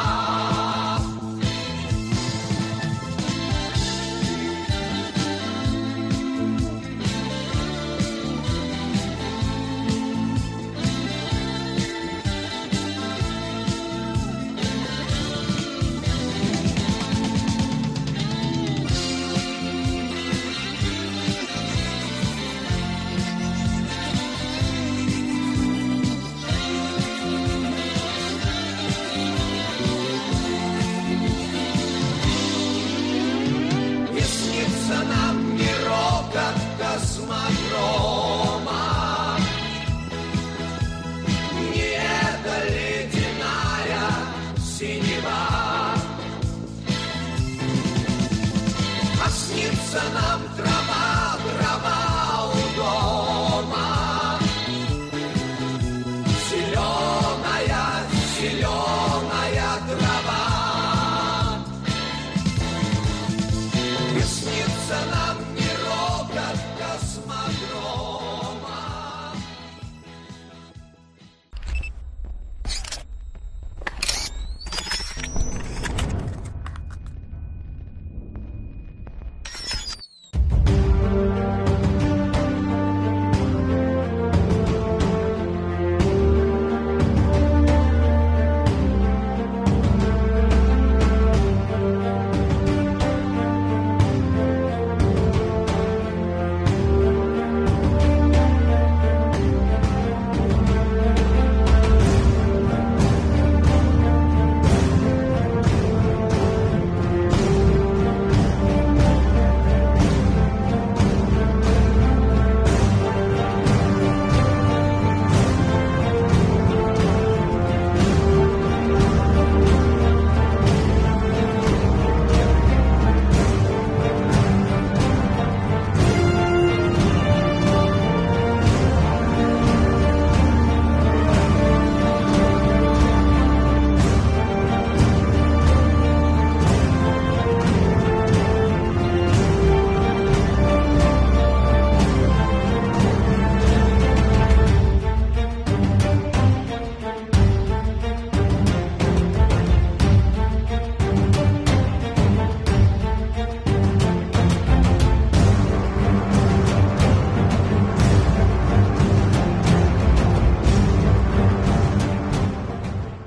Космодрома, не эта ледяная синева, а снится нам трава, трава у дома, зеленая, зеленая трава. И снится нам не рокот космодрома.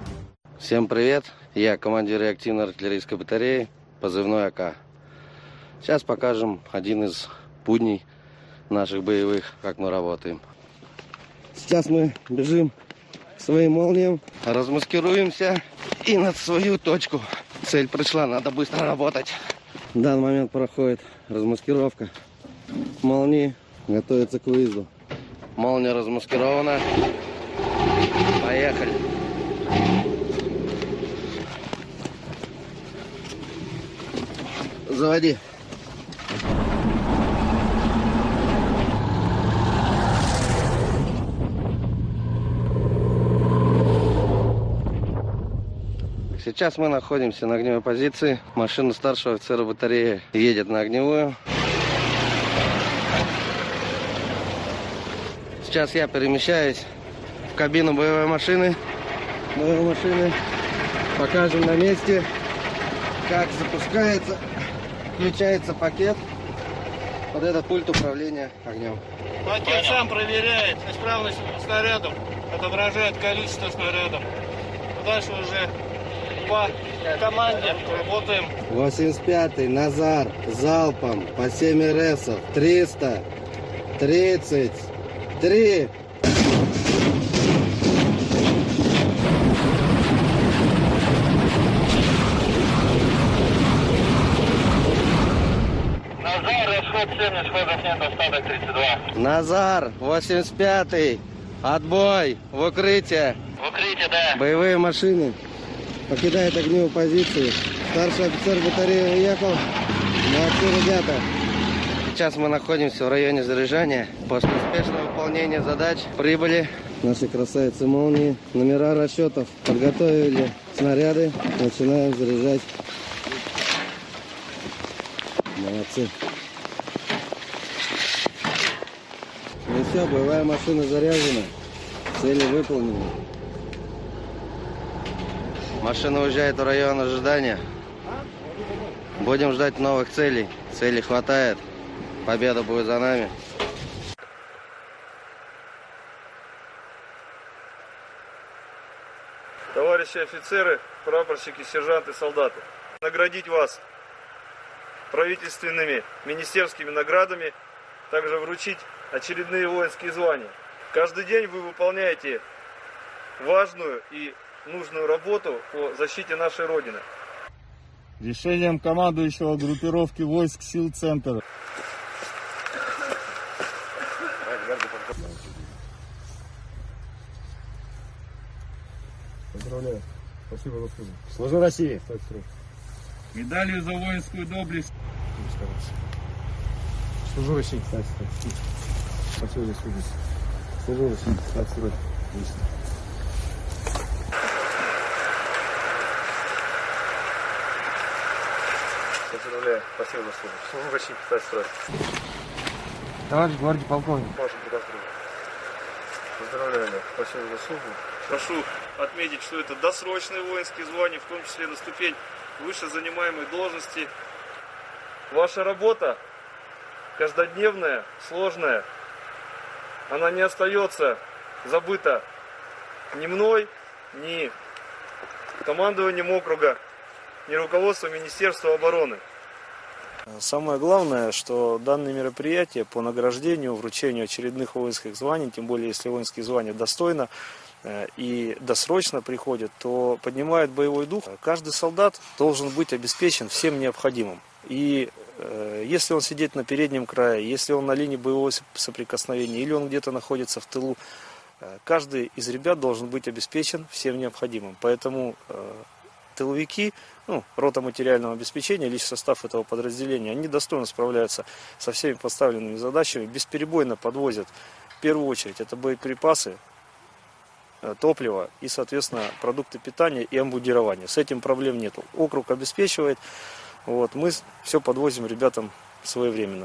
Всем привет, я командир реактивной артиллерийской батареи, позывной АК. Сейчас покажем один из будней наших боевых, как мы работаем. Сейчас мы бежим к своим молниям, размаскируемся и на свою точку. Цель пришла, надо быстро работать. В данный момент проходит размаскировка молнии, готовится к выезду. Молния размаскирована. Поехали. Заводи. Сейчас мы находимся на огневой позиции. Машина старшего офицера батареи едет на огневую. Сейчас я перемещаюсь в кабину боевой машины. Покажем на месте, как запускается, включается пакет. Вот этот пульт управления огнем. Пакет сам проверяет исправность снарядов, отображает количество снарядов. Дальше уже по команде работаем. 85-й Назар залпом по 7 РСов. 333. Назар, расход 70, ходов нет, остаток 32. Назар, 85-й. Отбой в укрытие. В укрытие, да. Боевые машины покидают огневую позицию. Старший офицер батареи уехал. Молодцы, ребята. Сейчас мы находимся в районе заряжания. После успешного выполнения задач прибыли наши красавицы молнии. Номера расчетов. Подготовили снаряды. Начинаем заряжать. Молодцы. Ну все, боевая машина заряжена. Цели выполнены. Машина уезжает в район ожидания. Будем ждать новых целей. Целей хватает. Победа будет за нами. Товарищи офицеры, прапорщики, сержанты, солдаты. Наградить вас правительственными министерскими наградами, также вручить очередные воинские звания. Каждый день вы выполняете важную и нужную работу по защите нашей Родины. Решением командующего группировки войск сил Центра. Поздравляю. Спасибо за службу. Служу России. Медалью за воинскую доблесть. Служу России. Спасибо за службу. Служу России. Спасибо. Поздравляю. Спасибо за службу. Служу России. Спасибо. Товарищ гвардии полковник. Поздравляю. Спасибо за службу. Прошу отметить, что это досрочные воинские звания, в том числе на ступень выше занимаемой должности. Ваша работа каждодневная, сложная, она не остается забыта ни мной, ни командованием округа, ни руководством Министерства обороны. Самое главное, что данные мероприятия по награждению, вручению очередных воинских званий, тем более если воинские звания достойно и досрочно приходят, то поднимает боевой дух. Каждый солдат должен быть обеспечен всем необходимым. И если он сидит на переднем крае, если он на линии боевого соприкосновения или он где-то находится в тылу, каждый из ребят должен быть обеспечен всем необходимым. Поэтому тыловики, рота материального обеспечения, личный состав этого подразделения, они достойно справляются со всеми поставленными задачами, бесперебойно подвозят в первую очередь это боеприпасы, топливо и, соответственно, продукты питания и обмундирования. С этим проблем нет. Округ обеспечивает. Мы все подвозим ребятам своевременно.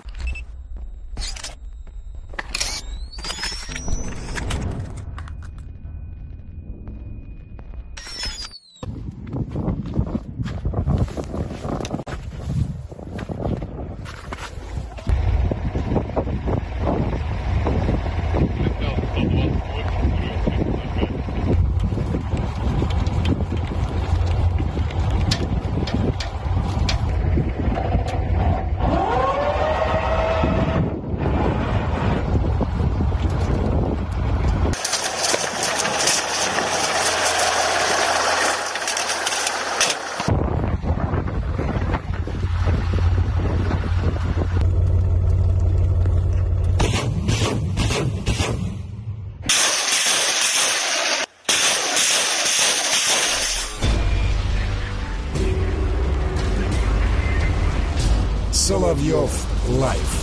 Соловьев Лайв.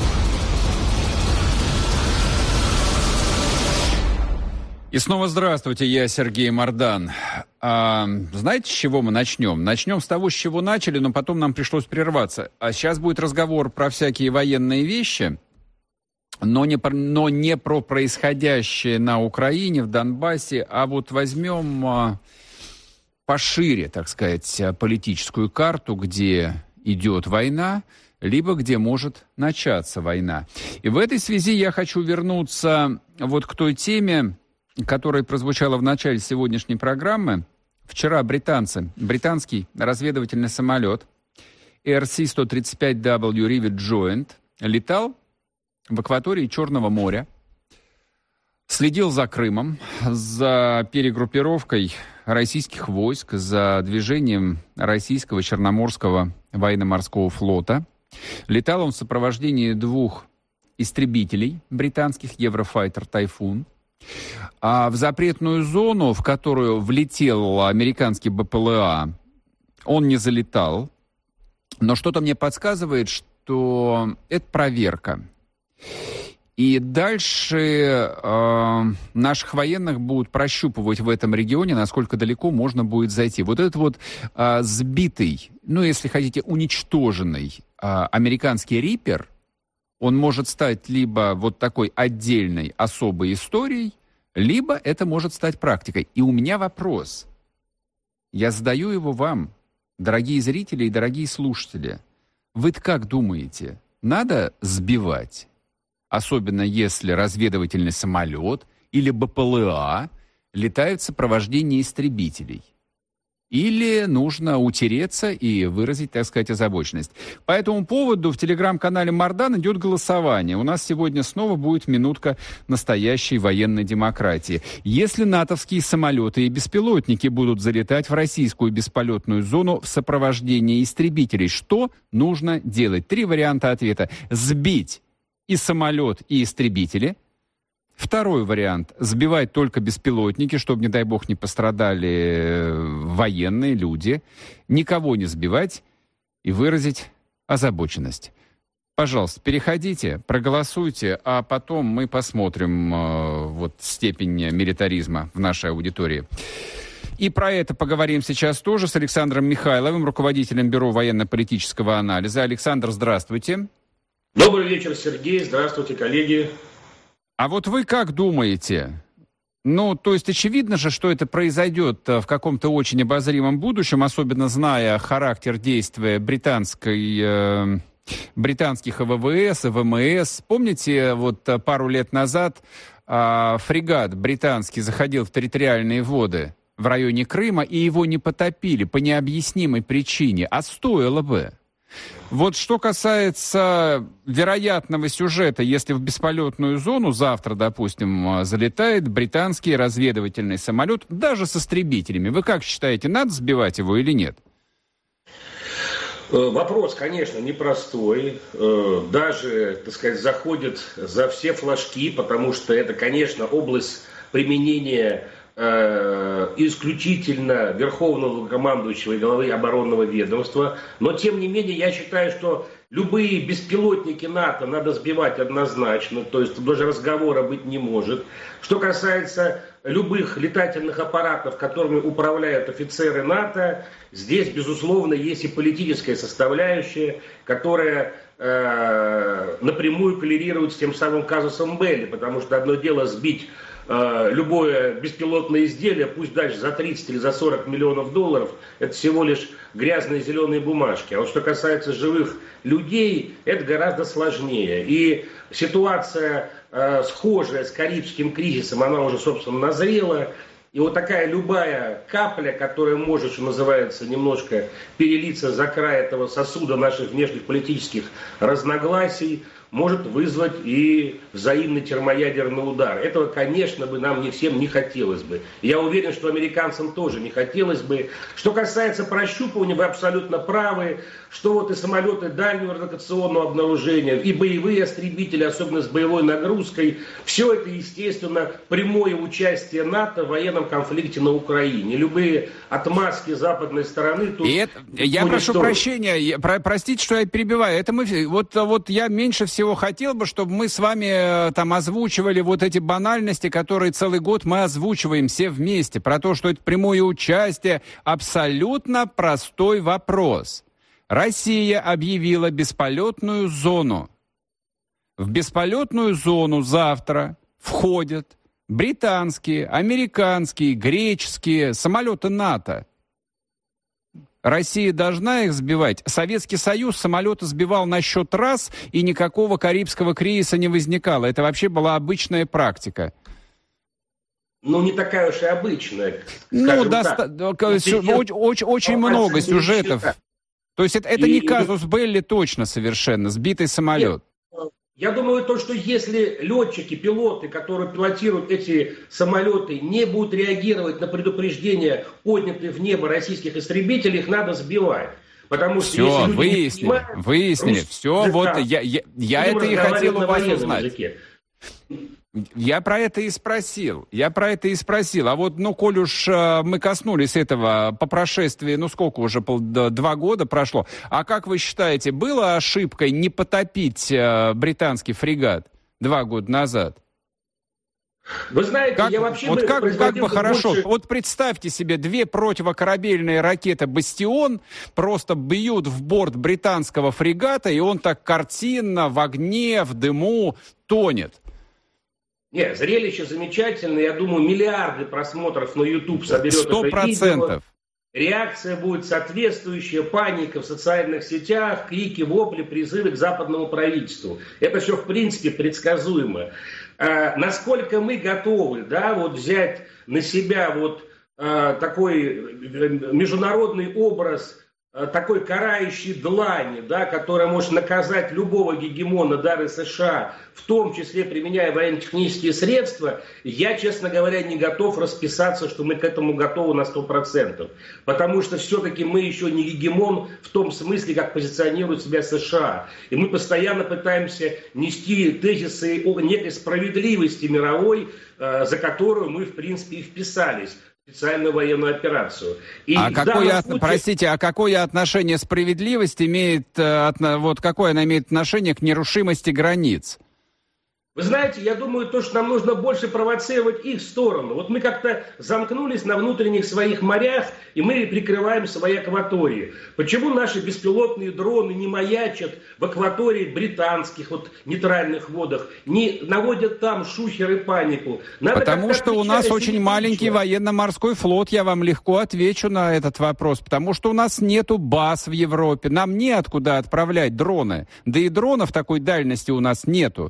И снова здравствуйте, я Сергей Мордан. Знаете, с чего мы начнем? Начнем с того, с чего начали, но потом нам пришлось прерваться. А сейчас будет разговор про всякие военные вещи, но не про происходящее на Украине, в Донбассе, а вот возьмем пошире, так сказать, политическую карту, где идет война, либо где может начаться война. И в этой связи я хочу вернуться вот к той теме, которая прозвучала в начале сегодняшней программы. Вчера британский разведывательный самолет RC-135W Rivet Joint летал в акватории Черного моря, следил за Крымом, за перегруппировкой российских войск, за движением российского Черноморского военно-морского флота. Летал он в сопровождении 2 истребителей британских Eurofighter Typhoon. А в запретную зону, в которую влетел американский БПЛА, он не залетал. Но что-то мне подсказывает, что это проверка. И дальше наших военных будут прощупывать в этом регионе, насколько далеко можно будет зайти. Вот этот вот сбитый, ну, если хотите, уничтоженный американский Риппер, он может стать либо вот такой отдельной особой историей, либо это может стать практикой. И у меня вопрос. Я задаю его вам, дорогие зрители и дорогие слушатели. Вы-то как думаете, надо сбивать? Особенно если разведывательный самолет или БПЛА летают в сопровождении истребителей. Или нужно утереться и выразить, так сказать, озабоченность. По этому поводу в телеграм-канале Мордан идет голосование. У нас сегодня снова будет минутка настоящей военной демократии. Если натовские самолеты и беспилотники будут залетать в российскую бесполетную зону в сопровождении истребителей, что нужно делать? 3 варианта ответа. Сбить и самолет, и истребители. Второй вариант – сбивать только беспилотники, чтобы, не дай бог, не пострадали военные люди. Никого не сбивать и выразить озабоченность. Пожалуйста, переходите, проголосуйте, а потом мы посмотрим вот степень милитаризма в нашей аудитории. И про это поговорим сейчас тоже с Александром Михайловым, руководителем Бюро военно-политического анализа. Александр, здравствуйте. Добрый вечер, Сергей. Здравствуйте, коллеги. А вот вы как думаете? Ну, то есть очевидно же, что это произойдет в каком-то очень обозримом будущем, особенно зная характер действия британских ВВС и ВМС. Помните, вот пару лет назад фрегат британский заходил в территориальные воды в районе Крыма, и его не потопили по необъяснимой причине, а стоило бы. Вот что касается вероятного сюжета, если в бесполетную зону завтра, допустим, залетает британский разведывательный самолет, даже с истребителями, вы как считаете, надо сбивать его или нет? Вопрос, конечно, непростой. Даже, так сказать, заходит за все флажки, потому что это, конечно, область применения исключительно верховного командующего и главы оборонного ведомства. Но, тем не менее, я считаю, что любые беспилотники НАТО надо сбивать однозначно, то есть даже разговора быть не может. Что касается любых летательных аппаратов, которыми управляют офицеры НАТО, здесь, безусловно, есть и политическая составляющая, которая напрямую коррелирует с тем самым казусом Белли, потому что одно дело сбить любое беспилотное изделие, пусть даже за 30 или за 40 миллионов долларов, это всего лишь грязные зеленые бумажки. А вот что касается живых людей, это гораздо сложнее. И ситуация схожая с Карибским кризисом, она уже, собственно, назрела. И вот такая любая капля, которая может, что называется, немножко перелиться за край этого сосуда наших внешних политических разногласий, может вызвать и взаимный термоядерный удар. Этого, конечно, бы нам всем не хотелось бы. Я уверен, что американцам тоже не хотелось бы. Что касается прощупывания, вы абсолютно правы, что вот и самолеты дальнего радиолокационного обнаружения, и боевые истребители, особенно с боевой нагрузкой, все это, естественно, прямое участие НАТО в военном конфликте на Украине. Любые отмазки западной стороны... Тут я прошу прощения, простите, что я перебиваю. Это мы, вот я меньше всего хотел бы, чтобы мы с вами там озвучивали вот эти банальности, которые целый год мы озвучиваем все вместе, про то, что это прямое участие. Абсолютно простой вопрос. Россия объявила бесполетную зону. В бесполетную зону завтра входят британские, американские, греческие самолеты НАТО. Россия должна их сбивать. Советский Союз самолеты сбивал на счет раз, и никакого карибского кризиса не возникало. Это вообще была обычная практика. Ну, не такая уж и обычная. Очень много сюжетов. То есть это не казус белли точно совершенно, сбитый самолет. Я думаю, то, что если летчики, пилоты, которые пилотируют эти самолеты, не будут реагировать на предупреждения, поднятые в небо российских истребителей, их надо сбивать. Потому что все, выяснили. Все, вот я это и хотел у вас узнать. Я про это и спросил. А вот, коль уж мы коснулись этого по прошествии, сколько уже, 2 года прошло, а как вы считаете, было ошибкой не потопить британский фрегат 2 года назад? Вы знаете, я вообще... Как бы хорошо. Больше... Вот представьте себе, 2 противокорабельные ракеты «Бастион» просто бьют в борт британского фрегата, и он так картинно в огне, в дыму тонет. Нет, зрелище замечательное. Я думаю, миллиарды просмотров на YouTube соберет 100%. Это видео. Реакция будет соответствующая, паника в социальных сетях, крики, вопли, призывы к западному правительству. Это все, в принципе, предсказуемо. Насколько мы готовы, взять на себя такой международный образ, такой карающей длани, которая может наказать любого гегемона, даже США, в том числе применяя военно-технические средства, я, честно говоря, не готов расписаться, что мы к этому готовы на 100%. Потому что все-таки мы еще не гегемон в том смысле, как позиционирует себя США. И мы постоянно пытаемся нести тезисы о некой справедливости мировой, за которую мы, в принципе, и вписались. Специальную военную операцию. Какое отношение справедливость имеет, какое она имеет отношение к нерушимости границ? Вы знаете, я думаю, что нам нужно больше провоцировать их сторону. Вот мы как-то замкнулись на внутренних своих морях, и мы прикрываем свои акватории. Почему наши беспилотные дроны не маячат в акватории британских нейтральных водах, не наводят там шухер и панику? Потому что у нас очень маленький военно-морской флот, я вам легко отвечу на этот вопрос. Потому что у нас нету баз в Европе, нам неоткуда отправлять дроны. Да и дронов такой дальности у нас нету.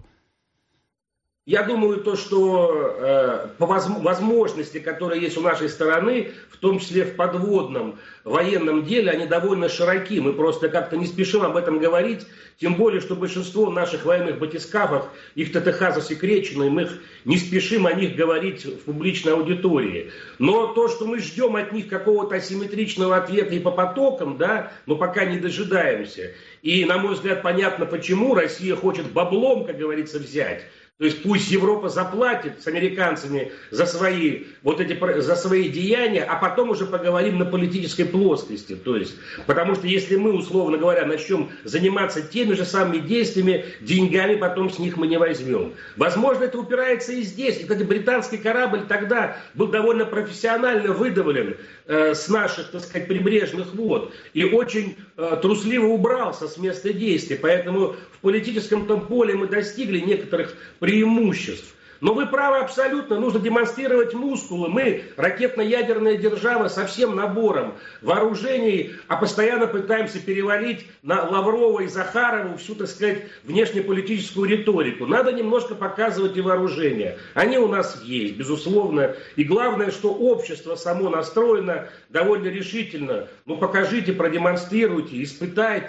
Я думаю, что по возможности, которые есть у нашей стороны, в том числе в подводном военном деле, они довольно широки. Мы просто как-то не спешим об этом говорить, тем более, что большинство наших военных батискафов, их ТТХ засекречено, и мы не спешим о них говорить в публичной аудитории. Но то, что мы ждем от них какого-то асимметричного ответа и по потокам, но пока не дожидаемся. И, на мой взгляд, понятно, почему Россия хочет баблом, как говорится, взять. То есть пусть Европа заплатит с американцами за свои деяния, а потом уже поговорим на политической плоскости. То есть, потому что если мы, условно говоря, начнем заниматься теми же самыми действиями, деньгами потом с них мы не возьмем. Возможно, это упирается и здесь. И, кстати, британский корабль тогда был довольно профессионально выдавлен с наших, прибрежных вод и очень трусливо убрался с места действия. Поэтому в политическом поле мы достигли некоторых преимуществ. Но вы правы абсолютно, нужно демонстрировать мускулы. Мы ракетно-ядерная держава со всем набором вооружений, а постоянно пытаемся перевалить на Лаврова и Захарова всю, внешнеполитическую риторику. Надо немножко показывать и вооружения. Они у нас есть, безусловно. И главное, что общество само настроено довольно решительно. Покажите, продемонстрируйте, испытайте.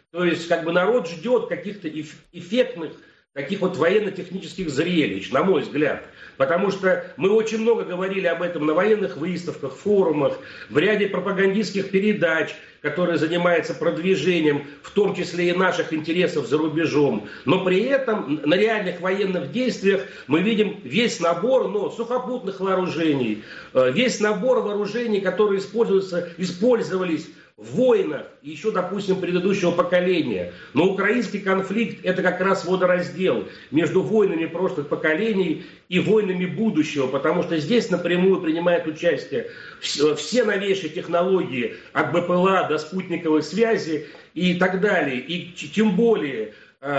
То есть, как бы народ ждет каких-то эффектных таких вот военно-технических зрелищ, на мой взгляд. Потому что мы очень много говорили об этом на военных выставках, форумах, в ряде пропагандистских передач, которые занимаются продвижением, в том числе и наших интересов за рубежом. Но при этом на реальных военных действиях мы видим весь набор сухопутных вооружений, весь набор вооружений, которые использовались в войнах, еще, допустим, предыдущего поколения. Но украинский конфликт – это как раз водораздел между войнами прошлых поколений и войнами будущего, потому что здесь напрямую принимают участие все новейшие технологии, от БПЛА до спутниковой связи и так далее. И тем более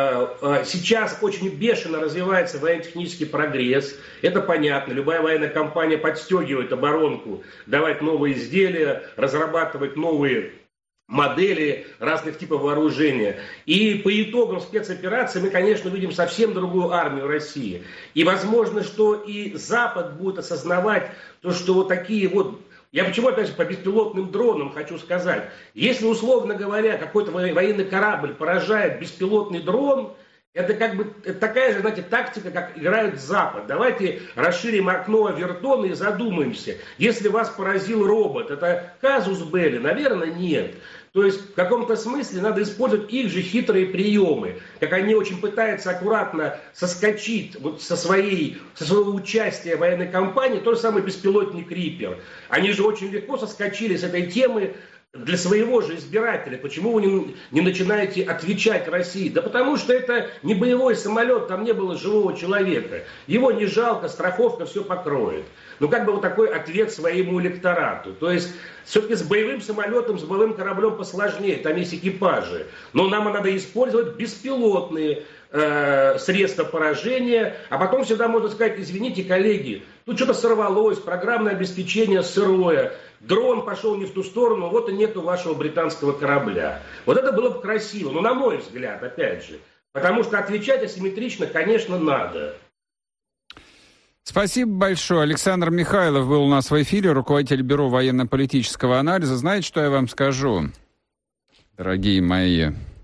сейчас очень бешено развивается военно-технический прогресс. Это понятно. Любая военная компания подстегивает оборонку, давать новые изделия, разрабатывать новые модели разных типов вооружения. И по итогам спецоперации мы, конечно, видим совсем другую армию России. И возможно, что и Запад будет осознавать то, что вот такие вот... Я почему, опять же, по беспилотным дронам хочу сказать. Если, условно говоря, какой-то военный корабль поражает беспилотный дрон, это как бы такая же, знаете, тактика, как играет Запад. Давайте расширим окно Авертона и задумаемся. Если вас поразил робот, это казус белли? Наверное, нет. То есть в каком-то смысле надо использовать их же хитрые приемы. Как они очень пытаются аккуратно соскочить вот со своего участия в военной кампании, тот же самый беспилотник Риппер. Они же очень легко соскочили с этой темы для своего же избирателя. Почему вы не начинаете отвечать России? Да потому что это не боевой самолет, там не было живого человека. Его не жалко, страховка все покроет. Ну как бы вот такой ответ своему электорату. То есть все-таки с боевым самолетом, с боевым кораблем посложнее, там есть экипажи. Но нам надо использовать беспилотные средства поражения, а потом всегда можно сказать: извините, коллеги, тут что-то сорвалось, программное обеспечение сырое, дрон пошел не в ту сторону, вот и нету вашего британского корабля. Вот это было бы красиво, но на мой взгляд, опять же, потому что отвечать асимметрично, конечно, надо. Спасибо большое. Александр Михайлов был у нас в эфире, руководитель Бюро военно-политического анализа. Знаете, что я вам скажу, дорогие мои?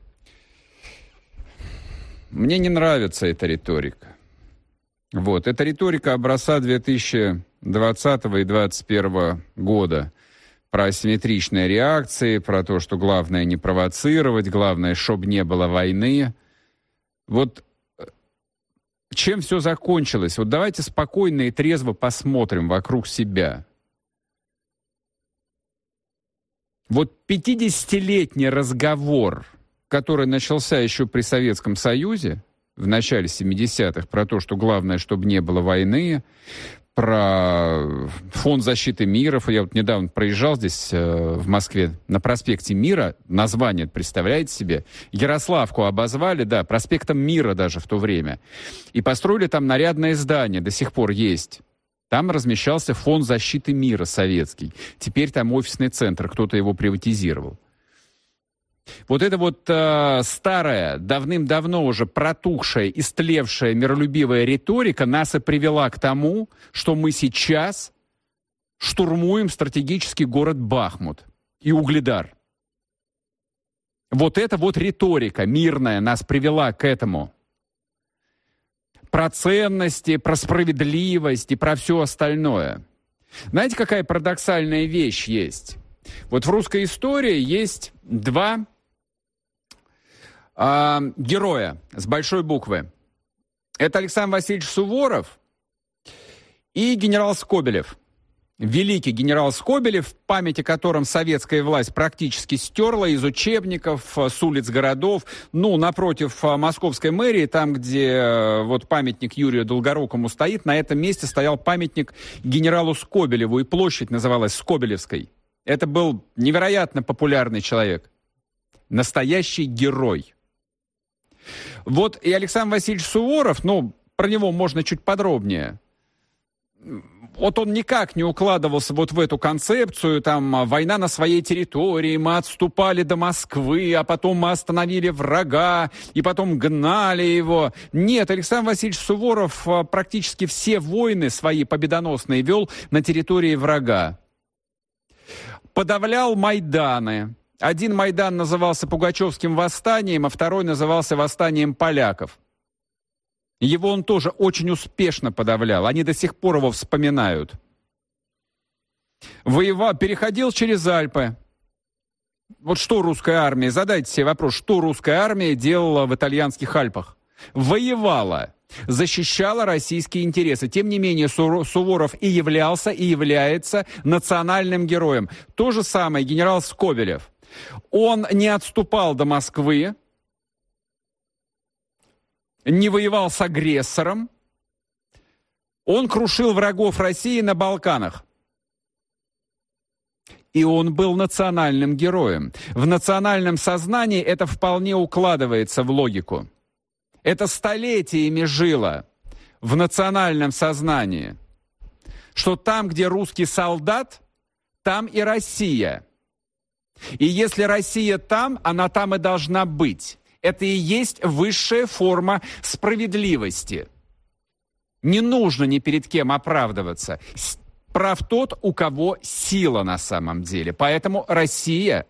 Мне не нравится эта риторика. Вот, это риторика образца 2020 и 2021 года. Про асимметричные реакции, про то, что главное не провоцировать, главное, чтобы не было войны. Вот чем все закончилось? Вот давайте спокойно и трезво посмотрим вокруг себя. Вот 50-летний разговор, который начался еще при Советском Союзе, в начале 70-х, про то, что главное, чтобы не было войны, про Фонд защиты мира. Я вот недавно проезжал здесь, в Москве, на проспекте Мира. Название, представляете себе? Ярославку обозвали, да, проспектом Мира даже в то время. И построили там нарядное здание, до сих пор есть. Там размещался Фонд защиты мира советский. Теперь там офисный центр, кто-то его приватизировал. Вот эта вот старая, давным-давно уже протухшая, истлевшая миролюбивая риторика нас и привела к тому, что мы сейчас штурмуем стратегический город Бахмут и Угледар. Вот эта вот риторика мирная нас привела к этому. Про ценности, про справедливость и про все остальное. Знаете, какая парадоксальная вещь есть? Вот в русской истории есть два героя с большой буквы. Это Александр Васильевич Суворов и генерал Скобелев. Великий генерал Скобелев, память о котором советская власть практически стерла из учебников, с улиц городов. Ну, напротив московской мэрии, там, где вот памятник Юрию Долгорукому стоит, на этом месте стоял памятник генералу Скобелеву, и площадь называлась Скобелевской. Это был невероятно популярный человек. Настоящий герой. Вот и Александр Васильевич Суворов, ну, про него можно чуть подробнее. Вот он никак не укладывался вот в эту концепцию, там, война на своей территории, мы отступали до Москвы, а потом мы остановили врага, и потом гнали его. Нет, Александр Васильевич Суворов практически все войны свои победоносные вел на территории врага. Подавлял Майданы, Один Майдан назывался Пугачевским восстанием, а второй назывался восстанием поляков. Его он тоже очень успешно подавлял. Они до сих пор его вспоминают. Воевал, переходил через Альпы. Вот что русская армия, задайте себе вопрос, что русская армия делала в итальянских Альпах? Воевала, защищала российские интересы. Тем не менее, Суворов и являлся, и является национальным героем. То же самое генерал Скобелев. Он не отступал до Москвы, не воевал с агрессором. Он крушил врагов России на Балканах. И он был национальным героем. В национальном сознании это вполне укладывается в логику. Это столетиями жило в национальном сознании, что там, где русский солдат, там и Россия. И если Россия там, она там и должна быть. Это и есть высшая форма справедливости. Не нужно ни перед кем оправдываться. Прав тот, у кого сила на самом деле. Поэтому Россия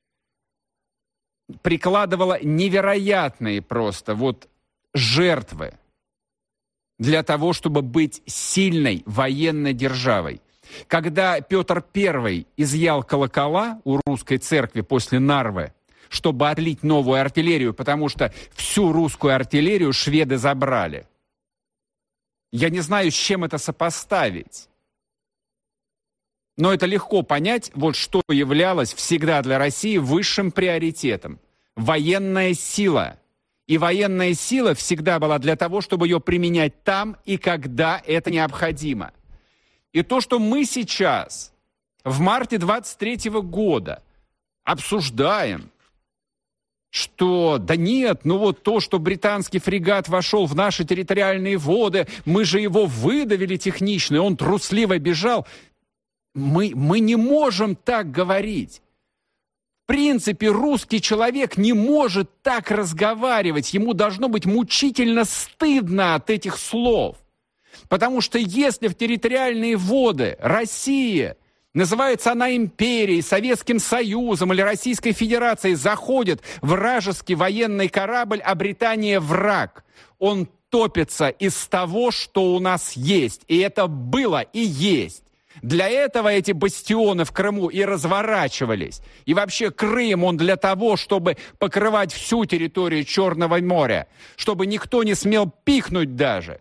прикладывала невероятные просто жертвы для того, чтобы быть сильной военной державой. Когда Петр I изъял колокола у русской церкви после Нарвы, чтобы отлить новую артиллерию, потому что всю русскую артиллерию шведы забрали. Я не знаю, с чем это сопоставить. Но это легко понять, что являлось всегда для России высшим приоритетом. Военная сила. И военная сила всегда была для того, чтобы ее применять там и когда это необходимо. И то, что мы сейчас, в марте 23 года, обсуждаем, что да нет, то, что британский фрегат вошел в наши территориальные воды, мы же его выдавили технично, и он трусливо бежал. Мы не можем так говорить. В принципе, русский человек не может так разговаривать. Ему должно быть мучительно стыдно от этих слов. Потому что если в территориальные воды Россия, называется она империей, Советским Союзом или Российской Федерацией, заходит вражеский военный корабль, а Британия враг, он топится из того, что у нас есть. И это было и есть. Для этого эти бастионы в Крыму и разворачивались. И вообще Крым, он для того, чтобы покрывать всю территорию Черного моря, чтобы никто не смел пикнуть даже.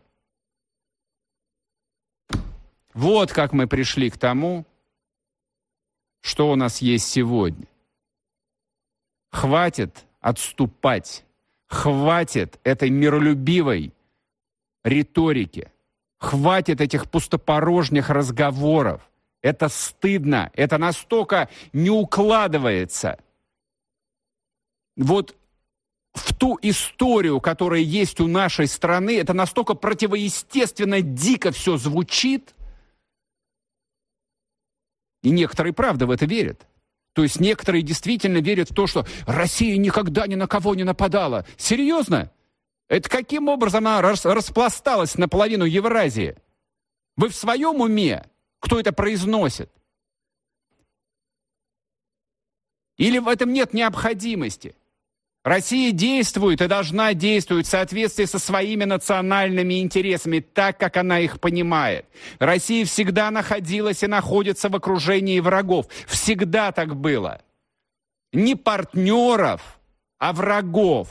Вот как мы пришли к тому, что у нас есть сегодня. Хватит отступать. Хватит этой миролюбивой риторики. Хватит этих пустопорожних разговоров. Это стыдно. Это настолько не укладывается в ту историю, которая есть у нашей страны. Это настолько противоестественно, дико все звучит. И некоторые, правда, в это верят. То есть некоторые действительно верят в то, что Россия никогда ни на кого не нападала. Серьезно? Это каким образом она распласталась наполовину Евразии? Вы в своем уме? Кто это произносит? Или в этом нет необходимости? Россия действует и должна действовать в соответствии со своими национальными интересами, так, как она их понимает. Россия всегда находилась и находится в окружении врагов. Всегда так было. Не партнеров, а врагов.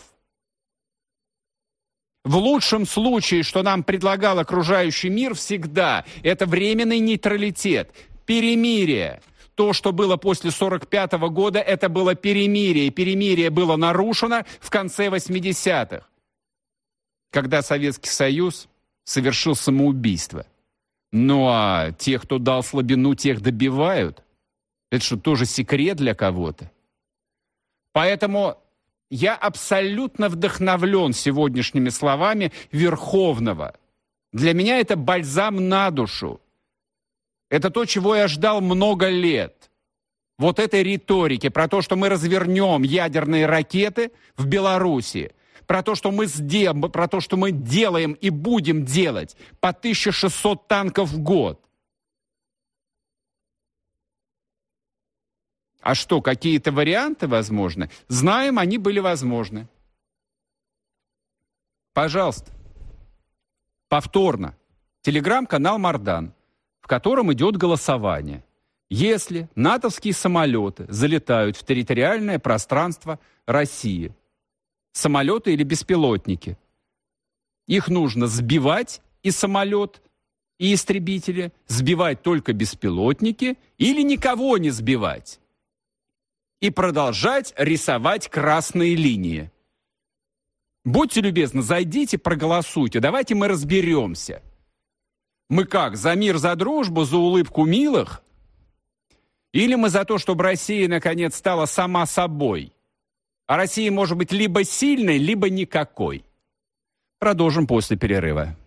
В лучшем случае, что нам предлагал окружающий мир всегда, это временный нейтралитет, перемирие. То, что было после 1945 года, это было перемирие. И перемирие было нарушено в конце 80-х, когда Советский Союз совершил самоубийство. Ну а тех, кто дал слабину, тех добивают. Это что, тоже секрет для кого-то? Поэтому я абсолютно вдохновлен сегодняшними словами Верховного. Для меня это бальзам на душу. Это то, чего я ждал много лет. Вот этой риторики про то, что мы развернем ядерные ракеты в Беларуси, про то, что мы делаем и будем делать по 1600 танков в год. А что, какие-то варианты возможны? Знаем, они были возможны. Пожалуйста, повторно. Телеграм-канал Мардан, в котором идет голосование. Если натовские самолеты залетают в территориальное пространство России, самолеты или беспилотники, их нужно сбивать и самолет, и истребители, сбивать только беспилотники или никого не сбивать. И продолжать рисовать красные линии. Будьте любезны, зайдите, проголосуйте, давайте мы разберемся. Мы как, за мир, за дружбу, за улыбку милых? Или мы за то, чтобы Россия, наконец, стала сама собой? А Россия может быть либо сильной, либо никакой. Продолжим после перерыва.